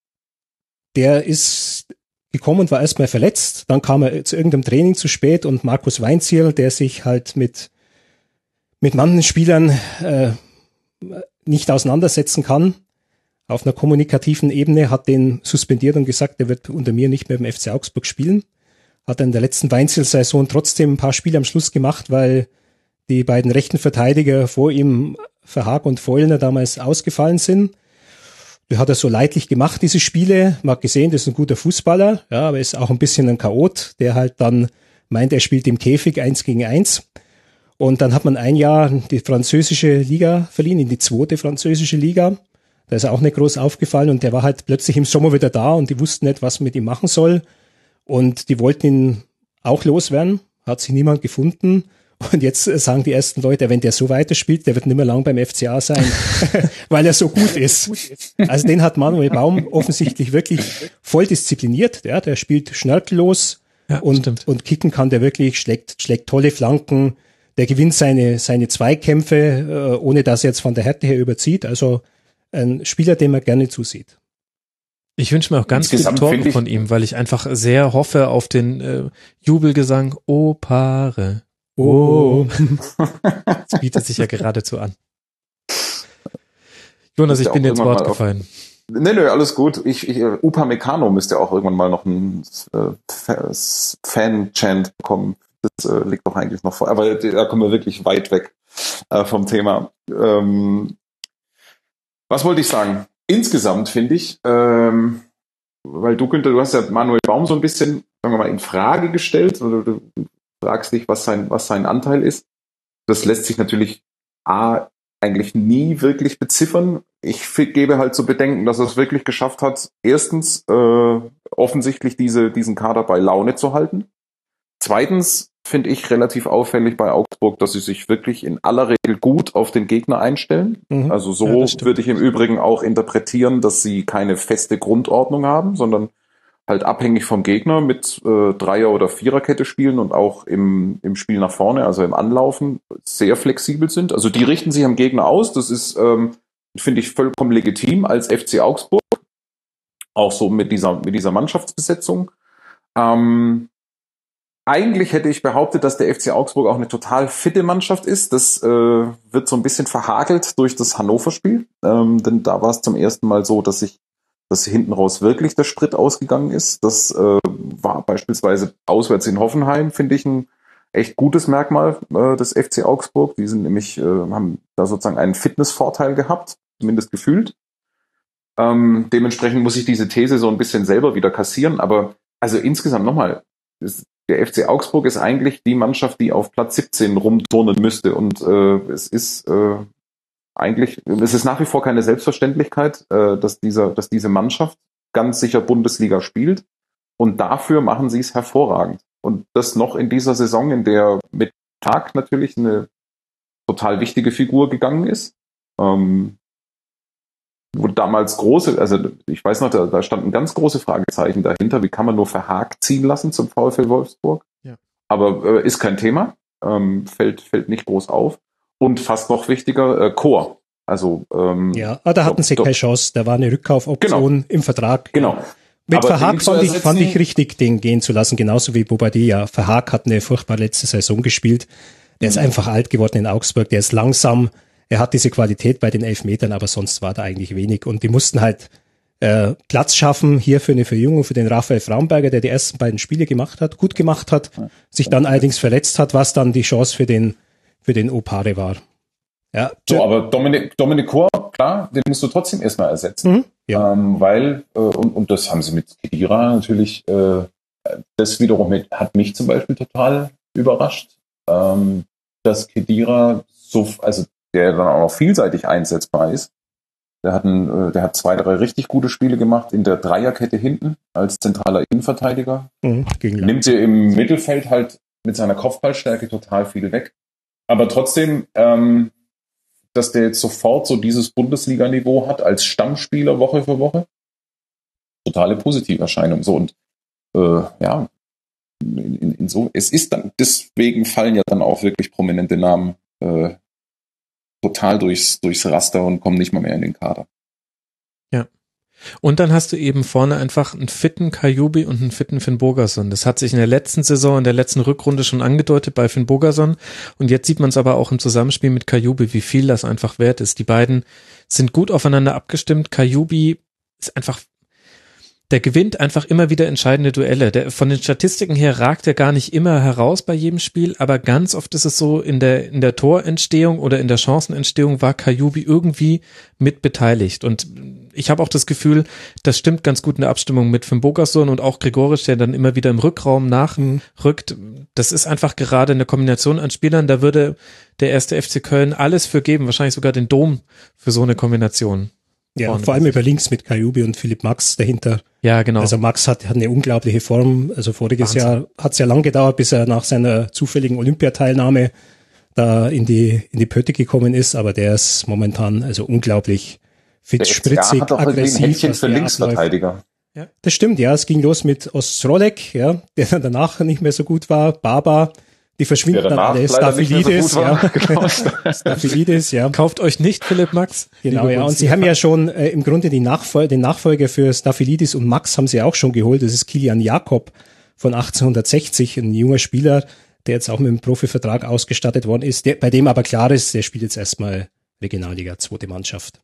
der ist gekommen und war erstmal verletzt, dann kam er zu irgendeinem Training zu spät und Markus Weinzierl, der sich halt mit mit manchen Spielern äh, nicht auseinandersetzen kann, auf einer kommunikativen Ebene, hat den suspendiert und gesagt, er wird unter mir nicht mehr beim F C Augsburg spielen. Hat in der letzten Weinzierl-Saison trotzdem ein paar Spiele am Schluss gemacht, weil die beiden rechten Verteidiger vor ihm, Verhaag und Feulner, damals ausgefallen sind. Die hat er so leidlich gemacht, diese Spiele. Man hat gesehen, das ist ein guter Fußballer, ja, aber ist auch ein bisschen ein Chaot, der halt dann meint, er spielt im Käfig eins gegen eins. Und dann hat man ein Jahr die französische Liga verliehen, in die zweite französische Liga. Da ist er auch nicht groß aufgefallen und der war halt plötzlich im Sommer wieder da und die wussten nicht, was man mit ihm machen soll. Und die wollten ihn auch loswerden, hat sich niemand gefunden. Und jetzt sagen die ersten Leute, wenn der so weiterspielt, der wird nicht mehr lang beim F C A sein, weil er so gut ist. Also den hat Manuel Baum offensichtlich wirklich voll diszipliniert. Ja, der spielt schnörkellos ja, und, und kicken kann der wirklich, schlägt, schlägt tolle Flanken. Der gewinnt seine, seine Zweikämpfe, ohne dass er jetzt von der Härte her überzieht. Also ein Spieler, dem man gerne zusieht. Ich wünsche mir auch ganz viele Tore von ihm, weil ich einfach sehr hoffe auf den äh, Jubelgesang O Paare. Oh. Das bietet sich ja geradezu an. Jonas, ich bin dir ins Wort gefallen. Nee, nee, alles gut. Ich, ich, Upamecano müsste auch irgendwann mal noch ein äh, Fan-Chant bekommen. Das äh, liegt doch eigentlich noch vor. Aber da kommen wir wirklich weit weg äh, vom Thema. Ähm, was wollte ich sagen? Insgesamt finde ich, ähm, weil du, Günther, du hast ja Manuel Baum so ein bisschen, sagen wir mal, in Frage gestellt, oder du fragst dich, was sein, was sein Anteil ist. Das lässt sich natürlich A, eigentlich nie wirklich beziffern. Ich gebe halt zu bedenken, dass er es wirklich geschafft hat, erstens äh, offensichtlich diese, diesen Kader bei Laune zu halten. Zweitens finde ich relativ auffällig bei Augsburg, dass sie sich wirklich in aller Regel gut auf den Gegner einstellen. Mhm. Also so ja, würde ich im Übrigen auch interpretieren, dass sie keine feste Grundordnung haben, sondern halt abhängig vom Gegner mit äh, Dreier- oder Viererkette spielen und auch im, im Spiel nach vorne, also im Anlaufen, sehr flexibel sind. Also die richten sich am Gegner aus. Das ist, ähm, finde ich, vollkommen legitim als F C Augsburg. Auch so mit dieser, mit dieser Mannschaftsbesetzung. Ähm, Eigentlich hätte ich behauptet, dass der F C Augsburg auch eine total fitte Mannschaft ist. Das äh, wird so ein bisschen verhagelt durch das Hannover-Spiel. Ähm, denn da war es zum ersten Mal so, dass sich dass hinten raus wirklich der Sprit ausgegangen ist. Das äh, war beispielsweise auswärts in Hoffenheim, finde ich, ein echt gutes Merkmal äh, des F C Augsburg. Die sind nämlich, äh, haben da sozusagen einen Fitnessvorteil gehabt, zumindest gefühlt. Ähm, dementsprechend muss ich diese These so ein bisschen selber wieder kassieren. Aber also insgesamt nochmal, der F C Augsburg ist eigentlich die Mannschaft, die auf Platz siebzehn rumturnen müsste. Und äh, es ist äh, eigentlich, es ist nach wie vor keine Selbstverständlichkeit, äh, dass dieser, dass diese Mannschaft ganz sicher Bundesliga spielt. Und dafür machen sie es hervorragend. Und das noch in dieser Saison, in der mit Tag natürlich eine total wichtige Figur gegangen ist. Ähm, wo damals große, also ich weiß noch, da, da standen ganz große Fragezeichen dahinter. Wie kann man nur Verhaag ziehen lassen zum VfL Wolfsburg? Ja. Aber äh, ist kein Thema, ähm, fällt, fällt nicht groß auf. Und fast noch wichtiger, äh, Chor. Also, ähm, ja, ah, da hatten sie keine Chance. Da war eine Rückkaufoption genau. im Vertrag. Genau. Mit aber Verhaag fand ich, fand ich richtig, den gehen zu lassen, genauso wie Bobadilla. Verhaag hat eine furchtbar letzte Saison gespielt. Der mhm. ist einfach alt geworden in Augsburg, der ist langsam. Er hat diese Qualität bei den Elfmetern, aber sonst war da eigentlich wenig. Und die mussten halt äh, Platz schaffen hier für eine Verjüngung für den Raphael Fraumberger, der die ersten beiden Spiele gemacht hat, gut gemacht hat, ja. sich dann allerdings verletzt hat, was dann die Chance für den für den Opare war. Ja. So, aber Dominik, Dominik Chor, klar, den musst du trotzdem erstmal ersetzen. Mhm. Ja. Ähm, weil, äh, und, und das haben sie mit Khedira natürlich, äh, das wiederum mit, hat mich zum Beispiel total überrascht, ähm, dass Khedira so, also der dann auch noch vielseitig einsetzbar ist. Der hat, ein, der hat zwei, drei richtig gute Spiele gemacht in der Dreierkette hinten als zentraler Innenverteidiger. Mhm, nimmt dir im Mittelfeld halt mit seiner Kopfballstärke total viel weg. Aber trotzdem, ähm, dass der jetzt sofort so dieses Bundesliga-Niveau hat als Stammspieler Woche für Woche, totale Positiverscheinung. So und äh, ja, in, in, in so, es ist dann, deswegen fallen ja dann auch wirklich prominente Namen äh, total durchs, durchs Raster und kommen nicht mal mehr in den Kader. Ja. Und dann hast du eben vorne einfach einen fitten Kajubi und einen fitten Finn Bogason. Das hat sich in der letzten Saison, in der letzten Rückrunde schon angedeutet bei Finn Bogason. Und jetzt sieht man es aber auch im Zusammenspiel mit Kajubi, wie viel das einfach wert ist. Die beiden sind gut aufeinander abgestimmt. Kajubi ist einfach, der gewinnt einfach immer wieder entscheidende Duelle. Der, von den Statistiken her ragt er gar nicht immer heraus bei jedem Spiel, aber ganz oft ist es so, in der, in der Torentstehung oder in der Chancenentstehung war Kajubi irgendwie mit beteiligt. Und ich habe auch das Gefühl, das stimmt ganz gut in der Abstimmung mit Finn Bogason und auch Gregoritsch, der dann immer wieder im Rückraum nachrückt. Das ist einfach gerade eine Kombination an Spielern, da würde der erste F C Köln alles für geben, wahrscheinlich sogar den Dom für so eine Kombination. Ja, vor allem über links mit Kajubi und Philipp Max dahinter. Ja, genau. Also Max hat, hat eine unglaubliche Form. Also voriges Wahnsinn. Jahr hat es ja lang gedauert, bis er nach seiner zufälligen Olympiateilnahme da in die in die Pötte gekommen ist. Aber der ist momentan also unglaublich fit, spritzig, hat doch aggressiv. Ein Händchen für Linksverteidiger. Ja. Das stimmt, ja. Es ging los mit Ostrolek, ja, der dann danach nicht mehr so gut war. Baba. Die verschwinden dann alle. Staphylidis, so ja. Genau. Staphylidis, ja. Kauft euch nicht Philipp Max. Genau, ja. Und sie haben ja schon äh, im Grunde die Nachfol- den Nachfolger für Staphylidis und Max haben sie auch schon geholt. Das ist Kilian Jakob von achtzehnhundertsechzig, ein junger Spieler, der jetzt auch mit einem Profivertrag ausgestattet worden ist, der, bei dem aber klar ist, der spielt jetzt erstmal Regionalliga, zweite Mannschaft.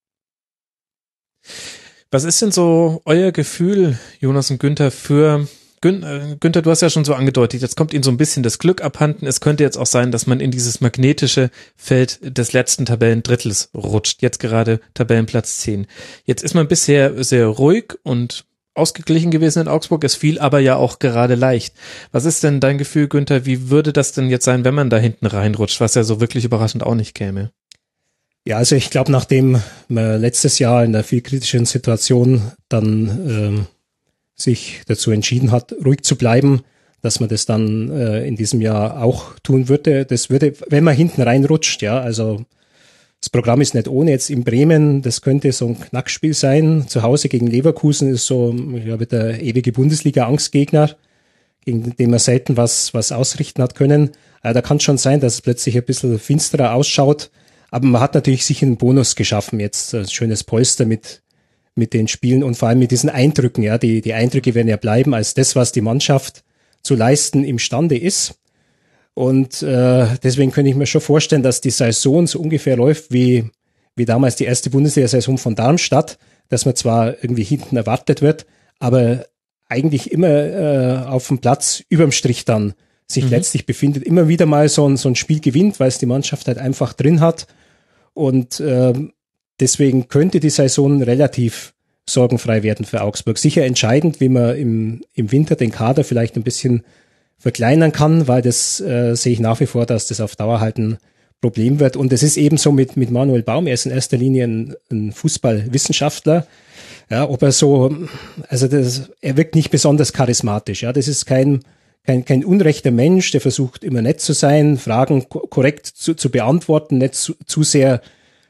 Was ist denn so euer Gefühl, Jonas und Günther, für Günther, du hast ja schon so angedeutet, jetzt kommt ihnen so ein bisschen das Glück abhanden. Es könnte jetzt auch sein, dass man in dieses magnetische Feld des letzten Tabellendrittels rutscht. Jetzt gerade Tabellenplatz zehn. Jetzt ist man bisher sehr ruhig und ausgeglichen gewesen in Augsburg. Es fiel aber ja auch gerade leicht. Was ist denn dein Gefühl, Günther? Wie würde das denn jetzt sein, wenn man da hinten reinrutscht, was ja so wirklich überraschend auch nicht käme? Ja, also ich glaube, nachdem man letztes Jahr in einer viel kritischen Situation dann ähm, sich dazu entschieden hat, ruhig zu bleiben, dass man das dann äh, in diesem Jahr auch tun würde. Das würde, wenn man hinten reinrutscht, ja, also das Programm ist nicht ohne. Jetzt in Bremen, das könnte so ein Knackspiel sein. Zu Hause gegen Leverkusen ist so, ja, der ewige Bundesliga-Angstgegner, gegen den man selten was, was ausrichten hat können. Äh, da kann es schon sein, dass es plötzlich ein bisschen finsterer ausschaut. Aber man hat natürlich sich einen Bonus geschaffen, jetzt ein schönes Polster mit mit den Spielen und vor allem mit diesen Eindrücken, ja, die, die Eindrücke werden ja bleiben als das, was die Mannschaft zu leisten imstande ist. Und äh, deswegen könnte ich mir schon vorstellen, dass die Saison so ungefähr läuft wie, wie damals die erste Bundesliga-Saison von Darmstadt, dass man zwar irgendwie hinten erwartet wird, aber eigentlich immer äh, auf dem Platz überm Strich dann sich mhm. letztlich befindet, immer wieder mal so ein, so ein Spiel gewinnt, weil es die Mannschaft halt einfach drin hat. Und äh, deswegen könnte die Saison relativ sorgenfrei werden für Augsburg. Sicher entscheidend, wie man im, im Winter den Kader vielleicht ein bisschen verkleinern kann, weil das äh, sehe ich nach wie vor, dass das auf Dauer halt ein Problem wird. Und es ist ebenso mit, mit Manuel Baum. Er ist in erster Linie ein, ein Fußballwissenschaftler. Ja, ob er so, also das, er wirkt nicht besonders charismatisch. Ja, das ist kein, kein, kein unrechter Mensch, der versucht immer nett zu sein, Fragen ko- korrekt zu, zu beantworten, nicht zu, zu sehr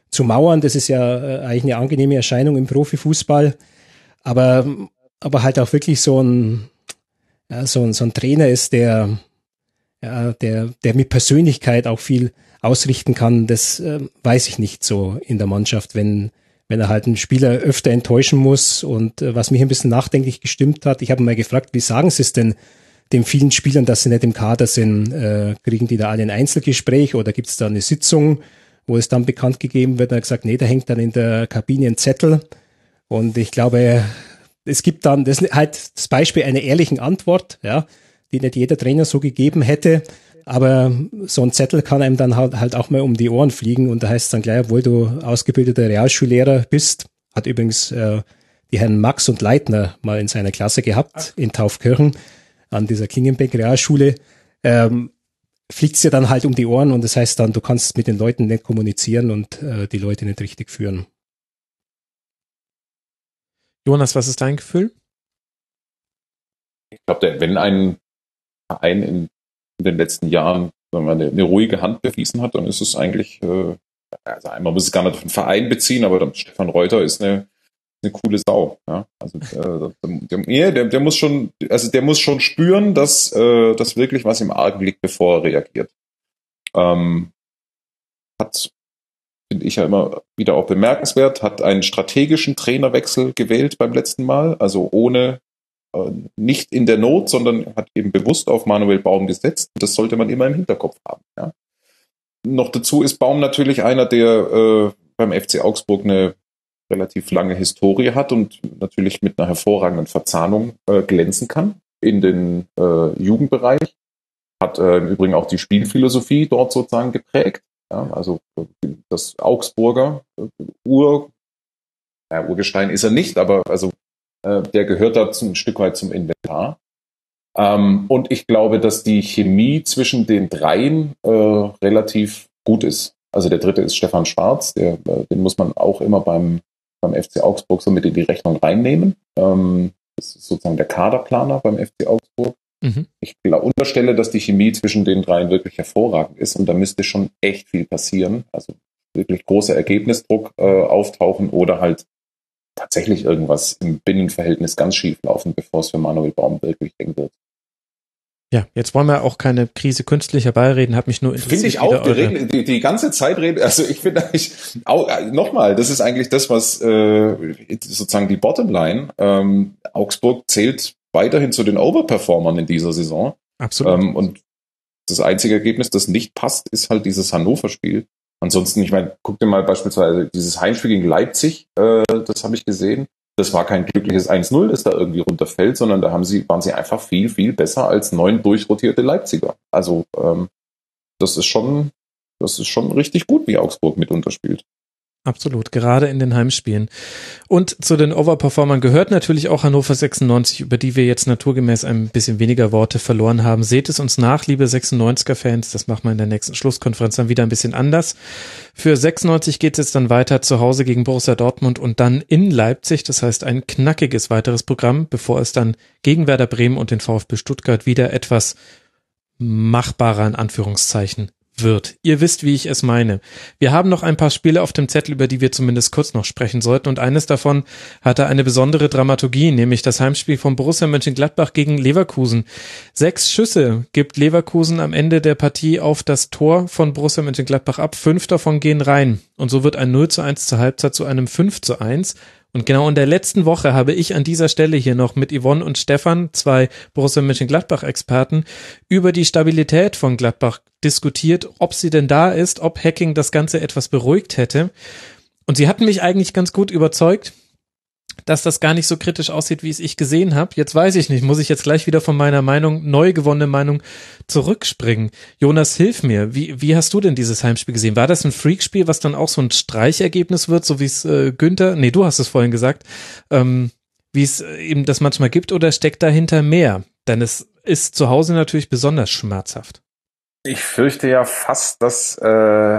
zu mauern. Das ist ja äh, eigentlich eine angenehme Erscheinung im Profifußball. Aber, aber halt auch wirklich so ein, ja, so ein, so ein Trainer ist, der, ja, der, der mit Persönlichkeit auch viel ausrichten kann. Das äh, weiß ich nicht so in der Mannschaft, wenn, wenn er halt einen Spieler öfter enttäuschen muss. Und äh, was mich ein bisschen nachdenklich gestimmt hat, ich habe mal gefragt, wie sagen Sie es denn den vielen Spielern, dass sie nicht im Kader sind? Äh, kriegen die da alle ein Einzelgespräch oder gibt es da eine Sitzung, wo es dann bekannt gegeben wird? Er hat gesagt, nee, da hängt dann in der Kabine ein Zettel. Und ich glaube, es gibt dann, das ist halt das Beispiel einer ehrlichen Antwort, ja, die nicht jeder Trainer so gegeben hätte. Aber so ein Zettel kann einem dann halt, halt auch mal um die Ohren fliegen. Und da heißt es dann gleich, obwohl du ausgebildeter Realschullehrer bist, hat übrigens äh, die Herren Max und Leitner mal in seiner Klasse gehabt, in Taufkirchen, an dieser Klingenbeck Realschule, ähm, fliegt es dir dann halt um die Ohren. Und das heißt dann, du kannst mit den Leuten nicht kommunizieren und äh, die Leute nicht richtig führen. Jonas, was ist dein Gefühl? Ich glaube, wenn ein Verein in, in den letzten Jahren sagen wir, eine, eine ruhige Hand bewiesen hat, dann ist es eigentlich, äh, also einmal muss es gar nicht auf den Verein beziehen, aber dann Stefan Reuter ist eine, eine coole Sau. Ja? Also äh, der, der, der muss schon, also der muss schon spüren, dass, äh, dass wirklich was im Argen liegt, bevor er reagiert. Ähm, hat finde ich ja immer wieder auch bemerkenswert, hat einen strategischen Trainerwechsel gewählt beim letzten Mal, also ohne, äh, nicht in der Not, sondern hat eben bewusst auf Manuel Baum gesetzt. Das sollte man immer im Hinterkopf haben. Ja. Noch dazu ist Baum natürlich einer, der äh, beim F C Augsburg eine relativ lange Historie hat und natürlich mit einer hervorragenden Verzahnung äh, glänzen kann in den äh, Jugendbereich. Hat äh, im Übrigen auch die Spielphilosophie dort sozusagen geprägt. Ja, also das Augsburger Ur, ja, Urgestein ist er nicht, aber also äh, der gehört da zum, ein Stück weit zum Inventar. Ähm, und ich glaube, dass die Chemie zwischen den dreien äh, relativ gut ist. Also der dritte ist Stefan Schwarz, der, äh, den muss man auch immer beim, beim F C Augsburg so mit in die Rechnung reinnehmen. Ähm, das ist sozusagen der Kaderplaner beim F C Augsburg. Ich unterstelle, dass die Chemie zwischen den dreien wirklich hervorragend ist und da müsste schon echt viel passieren. Also wirklich großer Ergebnisdruck äh, auftauchen oder halt tatsächlich irgendwas im Binnenverhältnis ganz schief laufen, bevor es für Manuel Baum wirklich eng wird. Ja, jetzt wollen wir auch keine Krise künstlich herbeireden, hat mich nur interessiert. Finde ich auch, wir reden, die, die ganze Zeit reden, also ich finde eigentlich, auch, nochmal, das ist eigentlich das, was äh, sozusagen die Bottomline, ähm, Augsburg zählt weiterhin zu den Overperformern in dieser Saison. Absolut. Ähm, und das einzige Ergebnis, das nicht passt, ist halt dieses Hannover-Spiel. Ansonsten, ich meine, guck dir mal beispielsweise dieses Heimspiel gegen Leipzig, äh, das habe ich gesehen. Das war kein glückliches eins null, das da irgendwie runterfällt, sondern da haben sie, waren sie einfach viel, viel besser als neun durchrotierte Leipziger. Also ähm, das ist schon, das ist schon richtig gut, wie Augsburg mit unterspielt. Absolut, gerade in den Heimspielen. Und zu den Overperformern gehört natürlich auch Hannover sechsundneunzig, über die wir jetzt naturgemäß ein bisschen weniger Worte verloren haben. Seht es uns nach, liebe sechsundneunziger-Fans, das machen wir in der nächsten Schlusskonferenz dann wieder ein bisschen anders. Für sechsundneunzig geht es jetzt dann weiter zu Hause gegen Borussia Dortmund und dann in Leipzig, das heißt ein knackiges weiteres Programm, bevor es dann gegen Werder Bremen und den VfB Stuttgart wieder etwas machbarer in Anführungszeichen wird. Ihr wisst, wie ich es meine. Wir haben noch ein paar Spiele auf dem Zettel, über die wir zumindest kurz noch sprechen sollten und eines davon hatte eine besondere Dramaturgie, nämlich das Heimspiel von Borussia Mönchengladbach gegen Leverkusen. Sechs Schüsse gibt Leverkusen am Ende der Partie auf das Tor von Borussia Mönchengladbach ab, fünf davon gehen rein und so wird ein null zu eins zur Halbzeit zu einem fünf zu eins. Und genau in der letzten Woche habe ich an dieser Stelle hier noch mit Yvonne und Stefan, zwei Borussia Mönchengladbach-Experten, über die Stabilität von Gladbach diskutiert, ob sie denn da ist, ob Hacking das Ganze etwas beruhigt hätte. Und sie hatten mich eigentlich ganz gut überzeugt, dass das gar nicht so kritisch aussieht, wie es ich gesehen habe. Jetzt weiß ich nicht, muss ich jetzt gleich wieder von meiner Meinung, neu gewonnene Meinung zurückspringen. Jonas, hilf mir. Wie, wie hast du denn dieses Heimspiel gesehen? War das ein Freakspiel, was dann auch so ein Streichergebnis wird, so wie es äh, Günther, nee, du hast es vorhin gesagt, ähm, wie es eben das manchmal gibt, oder steckt dahinter mehr? Denn es ist zu Hause natürlich besonders schmerzhaft. Ich fürchte ja fast, dass, äh,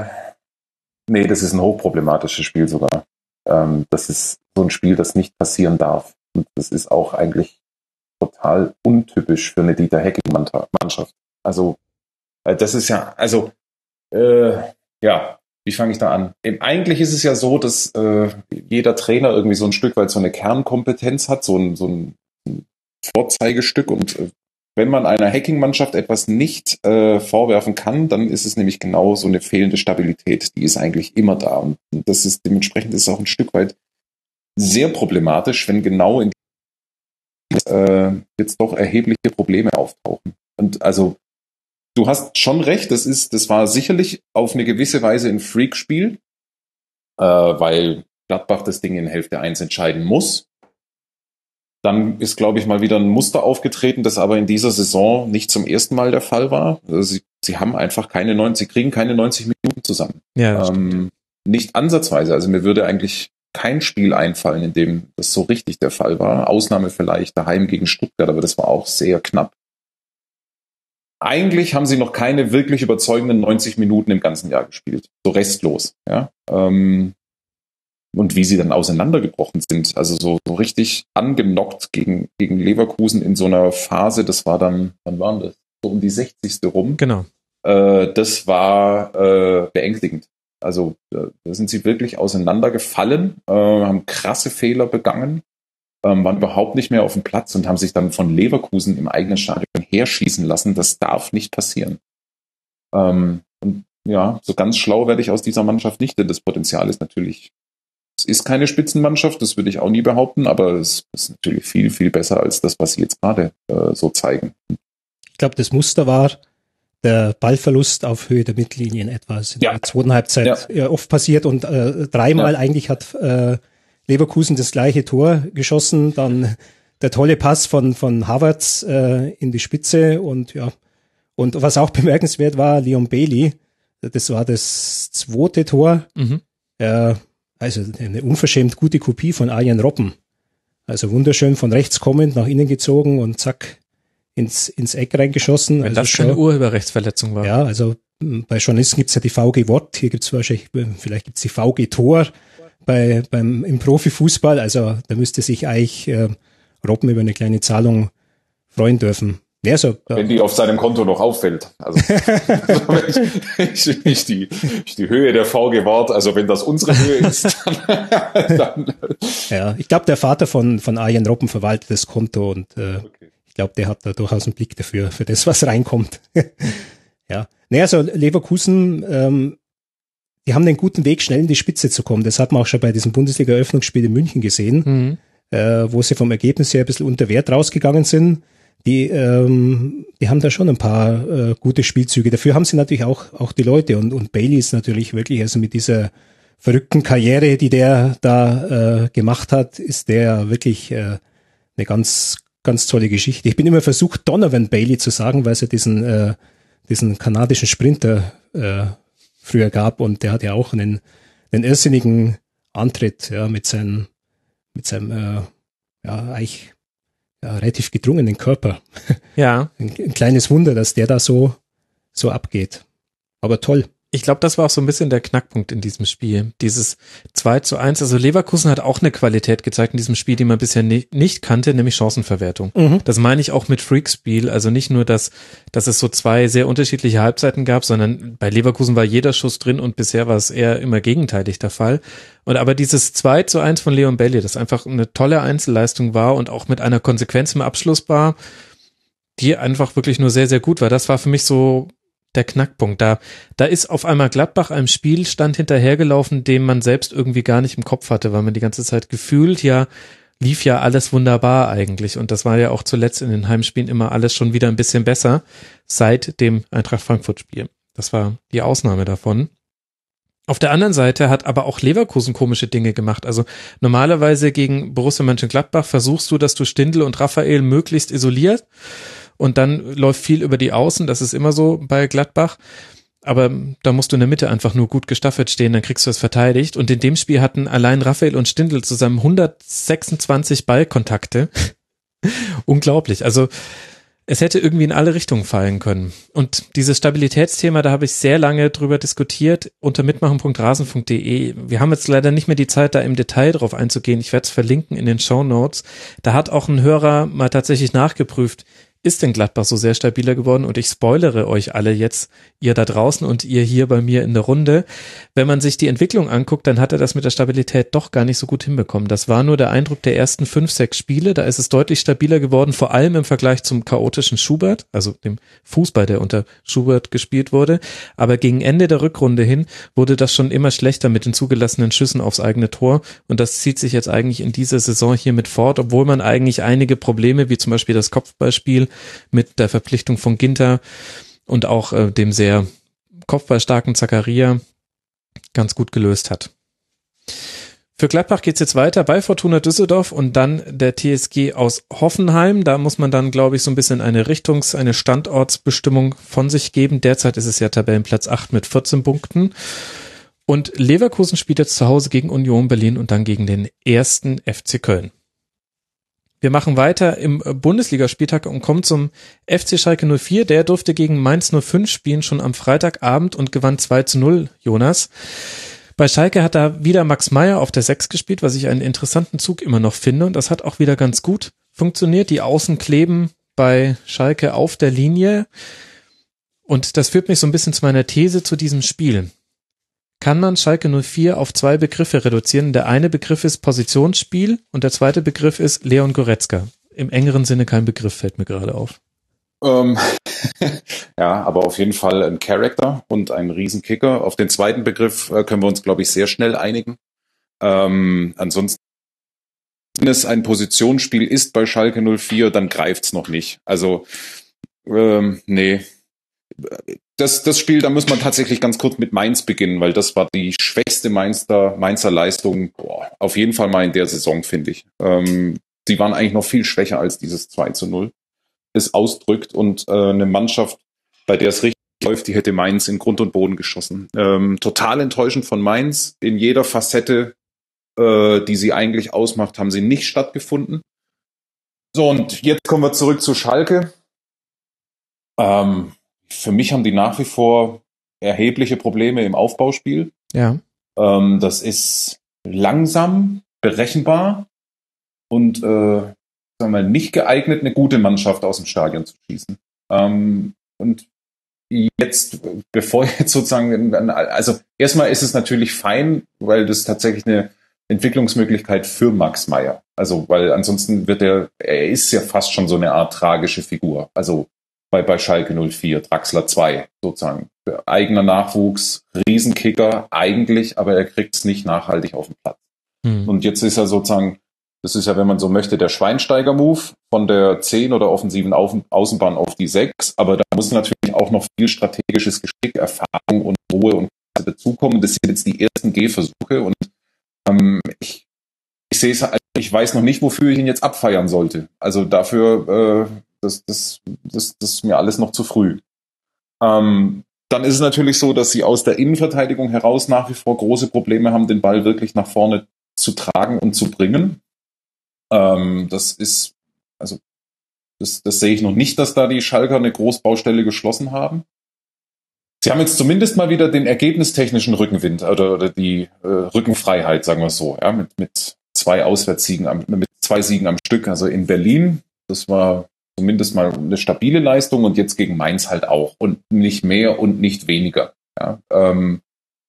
nee, das ist ein hochproblematisches Spiel sogar. Ähm, das ist so ein Spiel, das nicht passieren darf. Und das ist auch eigentlich total untypisch für eine Dieter Hecking-Mannschaft. Also, äh, das ist ja, also, äh, ja, wie fange ich da an? Eigentlich ist es ja so, dass äh, jeder Trainer irgendwie so ein Stück weit so eine Kernkompetenz hat, so ein, so ein Vorzeigestück. Und äh, wenn man einer Hacking-Mannschaft etwas nicht äh, vorwerfen kann, dann ist es nämlich genau so eine fehlende Stabilität. Die ist eigentlich immer da. Und das ist dementsprechend ist auch ein Stück weit sehr problematisch, wenn genau in äh, jetzt doch erhebliche Probleme auftauchen. Und also du hast schon recht, das ist, das war sicherlich auf eine gewisse Weise ein Freak-Spiel, äh, weil Gladbach das Ding in Hälfte eins entscheiden muss. Dann ist, glaube ich, mal wieder ein Muster aufgetreten, das aber in dieser Saison nicht zum ersten Mal der Fall war. Also sie, sie haben einfach keine neunzig, sie kriegen keine neunzig Minuten zusammen. Ja, ähm, nicht ansatzweise. Also mir würde eigentlich kein Spiel einfallen, in dem das so richtig der Fall war. Ausnahme vielleicht daheim gegen Stuttgart, aber das war auch sehr knapp. Eigentlich haben sie noch keine wirklich überzeugenden neunzig Minuten im ganzen Jahr gespielt. So restlos. Ja? Ähm, und wie sie dann auseinandergebrochen sind. Also so, so richtig angenockt gegen, gegen Leverkusen in so einer Phase, das war dann, wann waren das? So um die sechzigste rum. Genau. Äh, das war äh, beängstigend. Also da sind sie wirklich auseinandergefallen, äh, haben krasse Fehler begangen, ähm, waren überhaupt nicht mehr auf dem Platz und haben sich dann von Leverkusen im eigenen Stadion herschießen lassen. Das darf nicht passieren. Ähm, und ja, so ganz schlau werde ich aus dieser Mannschaft nicht, denn das Potenzial ist natürlich, es ist keine Spitzenmannschaft, das würde ich auch nie behaupten, aber es ist natürlich viel, viel besser als das, was sie jetzt gerade äh, so zeigen. Ich glaube, das Muster war der Ballverlust auf Höhe der Mittellinie in etwa. Das ist in Ja. der zweiten Halbzeit ja. oft passiert und äh, dreimal ja. eigentlich hat äh, Leverkusen das gleiche Tor geschossen, dann der tolle Pass von von Havertz äh, in die Spitze und ja, und was auch bemerkenswert war, Leon Bailey, das war das zweite Tor, mhm. äh, also eine unverschämt gute Kopie von Arjen Robben. Also wunderschön von rechts kommend, nach innen gezogen und zack, ins, ins Eck reingeschossen. Wenn also das keine Urheberrechtsverletzung war. Ja, also bei Journalisten gibt's ja die V G Wort, hier gibt's wahrscheinlich, vielleicht gibt's die V G Tor bei, beim, im Profifußball. Also da müsste sich eigentlich äh, Robben über eine kleine Zahlung freuen dürfen. Ja, so, ja. Wenn die auf seinem Konto noch auffällt. Also, wenn ich, ich, ich, die, ich die Höhe der V G Wort, also wenn das unsere Höhe ist, dann, dann ja, ich glaube, der Vater von, von Arjen Robben verwaltet das Konto und äh, okay. Ich glaube, der hat da durchaus einen Blick dafür, für das, was reinkommt. Ja. Naja, also Leverkusen, ähm, die haben den guten Weg, schnell in die Spitze zu kommen. Das hat man auch schon bei diesem Bundesliga-Eröffnungsspiel in München gesehen, mhm. äh, wo sie vom Ergebnis her ein bisschen unter Wert rausgegangen sind. Die, ähm, die haben da schon ein paar äh, gute Spielzüge. Dafür haben sie natürlich auch, auch die Leute. Und, und Bailey ist natürlich wirklich, also mit dieser verrückten Karriere, die der da äh, gemacht hat, ist der wirklich äh, eine ganz Ganz tolle Geschichte. Ich bin immer versucht, Donovan Bailey zu sagen, weil es ja diesen, äh, diesen kanadischen Sprinter äh, früher gab und der hat ja auch einen, einen irrsinnigen Antritt, ja, mit seinem, mit seinem, äh, ja, eigentlich ja, relativ gedrungenen Körper. Ja. Ein, ein kleines Wunder, dass der da so, so abgeht. Aber toll. Ich glaube, das war auch so ein bisschen der Knackpunkt in diesem Spiel. Dieses zwei zu eins. Also Leverkusen hat auch eine Qualität gezeigt in diesem Spiel, die man bisher ni- nicht kannte, nämlich Chancenverwertung. Mhm. Das meine ich auch mit Freakspiel. Also nicht nur, dass, dass es so zwei sehr unterschiedliche Halbzeiten gab, sondern bei Leverkusen war jeder Schuss drin und bisher war es eher immer gegenteilig der Fall. Und aber dieses zwei zu eins von Leon Bailey, das einfach eine tolle Einzelleistung war und auch mit einer Konsequenz im Abschluss war, die einfach wirklich nur sehr, sehr gut war. Das war für mich so der Knackpunkt. Da, da ist auf einmal Gladbach einem Spielstand hinterhergelaufen, den man selbst irgendwie gar nicht im Kopf hatte, weil man die ganze Zeit gefühlt ja, lief ja alles wunderbar eigentlich. Und das war ja auch zuletzt in den Heimspielen immer alles schon wieder ein bisschen besser seit dem Eintracht Frankfurt-Spiel. Das war die Ausnahme davon. Auf der anderen Seite hat aber auch Leverkusen komische Dinge gemacht. Also normalerweise gegen Borussia Mönchengladbach versuchst du, dass du Stindl und Raphael möglichst isoliert. Und dann läuft viel über die Außen, das ist immer so bei Gladbach. Aber da musst du in der Mitte einfach nur gut gestaffelt stehen, dann kriegst du es verteidigt. Und in dem Spiel hatten allein Raphael und Stindl zusammen hundertsechsundzwanzig Ballkontakte. Unglaublich. Also es hätte irgendwie in alle Richtungen fallen können. Und dieses Stabilitätsthema, da habe ich sehr lange drüber diskutiert unter mitmachen punkt rasen punkt de. Wir haben jetzt leider nicht mehr die Zeit, da im Detail drauf einzugehen. Ich werde es verlinken in den Shownotes. Da hat auch ein Hörer mal tatsächlich nachgeprüft, ist denn Gladbach so sehr stabiler geworden? Und ich spoilere euch alle jetzt, ihr da draußen und ihr hier bei mir in der Runde. Wenn man sich die Entwicklung anguckt, dann hat er das mit der Stabilität doch gar nicht so gut hinbekommen. Das war nur der Eindruck der ersten fünf, sechs Spiele. Da ist es deutlich stabiler geworden, vor allem im Vergleich zum chaotischen Schubert, also dem Fußball, der unter Schubert gespielt wurde. Aber gegen Ende der Rückrunde hin wurde das schon immer schlechter mit den zugelassenen Schüssen aufs eigene Tor. Und das zieht sich jetzt eigentlich in dieser Saison hier mit fort, obwohl man eigentlich einige Probleme, wie zum Beispiel das Kopfballspiel mit der Verpflichtung von Ginter und auch äh, dem sehr kopfballstarken Zakaria ganz gut gelöst hat. Für Gladbach geht's jetzt weiter bei Fortuna Düsseldorf und dann der T S G aus Hoffenheim. Da muss man dann, glaube ich, so ein bisschen eine Richtungs-, eine Standortsbestimmung von sich geben. Derzeit ist es ja Tabellenplatz acht mit vierzehn Punkten. Und Leverkusen spielt jetzt zu Hause gegen Union Berlin und dann gegen den ersten F C Köln. Wir machen weiter im Bundesligaspieltag und kommen zum F C Schalke null vier. Der durfte gegen Mainz null fünf spielen, schon am Freitagabend und gewann zwei zu null, Jonas. Bei Schalke hat da wieder Max Meyer auf der sechs gespielt, was ich einen interessanten Zug immer noch finde. Und das hat auch wieder ganz gut funktioniert. Die Außen kleben bei Schalke auf der Linie. Und das führt mich so ein bisschen zu meiner These zu diesem Spiel. Kann man Schalke null vier auf zwei Begriffe reduzieren? Der eine Begriff ist Positionsspiel und der zweite Begriff ist Leon Goretzka. Im engeren Sinne kein Begriff, fällt mir gerade auf. Ähm, ja, aber auf jeden Fall ein Charakter und ein Riesenkicker. Auf den zweiten Begriff äh, können wir uns, glaube ich, sehr schnell einigen. Ähm, ansonsten, wenn es ein Positionsspiel ist bei Schalke null vier, dann greift's noch nicht. Also, ähm, nee. Das, das Spiel, da muss man tatsächlich ganz kurz mit Mainz beginnen, weil das war die schwächste Mainzer, Mainzer Leistung, boah, auf jeden Fall mal in der Saison, finde ich. Ähm, sie waren eigentlich noch viel schwächer als dieses zwei zu null. Es ausdrückt und äh, eine Mannschaft, bei der es richtig läuft, die hätte Mainz in Grund und Boden geschossen. Ähm, total enttäuschend von Mainz. In jeder Facette, äh, die sie eigentlich ausmacht, haben sie nicht stattgefunden. So, und jetzt kommen wir zurück zu Schalke. Ähm, Für mich haben die nach wie vor erhebliche Probleme im Aufbauspiel. Ja. Ähm, das ist langsam, berechenbar und äh, sagen wir mal, nicht geeignet, eine gute Mannschaft aus dem Stadion zu schießen. Ähm, und jetzt, bevor jetzt sozusagen, also erstmal ist es natürlich fein, weil das tatsächlich eine Entwicklungsmöglichkeit für Max Meyer. Also, weil ansonsten wird er, er ist ja fast schon so eine Art tragische Figur. Also bei, bei Schalke null vier, Draxler zwei sozusagen. Eigener Nachwuchs, Riesenkicker eigentlich, aber er kriegt es nicht nachhaltig auf den Platz. Mhm. Und jetzt ist er sozusagen, das ist ja, wenn man so möchte, der Schweinsteiger-Move von der zehn oder offensiven Außenbahn auf die sechs, aber da muss natürlich auch noch viel strategisches Geschick, Erfahrung und Ruhe und dazukommen. Das sind jetzt die ersten Gehversuche und ähm, ich, ich sehe es, ich weiß noch nicht, wofür ich ihn jetzt abfeiern sollte. Also dafür, äh, das, das, das, das ist mir alles noch zu früh. Ähm, dann ist es natürlich so, dass sie aus der Innenverteidigung heraus nach wie vor große Probleme haben, den Ball wirklich nach vorne zu tragen und zu bringen. Ähm, das ist, also, das, das sehe ich noch nicht, dass da die Schalker eine Großbaustelle geschlossen haben. Sie haben jetzt zumindest mal wieder den ergebnistechnischen Rückenwind oder, oder die äh, Rückenfreiheit, sagen wir es so, ja, mit, mit zwei Auswärtssiegen, am, mit zwei Siegen am Stück. Also in Berlin, das war zumindest mal eine stabile Leistung und jetzt gegen Mainz halt auch und nicht mehr und nicht weniger. Ja, ähm,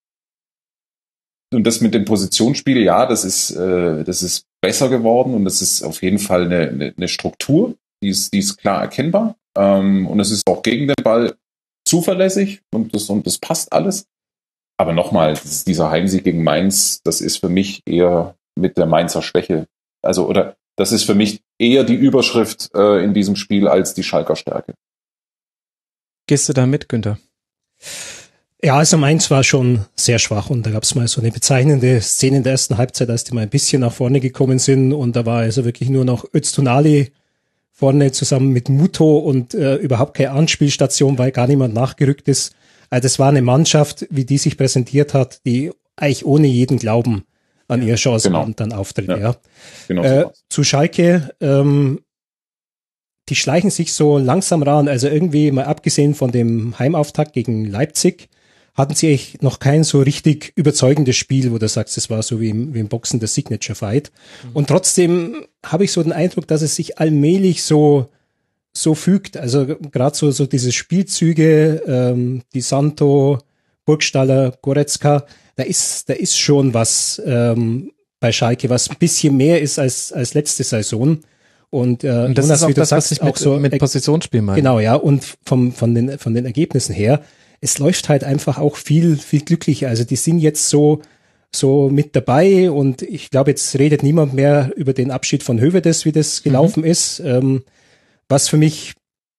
und das mit dem Positionsspiel, ja, das ist, äh, das ist besser geworden und das ist auf jeden Fall eine, eine, eine Struktur, die ist, die ist klar erkennbar ähm, und es ist auch gegen den Ball zuverlässig und das, und das passt alles. Aber nochmal, dieser Heimsieg gegen Mainz, das ist für mich eher mit der Mainzer Schwäche, also oder das ist für mich eher die Überschrift äh, in diesem Spiel als die Schalker Stärke. Gehst du da mit, Günther? Ja, also Mainz war schon sehr schwach und da gab es mal so eine bezeichnende Szene in der ersten Halbzeit, als die mal ein bisschen nach vorne gekommen sind und da war also wirklich nur noch Öztunali vorne zusammen mit Muto und äh, überhaupt keine Anspielstation, weil gar niemand nachgerückt ist. Also das war eine Mannschaft, wie die sich präsentiert hat, die eigentlich ohne jeden Glauben an ihre Chancen genau. dann auftritt. Ja. Ja. Genau äh, so zu Schalke, ähm, die schleichen sich so langsam ran, also irgendwie mal abgesehen von dem Heimauftakt gegen Leipzig, hatten sie eigentlich noch kein so richtig überzeugendes Spiel, wo du sagst, es war so wie im, wie im Boxen der Signature Fight. Mhm. Und trotzdem habe ich so den Eindruck, dass es sich allmählich so so fügt. Also gerade so, so diese Spielzüge, ähm, die Santo, Burgstaller, Goretzka, da ist, da ist schon was ähm, bei Schalke, was ein bisschen mehr ist als, als letzte Saison. Und, äh, und das Jonas, ist auch wie du das, sagst, was ich mit, auch so mit Positionsspiel meine. Genau, ja. Und vom, von den, von den Ergebnissen her, es läuft halt einfach auch viel, viel glücklicher. Also die sind jetzt so, so mit dabei und ich glaube, jetzt redet niemand mehr über den Abschied von Hövedes, wie das gelaufen mhm. ist. Ähm, was für mich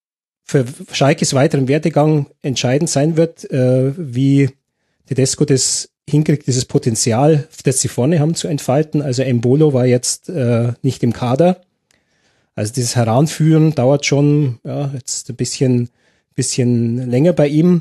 für Schalkes weiteren Werdegang entscheidend sein wird, äh, wie Tedesco das hinkriegt, dieses Potenzial, das sie vorne haben, zu entfalten. Also Embolo war jetzt äh, nicht im Kader. Also dieses Heranführen dauert schon ja, jetzt ein bisschen, bisschen länger bei ihm.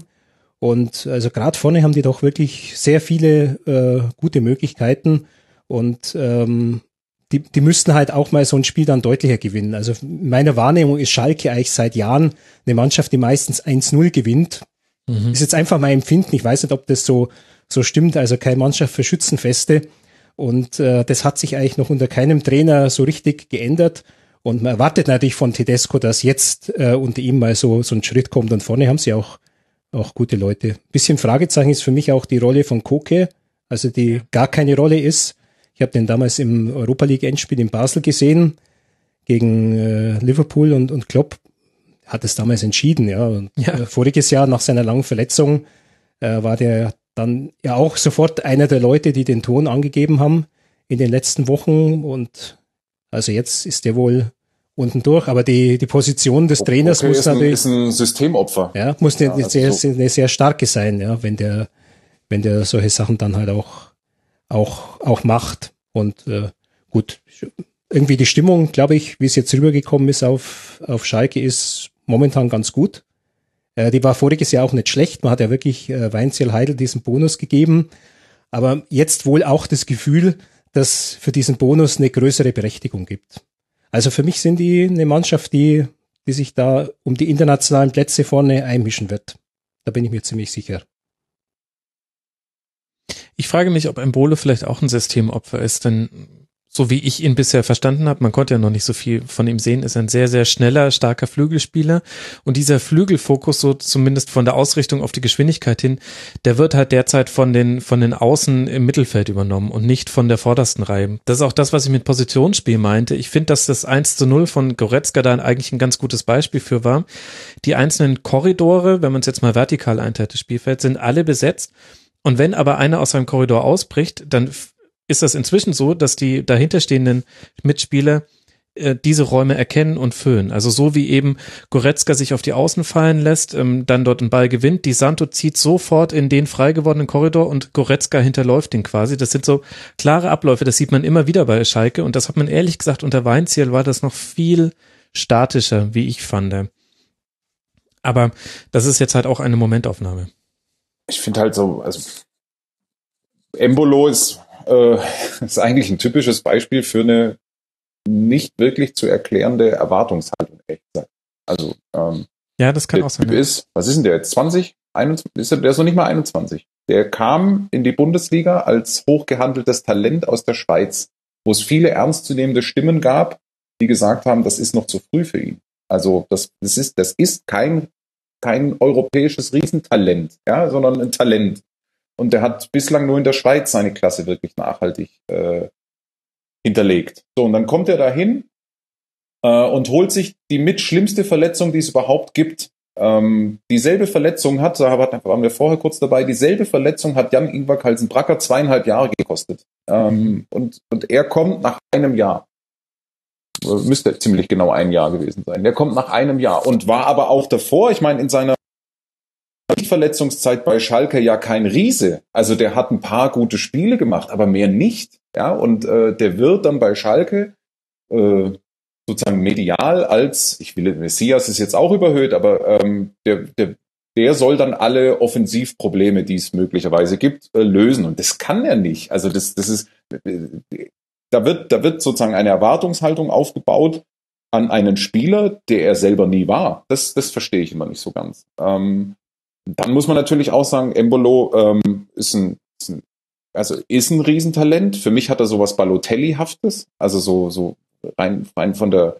Und also gerade vorne haben die doch wirklich sehr viele äh, gute Möglichkeiten. Und ähm, die, die müssten halt auch mal so ein Spiel dann deutlicher gewinnen. Also in meiner Wahrnehmung ist Schalke eigentlich seit Jahren eine Mannschaft, die meistens eins null gewinnt. Mhm. Ist jetzt einfach mein Empfinden. Ich weiß nicht, ob das so, so stimmt. Also keine Mannschaft für Schützenfeste. Und äh, das hat sich eigentlich noch unter keinem Trainer so richtig geändert. Und man erwartet natürlich von Tedesco, dass jetzt äh, unter ihm mal so, so ein Schritt kommt. Und vorne haben sie auch, auch gute Leute. Ein bisschen Fragezeichen ist für mich auch die Rolle von Koke, also die gar keine Rolle ist. Ich habe den damals im Europa League Endspiel in Basel gesehen gegen äh, Liverpool und, und Klopp hat es damals entschieden. Ja. Und, ja. Äh, voriges Jahr nach seiner langen Verletzung äh, war der dann ja auch sofort einer der Leute, die den Ton angegeben haben in den letzten Wochen. Und also jetzt ist der wohl unten durch, aber die, die Position des Trainers okay, muss ist natürlich... Ein, ist ein Systemopfer. Ja, muss eine, ja, also sehr, so. eine sehr starke sein, ja, wenn der, wenn der solche Sachen dann halt auch, auch, auch macht. Und äh, gut, irgendwie die Stimmung, glaube ich, wie es jetzt rübergekommen ist auf, auf Schalke, ist momentan ganz gut. Äh, die war voriges Jahr auch nicht schlecht. Man hat ja wirklich äh, Weinziel Heidel diesen Bonus gegeben. Aber jetzt wohl auch das Gefühl, dass für diesen Bonus eine größere Berechtigung gibt. Also für mich sind die eine Mannschaft, die, die sich da um die internationalen Plätze vorne einmischen wird. Da bin ich mir ziemlich sicher. Ich frage mich, ob Embolo vielleicht auch ein Systemopfer ist, denn so wie ich ihn bisher verstanden habe, man konnte ja noch nicht so viel von ihm sehen, ist ein sehr, sehr schneller, starker Flügelspieler und dieser Flügelfokus, so zumindest von der Ausrichtung auf die Geschwindigkeit hin, der wird halt derzeit von den, von den Außen im Mittelfeld übernommen und nicht von der vordersten Reihe. Das ist auch das, was ich mit Positionsspiel meinte. Ich finde, dass das eins zu null von Goretzka da eigentlich ein ganz gutes Beispiel für war. Die einzelnen Korridore, wenn man es jetzt mal vertikal einteilt, das Spielfeld, sind alle besetzt und wenn aber einer aus seinem Korridor ausbricht, dann ist das inzwischen so, dass die dahinterstehenden Mitspieler äh, diese Räume erkennen und füllen. Also so wie eben Goretzka sich auf die Außen fallen lässt, ähm, dann dort einen Ball gewinnt, Di Santo zieht sofort in den frei gewordenen Korridor und Goretzka hinterläuft den quasi. Das sind so klare Abläufe, das sieht man immer wieder bei Schalke und das hat man ehrlich gesagt unter Weinziel war das noch viel statischer, wie ich fand. Aber das ist jetzt halt auch eine Momentaufnahme. Ich finde halt so, also Embolo ist äh, ist eigentlich ein typisches Beispiel für eine nicht wirklich zu erklärende Erwartungshaltung, echt gesagt. Also ähm, ja, das kann der auch sein. Typ ist, was ist denn der jetzt, zwanzig, einundzwanzig, ist er, der ist noch nicht mal einundzwanzig. Der kam in die Bundesliga als hochgehandeltes Talent aus der Schweiz, wo es viele ernstzunehmende Stimmen gab, die gesagt haben, das ist noch zu früh für ihn. Also das, das ist, das ist kein, kein europäisches Riesentalent, ja, sondern ein Talent. Und der hat bislang nur in der Schweiz seine Klasse wirklich nachhaltig äh, hinterlegt. So, und dann kommt er dahin äh, und holt sich die mit schlimmste Verletzung, die es überhaupt gibt. Ähm, dieselbe Verletzung hat, da waren wir vorher kurz dabei, dieselbe Verletzung hat Jan-Ingvar Kalsenbracker zweieinhalb Jahre gekostet. Ähm, und, und er kommt nach einem Jahr. Müsste ziemlich genau ein Jahr gewesen sein. Der kommt nach einem Jahr und war aber auch davor, ich meine, in seiner Verletzungszeit bei Schalke ja kein Riese. Also der hat ein paar gute Spiele gemacht, aber mehr nicht. Ja, und äh, der wird dann bei Schalke äh, sozusagen medial als, ich will, Messias ist jetzt auch überhöht, aber ähm, der, der, der soll dann alle Offensivprobleme, die es möglicherweise gibt, äh, lösen. Und das kann er nicht. Also das, das ist, äh, da wird, da wird sozusagen eine Erwartungshaltung aufgebaut an einen Spieler, der er selber nie war. Das, das verstehe ich immer nicht so ganz. Ähm, Dann muss man natürlich auch sagen, Embolo ähm, ist, ein, ist ein, also ist ein Riesentalent. Für mich hat er sowas Balotelli-haftes, also so, so rein, rein von der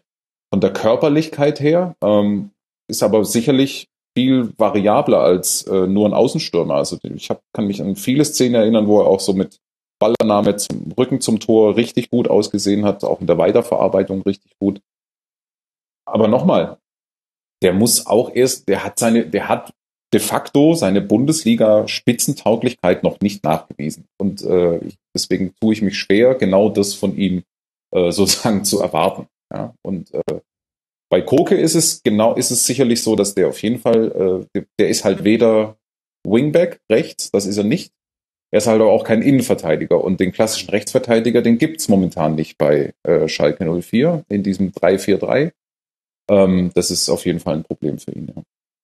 von der Körperlichkeit her, ähm, ist aber sicherlich viel variabler als äh, nur ein Außenstürmer. Also ich hab, kann mich an viele Szenen erinnern, wo er auch so mit Ballannahme zum Rücken zum Tor richtig gut ausgesehen hat, auch in der Weiterverarbeitung richtig gut. Aber nochmal, der muss auch erst, der hat seine, der hat de facto seine Bundesliga-Spitzentauglichkeit noch nicht nachgewiesen. Und äh, deswegen tue ich mich schwer, genau das von ihm äh, sozusagen zu erwarten. Ja? Und äh, bei Koke ist es genau, ist es sicherlich so, dass der auf jeden Fall, äh, der ist halt weder Wingback rechts, das ist er nicht. Er ist halt auch kein Innenverteidiger. Und den klassischen Rechtsverteidiger, den gibt's momentan nicht bei äh, Schalke null vier in diesem drei vier drei. Ähm, das ist auf jeden Fall ein Problem für ihn. Ja,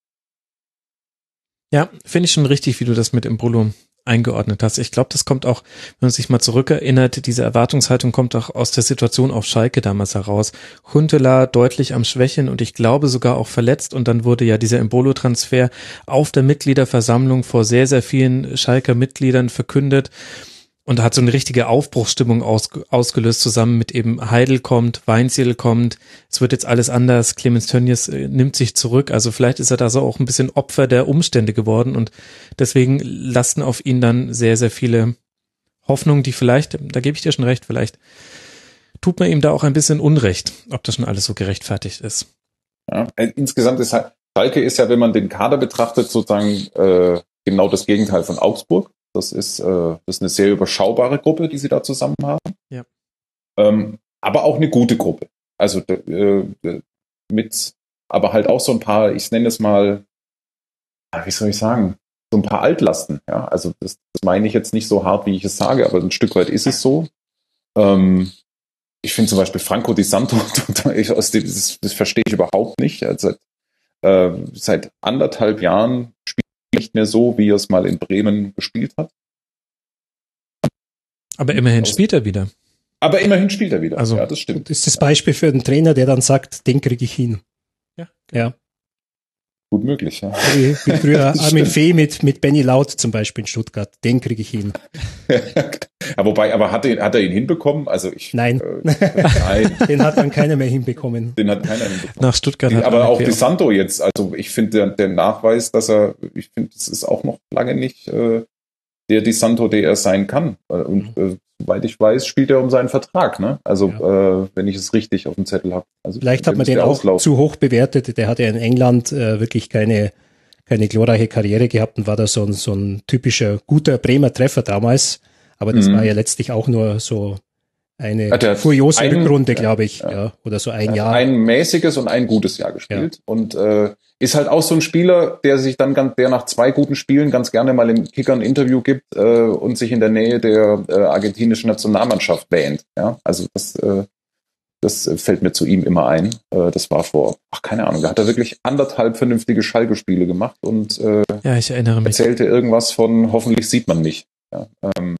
ja, finde ich schon richtig, wie du das mit Embolo eingeordnet hast. Ich glaube, das kommt auch, wenn man sich mal zurückerinnert, diese Erwartungshaltung kommt auch aus der Situation auf Schalke damals heraus. Huntelaar deutlich am Schwächen und ich glaube sogar auch verletzt und dann wurde ja dieser Embolo-Transfer auf der Mitgliederversammlung vor sehr, sehr vielen Schalker Mitgliedern verkündet. Und da hat so eine richtige Aufbruchsstimmung aus, ausgelöst, zusammen mit eben Heidel kommt, Weinzierl kommt, es wird jetzt alles anders, Clemens Tönnies äh, nimmt sich zurück, also vielleicht ist er da so auch ein bisschen Opfer der Umstände geworden und deswegen lasten auf ihn dann sehr, sehr viele Hoffnungen, die vielleicht, da gebe ich dir schon recht, vielleicht tut man ihm da auch ein bisschen Unrecht, ob das schon alles so gerechtfertigt ist. Ja, insgesamt ist halt, Schalke ist ja, wenn man den Kader betrachtet, sozusagen äh, genau das Gegenteil von Augsburg. Das ist, äh, das ist eine sehr überschaubare Gruppe, die sie da zusammen haben. Ja. Ähm, aber auch eine gute Gruppe. Also äh, mit, aber halt auch so ein paar, ich nenne es mal, wie soll ich sagen, so ein paar Altlasten. Ja, also das, das meine ich jetzt nicht so hart, wie ich es sage, aber ein Stück weit ist es so. Ähm, ich finde zum Beispiel Franco Di Santo, das, das verstehe ich überhaupt nicht. Also, äh, seit anderthalb Jahren spielt nicht mehr so, wie er es mal in Bremen gespielt hat. Aber immerhin spielt er wieder. Aber immerhin spielt er wieder. Also, ja, das stimmt. Das ist das Beispiel für einen Trainer, der dann sagt, den kriege ich hin. Ja. Ja. Gut möglich, ja. Wie, wie früher Armin Fee mit, mit Benny Laut zum Beispiel in Stuttgart. Den kriege ich hin. Ja, wobei, aber hat, er, hat er ihn hinbekommen? Also ich. Nein. Äh, nein. Den hat dann keiner mehr hinbekommen. Den hat keiner hinbekommen. Nach Stuttgart Die, hat aber auch Di Santo jetzt. Also ich finde, der, der Nachweis, dass er, ich finde, das ist auch noch lange nicht äh, der Di Santo, der er sein kann. Und äh, soweit ich weiß, spielt er um seinen Vertrag. Ne? Also ja. äh, wenn ich es richtig auf dem Zettel habe. Also vielleicht hat man den auch auslaufen. zu hoch bewertet. Der hat ja in England äh, wirklich keine keine glorreiche Karriere gehabt und war da so ein, so ein typischer guter Bremer Treffer damals. Aber das mhm. war ja letztlich auch nur so eine furiose ein, Rückrunde, glaube ich. Ja. Ja, oder so ein Jahr. Ein mäßiges und ein gutes Jahr gespielt. Ja. Und äh, ist halt auch so ein Spieler, der sich dann ganz, der nach zwei guten Spielen ganz gerne mal im Kicker ein Interview gibt äh, und sich in der Nähe der äh, argentinischen Nationalmannschaft wähnt. Ja, also das äh, Das fällt mir zu ihm immer ein. Das war vor, ach keine Ahnung, da hat er wirklich anderthalb vernünftige Schalke-Spiele gemacht und äh, ja, ich erinnere mich. erzählte irgendwas von, hoffentlich sieht man mich. Ja, ähm,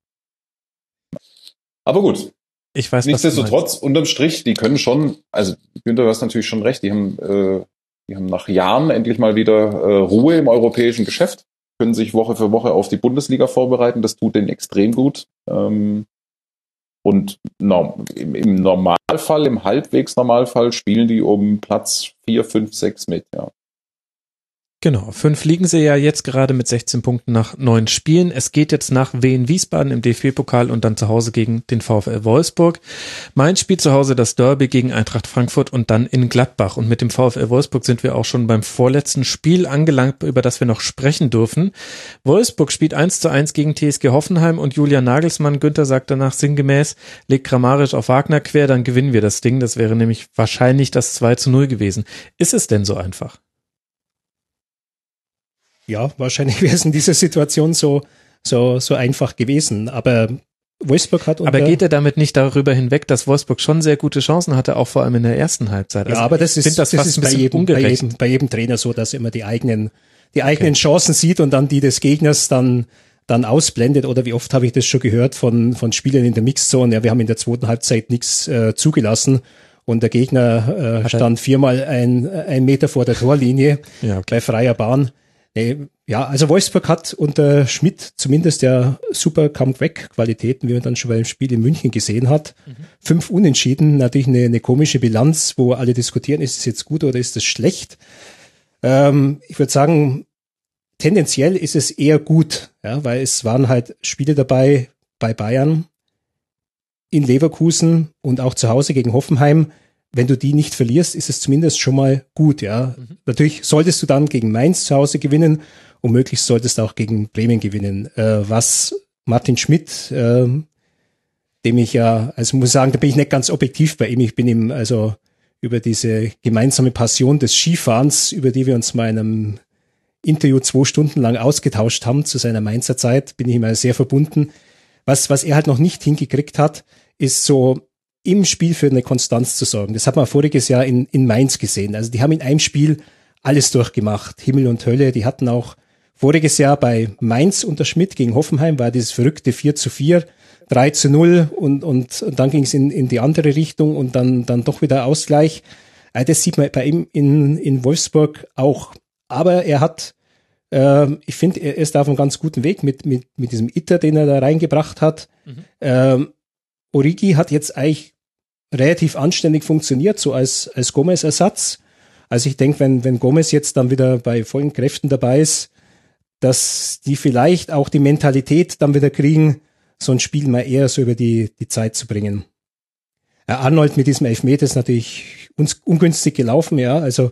aber gut. Ich weiß, nichtsdestotrotz, unterm Strich, die können schon, also Günther, du hast natürlich schon recht, die haben, äh, die haben nach Jahren endlich mal wieder äh, Ruhe im europäischen Geschäft, können sich Woche für Woche auf die Bundesliga vorbereiten, das tut denen extrem gut. Ähm, Und no, im, im Normalfall, im halbwegs Normalfall spielen die um Platz vier, fünf, sechs mit, ja. Genau, fünf liegen sie ja jetzt gerade mit sechzehn Punkten nach neun Spielen. Es geht jetzt nach Wien Wiesbaden im D F B-Pokal und dann zu Hause gegen den VfL Wolfsburg. Mein Spiel zu Hause das Derby gegen Eintracht Frankfurt und dann in Gladbach. Und mit dem VfL Wolfsburg sind wir auch schon beim vorletzten Spiel angelangt, über das wir noch sprechen dürfen. Wolfsburg spielt eins zu eins gegen T S G Hoffenheim und Julian Nagelsmann, Günther sagt danach sinngemäß, legt grammarisch auf Wagner quer, dann gewinnen wir das Ding. Das wäre nämlich wahrscheinlich das zwei zu null gewesen. Ist es denn so einfach? Ja, wahrscheinlich wäre es in dieser Situation so, so, so einfach gewesen. Aber Wolfsburg hat unter Aber geht er damit nicht darüber hinweg, dass Wolfsburg schon sehr gute Chancen hatte, auch vor allem in der ersten Halbzeit? Also ja, aber das ist, das das ist bei, jedem, bei, jedem, bei jedem Trainer so, dass er immer die eigenen, die eigenen okay. Chancen sieht und dann die des Gegners dann, dann ausblendet. Oder wie oft habe ich das schon gehört von, von Spielern in der Mixzone? Ja, wir haben in der zweiten Halbzeit nichts äh, zugelassen. Und der Gegner äh, stand viermal ein, ein Meter vor der Torlinie ja, okay. bei freier Bahn. Nee, ja, also Wolfsburg hat unter Schmidt zumindest ja super Comeback-Qualitäten, wie man dann schon beim Spiel in München gesehen hat. Mhm. Fünf Unentschieden, natürlich eine, eine komische Bilanz, wo alle diskutieren, ist es jetzt gut oder ist es schlecht? Ähm, ich würde sagen, tendenziell ist es eher gut, ja, weil es waren halt Spiele dabei bei Bayern, in Leverkusen und auch zu Hause gegen Hoffenheim. Wenn du die nicht verlierst, ist es zumindest schon mal gut, ja. Mhm. Natürlich solltest du dann gegen Mainz zu Hause gewinnen und möglichst solltest du auch gegen Bremen gewinnen. Äh, was Martin Schmidt, äh, dem ich ja, also muss sagen, da bin ich nicht ganz objektiv bei ihm. Ich bin ihm also über diese gemeinsame Passion des Skifahrens, über die wir uns mal in einem Interview zwei Stunden lang ausgetauscht haben zu seiner Mainzer Zeit, bin ich ihm also sehr verbunden. Was, was er halt noch nicht hingekriegt hat, ist so im Spiel für eine Konstanz zu sorgen. Das hat man voriges Jahr in, in Mainz gesehen. Also die haben in einem Spiel alles durchgemacht, Himmel und Hölle. Die hatten auch voriges Jahr bei Mainz unter Schmidt gegen Hoffenheim, war dieses verrückte vier zu vier, drei zu null und, und, und dann ging es in, in die andere Richtung und dann, dann doch wieder Ausgleich. Also das sieht man bei ihm in, in Wolfsburg auch. Aber er hat, äh, ich finde, er ist auf einem ganz guten Weg mit, mit, mit diesem Itter, den er da reingebracht hat. Mhm. Ähm, Origi hat jetzt eigentlich relativ anständig funktioniert, so als, als Gomez-Ersatz. Also ich denke, wenn, wenn Gomez jetzt dann wieder bei vollen Kräften dabei ist, dass die vielleicht auch die Mentalität dann wieder kriegen, so ein Spiel mal eher so über die, die Zeit zu bringen. Äh, Arnold mit diesem Elfmeter ist natürlich uns ungünstig gelaufen, ja, also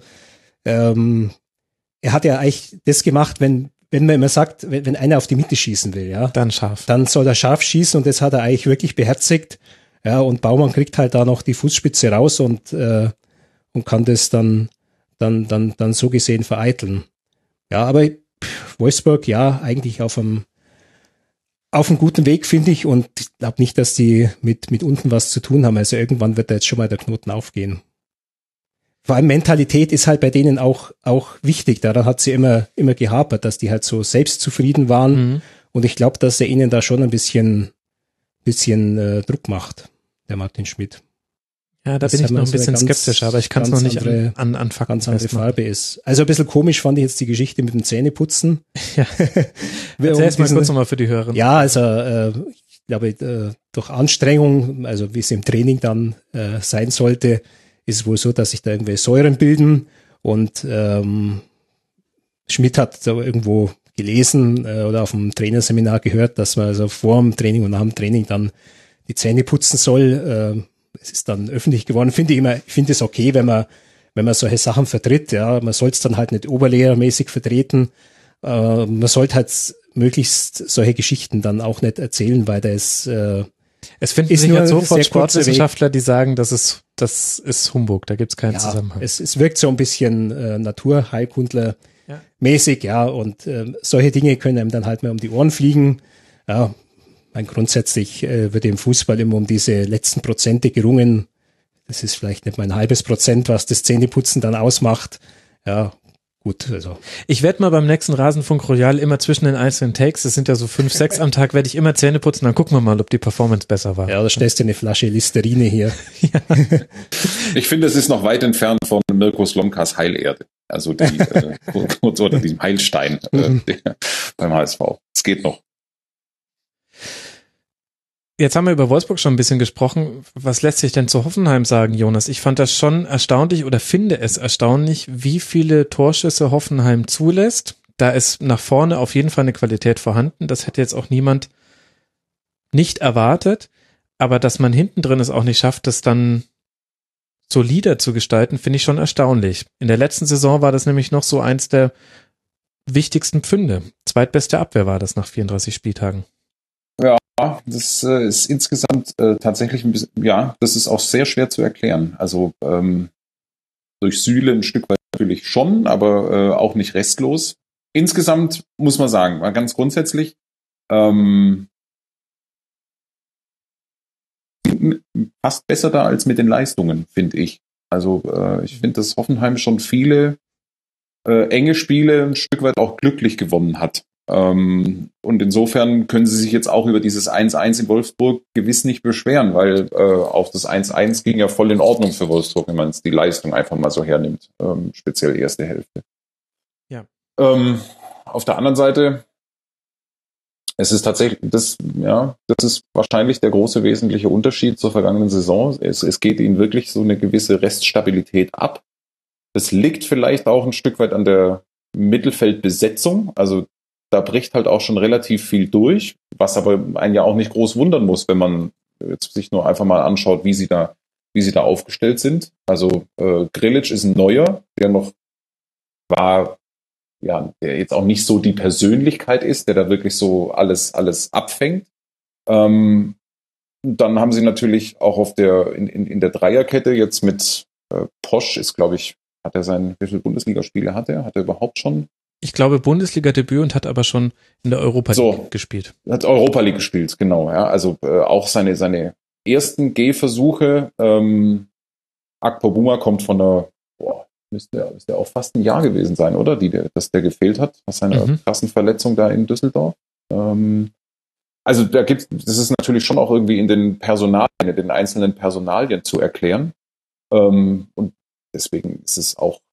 ähm, er hat ja eigentlich das gemacht, wenn wenn man immer sagt, wenn, wenn einer auf die Mitte schießen will, ja, dann scharf. Dann soll er scharf schießen und das hat er eigentlich wirklich beherzigt. Ja, und Baumann kriegt halt da noch die Fußspitze raus und äh, und kann das dann dann dann dann so gesehen vereiteln. Ja, aber pff, Wolfsburg ja eigentlich auf einem auf einem guten Weg, finde ich, und ich glaube nicht, dass die mit mit unten was zu tun haben. Also irgendwann wird da jetzt schon mal der Knoten aufgehen. Vor allem Mentalität ist halt bei denen auch auch wichtig. Daran hat sie immer immer gehapert, dass die halt so selbstzufrieden waren. Mhm. Und ich glaube, dass er ihnen da schon ein bisschen bisschen äh, Druck macht, der Martin Schmidt. Ja, da das bin ich noch ein bisschen ganz, skeptisch, aber ich kann es noch nicht andere, an, an, an Fakten ganz andere Farbe ist. Also ein bisschen komisch fand ich jetzt die Geschichte mit dem Zähneputzen. Ja. Erzähl es mal kurz nochmal für die Hörer. Ja, also äh, ich glaube, äh, durch Anstrengung, also wie es im Training dann äh, sein sollte, ist es wohl so, dass sich da irgendwelche Säuren bilden und ähm, Schmidt hat da irgendwo gelesen äh, oder auf dem Trainerseminar gehört, dass man also vor dem Training und nach dem Training dann die Zähne putzen soll. Äh, es ist dann öffentlich geworden. Finde ich immer, ich finde es okay, wenn man, wenn man solche Sachen vertritt. Ja, man soll es dann halt nicht oberlehrermäßig vertreten. Äh, man sollte halt möglichst solche Geschichten dann auch nicht erzählen, weil das äh, es finden sich halt sofort Sportwissenschaftler, die sagen, das ist, das ist Humbug, da gibt's keinen ja, Zusammenhang. Es, es wirkt so ein bisschen äh, Naturheilkundler ja. mäßig, ja, und äh, solche Dinge können einem dann halt mal um die Ohren fliegen. Ja, mein grundsätzlich äh, wird im Fußball immer um diese letzten Prozente gerungen. Das ist vielleicht nicht mal ein halbes Prozent, was das Zähneputzen dann ausmacht. Ja, gut, also. Ich werde mal beim nächsten Rasenfunk Royal immer zwischen den einzelnen Takes, das sind ja so fünf, sechs am Tag, werde ich immer Zähne putzen, dann gucken wir mal, ob die Performance besser war. Ja, da stellst du eine Flasche Listerine hier. Ja. Ich finde, es ist noch weit entfernt von Mirko Slomkas Heilerde. Also die, äh, oder diesem Heilstein äh, der, beim H S V. Es geht noch. Jetzt haben wir über Wolfsburg schon ein bisschen gesprochen. Was lässt sich denn zu Hoffenheim sagen, Jonas? Ich fand das schon erstaunlich oder finde es erstaunlich, wie viele Torschüsse Hoffenheim zulässt. Da ist nach vorne auf jeden Fall eine Qualität vorhanden. Das hätte jetzt auch niemand nicht erwartet. Aber dass man hinten drin es auch nicht schafft, das dann solider zu gestalten, finde ich schon erstaunlich. In der letzten Saison war das nämlich noch so eins der wichtigsten Pfünde. Zweitbeste Abwehr war das nach vierunddreißig Spieltagen. Ja, das äh, ist insgesamt äh, tatsächlich ein bisschen, ja, das ist auch sehr schwer zu erklären. Also ähm, durch Süle ein Stück weit natürlich schon, aber äh, auch nicht restlos. Insgesamt muss man sagen, mal ganz grundsätzlich, ähm, passt besser da als mit den Leistungen, finde ich. Also äh, ich finde, dass Hoffenheim schon viele äh, enge Spiele ein Stück weit auch glücklich gewonnen hat. Ähm, und insofern können sie sich jetzt auch über dieses eins eins in Wolfsburg gewiss nicht beschweren, weil äh, auch das eins eins ging ja voll in Ordnung für Wolfsburg, wenn man die Leistung einfach mal so hernimmt, ähm, speziell die erste Hälfte. Ja. Ähm, auf der anderen Seite, es ist tatsächlich, das, ja, das ist wahrscheinlich der große wesentliche Unterschied zur vergangenen Saison. Es, es geht ihnen wirklich so eine gewisse Reststabilität ab. Das liegt vielleicht auch ein Stück weit an der Mittelfeldbesetzung. Also da bricht halt auch schon relativ viel durch, was aber einen ja auch nicht groß wundern muss, wenn man jetzt sich nur einfach mal anschaut, wie sie da, wie sie da aufgestellt sind. Also äh, Grilic ist ein Neuer, der noch war, ja, der jetzt auch nicht so die Persönlichkeit ist, der da wirklich so alles, alles abfängt. Ähm, dann haben sie natürlich auch auf der, in, in, in der Dreierkette jetzt mit äh, Posch ist, glaube ich, hat er sein, wie viele Bundesligaspiele hat er? Hat er überhaupt schon? Ich glaube Bundesliga-Debüt und hat aber schon in der Europa League so, gespielt. Hat Europa League gespielt, genau, ja. Also äh, auch seine, seine ersten Gehversuche. Ähm, Akpobuma kommt von der, boah, müsste, müsste auch fast ein Jahr gewesen sein, oder? Die, der, dass der gefehlt hat, nach seiner mhm. krassen Verletzung da in Düsseldorf. Ähm, also da gibt's, das ist natürlich schon auch irgendwie in den Personalien, in den einzelnen Personalien zu erklären. Ähm, und deswegen ist es auch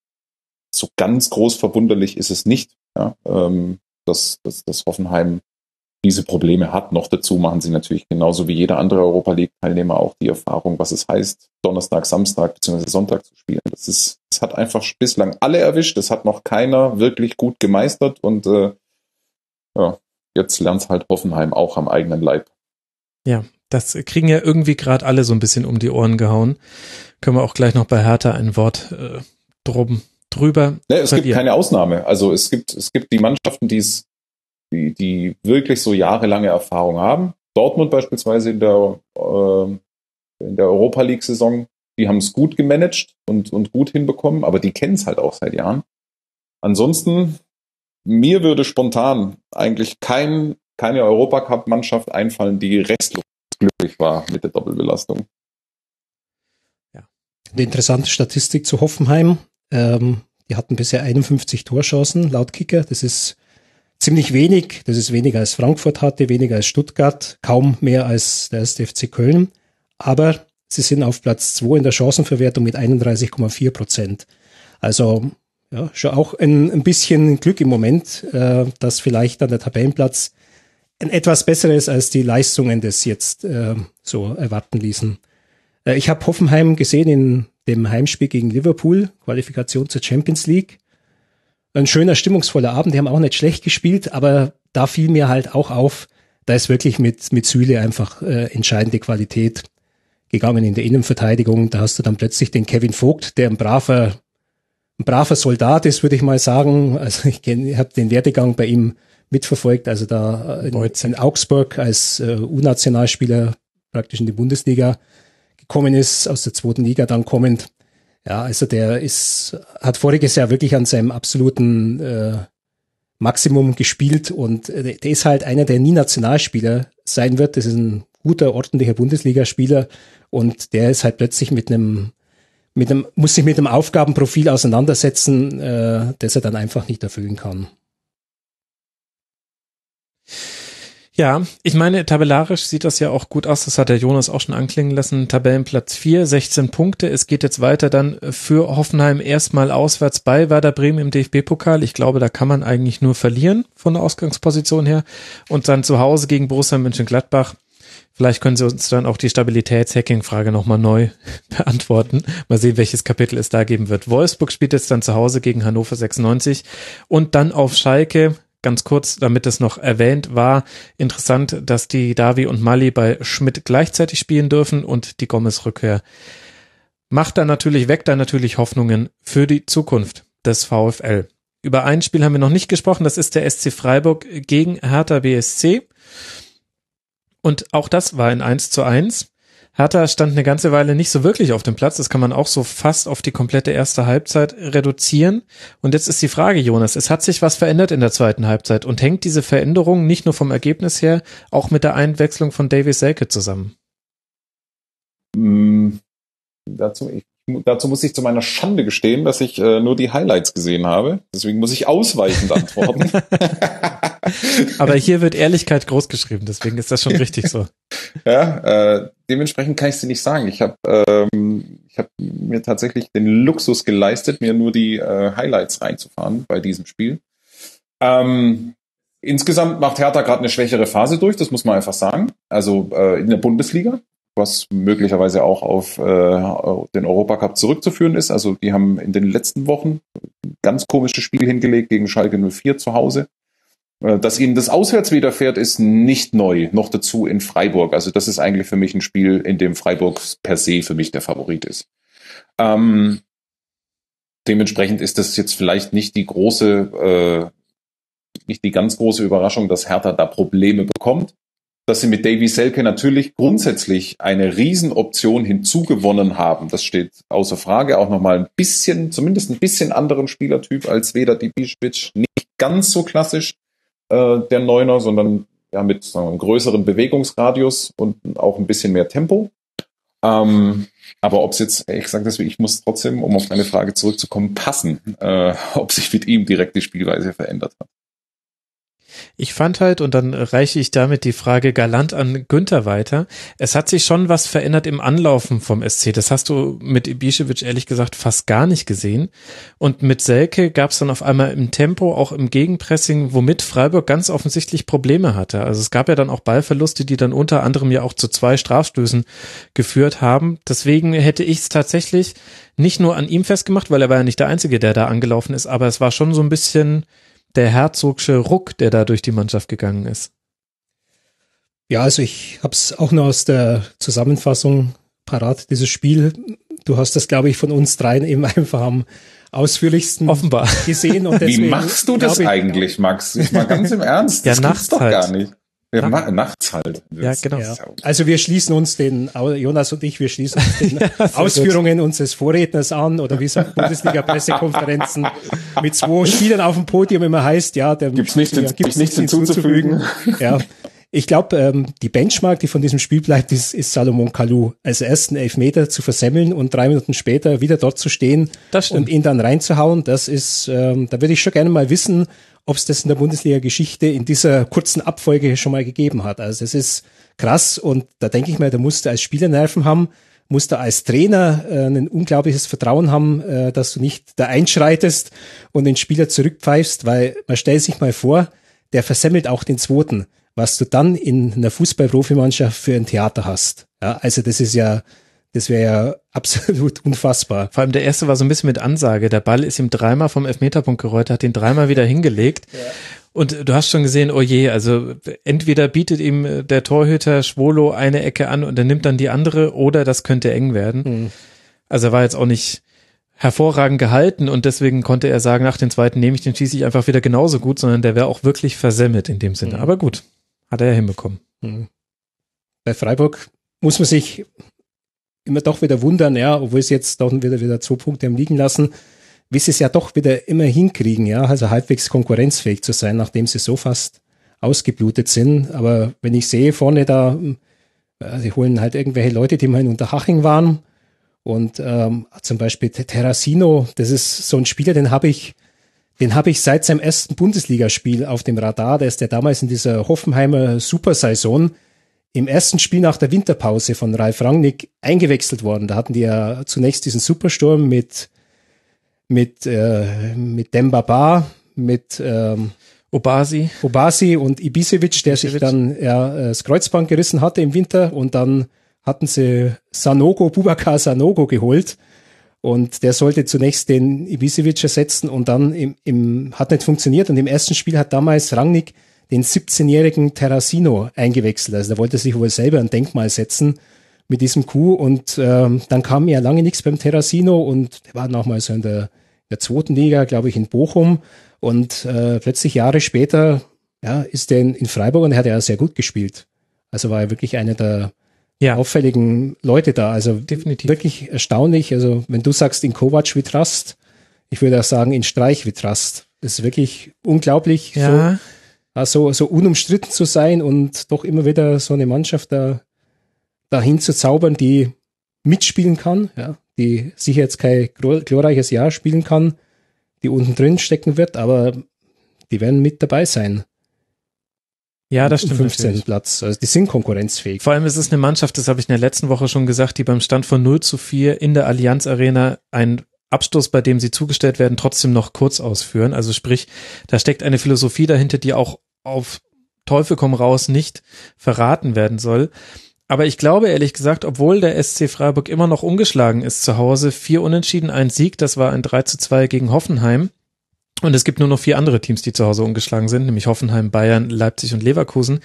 so ganz groß verwunderlich ist es nicht, ja, ähm, dass, dass, dass Hoffenheim diese Probleme hat. Noch dazu machen sie natürlich genauso wie jeder andere Europa League-Teilnehmer auch die Erfahrung, was es heißt, Donnerstag, Samstag bzw. Sonntag zu spielen. Das ist, das hat einfach bislang alle erwischt. Das hat noch keiner wirklich gut gemeistert und äh, ja, jetzt lernt halt Hoffenheim auch am eigenen Leib. Ja, das kriegen ja irgendwie gerade alle so ein bisschen um die Ohren gehauen. Können wir auch gleich noch bei Hertha ein Wort äh, drum drüber. Ja, es gibt keine Ausnahme. Also es gibt, es gibt die Mannschaften, die es, die, die wirklich so jahrelange Erfahrung haben. Dortmund beispielsweise in der, äh, in der Europa League-Saison, die haben es gut gemanagt und, und gut hinbekommen, aber die kennen es halt auch seit Jahren. Ansonsten, mir würde spontan eigentlich kein, keine Europacup-Mannschaft einfallen, die restlos glücklich war mit der Doppelbelastung. Ja. Eine interessante Statistik zu Hoffenheim. Ähm, die hatten bisher einundfünfzig Torchancen laut Kicker. Das ist ziemlich wenig. Das ist weniger als Frankfurt hatte, weniger als Stuttgart, kaum mehr als der erste F C Köln. Aber sie sind auf Platz zwei in der Chancenverwertung mit einunddreißig Komma vier Prozent. Also ja, schon auch ein, ein bisschen Glück im Moment, äh, dass vielleicht dann der Tabellenplatz ein etwas besseres als die Leistungen das jetzt äh, so erwarten ließen. Äh, ich habe Hoffenheim gesehen in dem Heimspiel gegen Liverpool, Qualifikation zur Champions League. Ein schöner, stimmungsvoller Abend, die haben auch nicht schlecht gespielt, aber da fiel mir halt auch auf, da ist wirklich mit, mit Süle einfach äh, entscheidende Qualität gegangen in der Innenverteidigung. Da hast du dann plötzlich den Kevin Vogt, der ein braver, ein braver Soldat ist, würde ich mal sagen. Also ich, ich habe den Werdegang bei ihm mitverfolgt, also da in, in Augsburg als äh, U-Nationalspieler praktisch in die Bundesliga gekommen ist, aus der zweiten Liga dann kommend. Ja, also der ist, hat voriges Jahr wirklich an seinem absoluten äh, Maximum gespielt und äh, der ist halt einer, der nie Nationalspieler sein wird. Das ist ein guter, ordentlicher Bundesligaspieler und der ist halt plötzlich mit einem, mit einem, muss sich mit einem Aufgabenprofil auseinandersetzen, äh, das er dann einfach nicht erfüllen kann. Ja, ich meine, tabellarisch sieht das ja auch gut aus, das hat der Jonas auch schon anklingen lassen, Tabellenplatz vier, sechzehn Punkte, es geht jetzt weiter dann für Hoffenheim erstmal auswärts bei Werder Bremen im D F B-Pokal, ich glaube, da kann man eigentlich nur verlieren von der Ausgangsposition her und dann zu Hause gegen Borussia Mönchengladbach, vielleicht können Sie uns dann auch die Stabilitäts-Hacking-Frage nochmal neu beantworten, mal sehen, welches Kapitel es da geben wird. Wolfsburg spielt jetzt dann zu Hause gegen Hannover sechsundneunzig und dann auf Schalke. Ganz kurz, damit es noch erwähnt war, interessant, dass die Davi und Mali bei Schmidt gleichzeitig spielen dürfen und die Gomez-Rückkehr macht dann natürlich, weckt dann natürlich Hoffnungen für die Zukunft des VfL. Über ein Spiel haben wir noch nicht gesprochen, das ist der S C Freiburg gegen Hertha B S C und auch das war ein eins zu eins. Hertha stand eine ganze Weile nicht so wirklich auf dem Platz. Das kann man auch so fast auf die komplette erste Halbzeit reduzieren. Und jetzt ist die Frage, Jonas, es hat sich was verändert in der zweiten Halbzeit und hängt diese Veränderung nicht nur vom Ergebnis her, auch mit der Einwechslung von Davy Selke zusammen? Mm, dazu, ich, dazu muss ich zu meiner Schande gestehen, dass ich äh, nur die Highlights gesehen habe. Deswegen muss ich ausweichend antworten. Aber hier wird Ehrlichkeit groß geschrieben, deswegen ist das schon richtig so. Ja, äh, dementsprechend kann ich es dir nicht sagen. Ich habe ähm, ich hab mir tatsächlich den Luxus geleistet, mir nur die äh, Highlights reinzufahren bei diesem Spiel. Ähm, insgesamt macht Hertha gerade eine schwächere Phase durch, das muss man einfach sagen. Also äh, in der Bundesliga, was möglicherweise auch auf äh, den Europacup zurückzuführen ist. Also die haben in den letzten Wochen ein ganz komisches Spiel hingelegt gegen Schalke null vier zu Hause. Äh, dass ihnen das auswärts widerfährt, ist nicht neu. Noch dazu in Freiburg. Also das ist eigentlich für mich ein Spiel, in dem Freiburg per se für mich der Favorit ist. Ähm, dementsprechend ist das jetzt vielleicht nicht die große, äh, nicht die ganz große Überraschung, dass Hertha da Probleme bekommt. Dass sie mit Davy Selke natürlich grundsätzlich eine Riesenoption hinzugewonnen haben, das steht außer Frage. Auch nochmal ein bisschen, zumindest ein bisschen anderen Spielertyp als Vedat Ibišević. Nicht ganz so klassisch äh, der Neuner, sondern ja mit sagen wir, einem größeren Bewegungsradius und auch ein bisschen mehr Tempo. Ähm, aber ob es jetzt, ich sage das wie, ich muss trotzdem, um auf deine Frage zurückzukommen, passen, äh, ob sich mit ihm direkt die Spielweise verändert hat. Ich fand halt, und dann reiche ich damit die Frage galant an Günther weiter, es hat sich schon was verändert im Anlaufen vom S C. Das hast du mit Ibišević ehrlich gesagt fast gar nicht gesehen. Und mit Selke gab es dann auf einmal im Tempo, auch im Gegenpressing, womit Freiburg ganz offensichtlich Probleme hatte. Also es gab ja dann auch Ballverluste, die dann unter anderem ja auch zu zwei Strafstößen geführt haben. Deswegen hätte ich es tatsächlich nicht nur an ihm festgemacht, weil er war ja nicht der Einzige, der da angelaufen ist, aber es war schon so ein bisschen der herzogsche Ruck, der da durch die Mannschaft gegangen ist. Ja, also ich habe es auch nur aus der Zusammenfassung parat, dieses Spiel. Du hast das, glaube ich, von uns dreien eben einfach am ausführlichsten offenbar gesehen. Und deswegen, wie machst du das ich, eigentlich, Max? Ich mal ganz im Ernst. Ja, das nachts doch halt. gar nicht. Ja, Nacht. nachts halt. Das, ja, genau. Ja. Also wir schließen uns den, Jonas und ich, wir schließen uns den ja, Ausführungen gut. unseres Vorredners an, oder wie es auf Bundesliga-Pressekonferenzen mit zwei Spielern auf dem Podium immer heißt, ja, der gibt's nicht, ja, gibt's nichts hinzuzufügen. Ja. Ich glaube, ähm, die Benchmark, die von diesem Spiel bleibt, ist, ist Salomon Kalou. Also erst einen Elfmeter zu versemmeln und drei Minuten später wieder dort zu stehen und ihn dann reinzuhauen, das ist, ähm, da würde ich schon gerne mal wissen, ob es das in der Bundesliga-Geschichte in dieser kurzen Abfolge schon mal gegeben hat. Also es ist krass und da denke ich mal, da musst du als Spieler Nerven haben, musst du als Trainer äh, ein unglaubliches Vertrauen haben, äh, dass du nicht da einschreitest und den Spieler zurückpfeifst, weil man stellt sich mal vor, der versemmelt auch den zweiten, was du dann in einer Fußball-Profimannschaft für ein Theater hast. Ja, also das ist ja Das wäre ja absolut unfassbar. Vor allem der erste war so ein bisschen mit Ansage. Der Ball ist ihm dreimal vom Elfmeterpunkt gerollt, hat ihn dreimal wieder hingelegt. Ja. Und du hast schon gesehen, oh je, also entweder bietet ihm der Torhüter Schwolo eine Ecke an und er nimmt dann die andere, oder das könnte eng werden. Mhm. Also er war jetzt auch nicht hervorragend gehalten und deswegen konnte er sagen, nach den zweiten nehme ich, den schieße ich einfach wieder genauso gut, sondern der wäre auch wirklich versemmelt in dem Sinne. Mhm. Aber gut, hat er ja hinbekommen. Mhm. Bei Freiburg muss man sich immer doch wieder wundern, ja, obwohl es jetzt doch wieder, wieder zwei Punkte haben liegen lassen, wie sie es ja doch wieder immer hinkriegen, ja, also halbwegs konkurrenzfähig zu sein, nachdem sie so fast ausgeblutet sind. Aber wenn ich sehe, vorne da, ja, sie holen halt irgendwelche Leute, die mal in Unterhaching waren und ähm, zum Beispiel Terracino, das ist so ein Spieler, den habe ich, den habe ich seit seinem ersten Bundesligaspiel auf dem Radar, der ist ja damals in dieser Hoffenheimer Supersaison im ersten Spiel nach der Winterpause von Ralf Rangnick eingewechselt worden. Da hatten die ja zunächst diesen Supersturm mit mit äh, mit Demba Ba, mit ähm, Obasi, Obasi und Ibišević, der Ibišević. sich dann ja, das Kreuzband gerissen hatte im Winter, und dann hatten sie Sanogo, Boubacar Sanogo geholt, und der sollte zunächst den Ibišević ersetzen, und dann im, im hat nicht funktioniert, und im ersten Spiel hat damals Rangnick den siebzehnjährigen Terracino eingewechselt. Also da wollte er sich wohl selber ein Denkmal setzen mit diesem Coup, und ähm, dann kam ja lange nichts beim Terracino, und der war nochmal so in der, der zweiten Liga, glaube ich, in Bochum, und äh, plötzlich Jahre später ja, ist der in, in Freiburg, und er hat ja sehr gut gespielt. Also war er wirklich einer der ja. auffälligen Leute da. Also definitiv wirklich erstaunlich. Also wenn du sagst, in Kovac wie Trust, ich würde auch sagen, in Streich wie Trust. Das ist wirklich unglaublich, ja. so, so, so unumstritten zu sein und doch immer wieder so eine Mannschaft da dahin zu zaubern, die mitspielen kann, ja, die sicher jetzt kein glorreiches Jahr spielen kann, die unten drin stecken wird, aber die werden mit dabei sein. Ja, das stimmt. fünfzehnten Platz. Also die sind konkurrenzfähig. Vor allem ist es eine Mannschaft, das habe ich in der letzten Woche schon gesagt, die beim Stand von null zu vier in der Allianz Arena ein Abstoß, bei dem sie zugestellt werden, trotzdem noch kurz ausführen. Also sprich, da steckt eine Philosophie dahinter, die auch auf Teufel komm raus nicht verraten werden soll. Aber ich glaube ehrlich gesagt, obwohl der S C Freiburg immer noch ungeschlagen ist zu Hause, vier Unentschieden, ein Sieg, das war ein drei zu zwei gegen Hoffenheim. Und es gibt nur noch vier andere Teams, die zu Hause ungeschlagen sind, nämlich Hoffenheim, Bayern, Leipzig und Leverkusen.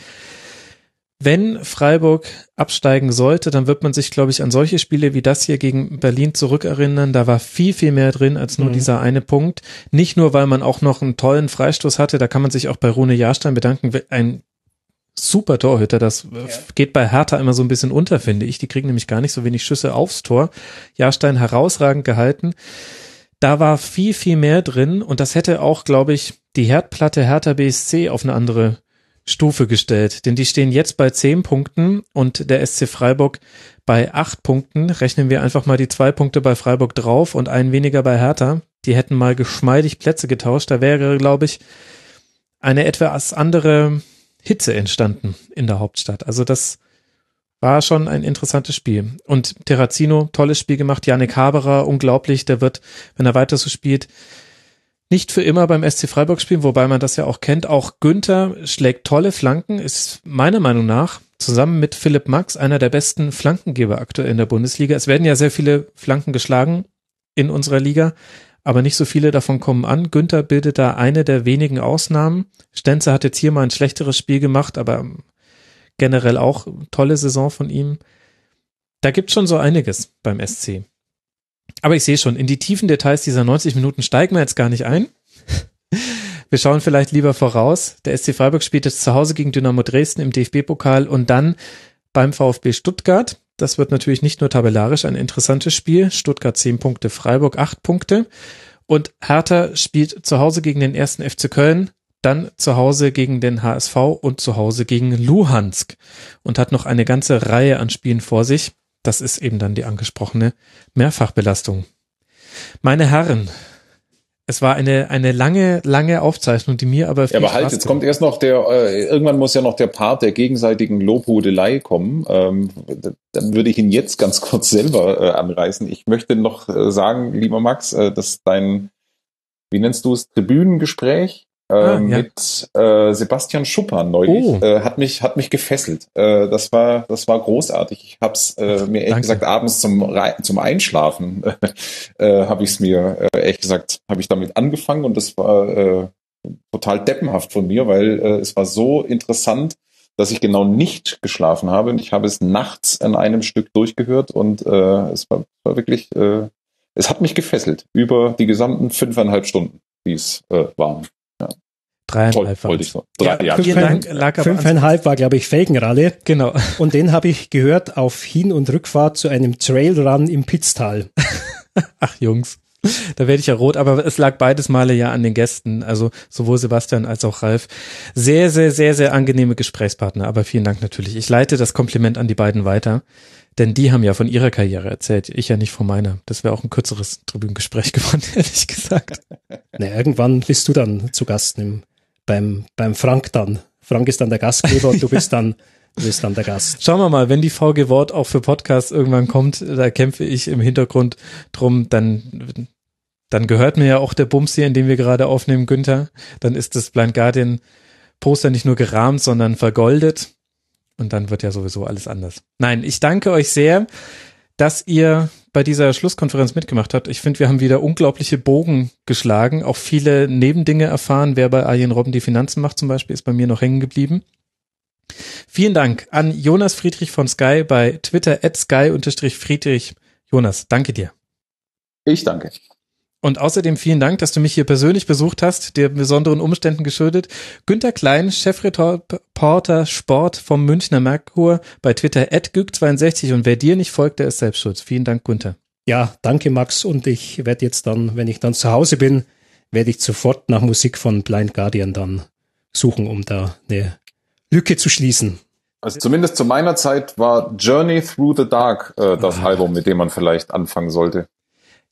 Wenn Freiburg absteigen sollte, dann wird man sich, glaube ich, an solche Spiele wie das hier gegen Berlin zurückerinnern. Da war viel, viel mehr drin als nur mhm. dieser eine Punkt. Nicht nur, weil man auch noch einen tollen Freistoß hatte, da kann man sich auch bei Rune Jahrstein bedanken. Ein super Torhüter, das ja. geht bei Hertha immer so ein bisschen unter, finde ich. Die kriegen nämlich gar nicht so wenig Schüsse aufs Tor. Jahrstein herausragend gehalten. Da war viel, viel mehr drin und das hätte auch, glaube ich, die Herdplatte Hertha B S C auf eine andere Stufe gestellt, denn die stehen jetzt bei zehn Punkten und der S C Freiburg bei acht Punkten. Rechnen wir einfach mal die zwei Punkte bei Freiburg drauf und einen weniger bei Hertha. Die hätten mal geschmeidig Plätze getauscht. Da wäre, glaube ich, eine etwas andere Hitze entstanden in der Hauptstadt. Also das war schon ein interessantes Spiel. Und Terrazino, tolles Spiel gemacht. Yannick Haberer, unglaublich. Der wird, wenn er weiter so spielt, nicht für immer beim S C Freiburg spielen, wobei man das ja auch kennt. Auch Günther schlägt tolle Flanken, ist meiner Meinung nach zusammen mit Philipp Max einer der besten Flankengeber aktuell in der Bundesliga. Es werden ja sehr viele Flanken geschlagen in unserer Liga, aber nicht so viele davon kommen an. Günther bildet da eine der wenigen Ausnahmen. Stenzel hat jetzt hier mal ein schlechteres Spiel gemacht, aber generell auch tolle Saison von ihm. Da gibt schon so einiges beim S C. Aber ich sehe schon, in die tiefen Details dieser neunzig Minuten steigen wir jetzt gar nicht ein. Wir schauen vielleicht lieber voraus. Der S C Freiburg spielt jetzt zu Hause gegen Dynamo Dresden im D F B-Pokal und dann beim VfB Stuttgart. Das wird natürlich nicht nur tabellarisch ein interessantes Spiel. Stuttgart zehn Punkte, Freiburg acht Punkte. Und Hertha spielt zu Hause gegen den ersten F C Köln, dann zu Hause gegen den H S V und zu Hause gegen Luhansk und hat noch eine ganze Reihe an Spielen vor sich. Das ist eben dann die angesprochene Mehrfachbelastung. Meine Herren, es war eine eine lange, lange Aufzeichnung, die mir aber viel Ja, aber halt, Spaß jetzt gemacht. kommt erst noch der, äh, irgendwann muss ja noch der Part der gegenseitigen Lobhudelei kommen. Ähm, dann würde ich ihn jetzt ganz kurz selber äh, anreißen. Ich möchte noch äh, sagen, lieber Max, äh, dass dein, wie nennst du es, Tribünengespräch äh, ah, ja. mit äh, Sebastian Schuppan neulich oh. äh, hat mich hat mich gefesselt. Äh, das war das war großartig. Ich habe es äh, mir ehrlich Danke. gesagt abends zum zum Einschlafen äh, habe ich es mir äh, ehrlich gesagt habe ich damit angefangen und das war äh, total deppenhaft von mir, weil äh, es war so interessant, dass ich genau nicht geschlafen habe. Und ich habe es nachts an einem Stück durchgehört und äh, es war, war wirklich, äh, es hat mich gefesselt über die gesamten fünfeinhalb Stunden, die es äh, waren. Ja. Dreieinhalb Toll, wollte ich so. Drei, ja, Fünf, Dank, lag fünfeinhalb war, glaube ich, Felgenralle. Genau. Und den habe ich gehört auf Hin- und Rückfahrt zu einem Trailrun im Pitztal. Ach Jungs, da werde ich ja rot, aber es lag beides Male ja an den Gästen, also sowohl Sebastian als auch Ralf. Sehr, sehr, sehr, sehr angenehme Gesprächspartner, aber vielen Dank natürlich. Ich leite das Kompliment an die beiden weiter, denn die haben ja von ihrer Karriere erzählt, ich ja nicht von meiner. Das wäre auch ein kürzeres Tribünengespräch geworden, ehrlich gesagt. Na, irgendwann bist du dann zu Gast im, beim, beim Frank dann. Frank ist dann der Gastgeber und du bist dann Du bist dann der Gast. Schauen wir mal, wenn die V G Wort auch für Podcasts irgendwann kommt, da kämpfe ich im Hintergrund drum, dann, dann gehört mir ja auch der Bums hier, in dem wir gerade aufnehmen, Günther. Dann ist das Blind Guardian Poster nicht nur gerahmt, sondern vergoldet. Und dann wird ja sowieso alles anders. Nein, ich danke euch sehr, dass ihr bei dieser Schlusskonferenz mitgemacht habt. Ich finde, wir haben wieder unglaubliche Bogen geschlagen, auch viele Nebendinge erfahren. Wer bei Arjen Robben die Finanzen macht zum Beispiel, ist bei mir noch hängen geblieben. Vielen Dank an Jonas Friedrich von Sky bei Twitter at sky-friedrich. Jonas, danke dir. Ich danke. Und außerdem vielen Dank, dass du mich hier persönlich besucht hast, der besonderen Umständen geschuldet. Günther Klein, Chefreporter Sport vom Münchner Merkur bei Twitter at güg zweiundsechzig und wer dir nicht folgt, der ist selbst schuld. Vielen Dank, Günther. Ja, danke Max und ich werde jetzt dann, wenn ich dann zu Hause bin, werde ich sofort nach Musik von Blind Guardian dann suchen, um da eine Lücke zu schließen. Also zumindest zu meiner Zeit war Journey Through the Dark äh, das Album, mit dem man vielleicht anfangen sollte.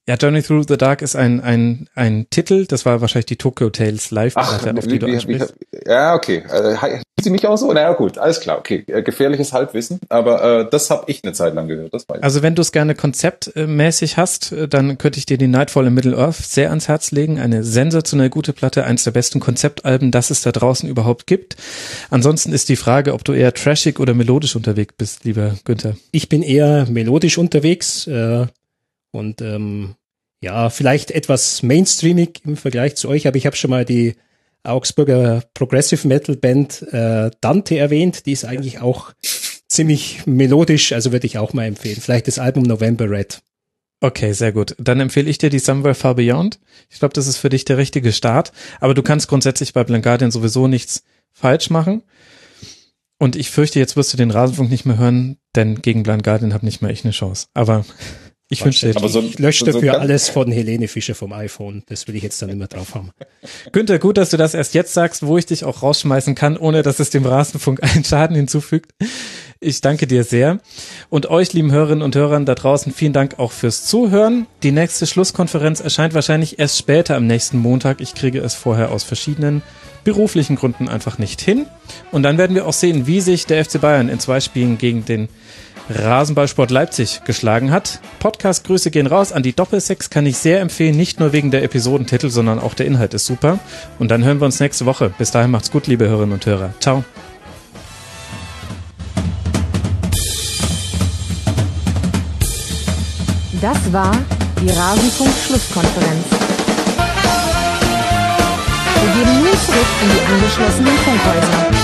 Ja, Journey Through the Dark ist ein ein ein Titel, das war wahrscheinlich die Tokyo Tales Live-Platte, auf die du ansprichst. Ja, okay. Äh, heißt sie nicht auch so? Naja, gut, alles klar, okay. Äh, gefährliches Halbwissen, aber äh, das habe ich eine Zeit lang gehört, das weiß ich. Also wenn du es gerne konzeptmäßig hast, dann könnte ich dir die Nightfall in Middle-earth sehr ans Herz legen. Eine sensationell gute Platte, eins der besten Konzeptalben, das es da draußen überhaupt gibt. Ansonsten ist die Frage, ob du eher trashig oder melodisch unterwegs bist, lieber Günther. Ich bin eher melodisch unterwegs, äh, und ähm, ja, vielleicht etwas mainstreamig im Vergleich zu euch, aber ich habe schon mal die Augsburger Progressive Metal Band äh, Dante erwähnt. Die ist eigentlich auch ziemlich melodisch, also würde ich auch mal empfehlen. Vielleicht das Album November Red. Okay, sehr gut. Dann empfehle ich dir die Somewhere Far Beyond. Ich glaube, das ist für dich der richtige Start. Aber du kannst grundsätzlich bei Blind Guardian sowieso nichts falsch machen. Und ich fürchte, jetzt wirst du den Rasenfunk nicht mehr hören, denn gegen Blind Guardian habe nicht mehr ich eine Chance. Aber ich wünsche dir, aber so, ich lösche so, so dafür alles von Helene Fischer vom iPhone. Das will ich jetzt dann immer drauf haben. Günther, gut, dass du das erst jetzt sagst, wo ich dich auch rausschmeißen kann, ohne dass es dem Rasenfunk einen Schaden hinzufügt. Ich danke dir sehr. Und euch, lieben Hörerinnen und Hörern da draußen, vielen Dank auch fürs Zuhören. Die nächste Schlusskonferenz erscheint wahrscheinlich erst später am nächsten Montag. Ich kriege es vorher aus verschiedenen beruflichen Gründen einfach nicht hin. Und dann werden wir auch sehen, wie sich der F C Bayern in zwei Spielen gegen den Rasenballsport Leipzig geschlagen hat. Podcast-Grüße gehen raus an die Doppelsechs, kann ich sehr empfehlen, nicht nur wegen der Episodentitel, sondern auch der Inhalt ist super. Und dann hören wir uns nächste Woche. Bis dahin macht's gut, liebe Hörerinnen und Hörer. Ciao. Das war die Rasenfunk-Schlusskonferenz. Wir gehen nun zurück in die angeschlossenen Funkhäuser.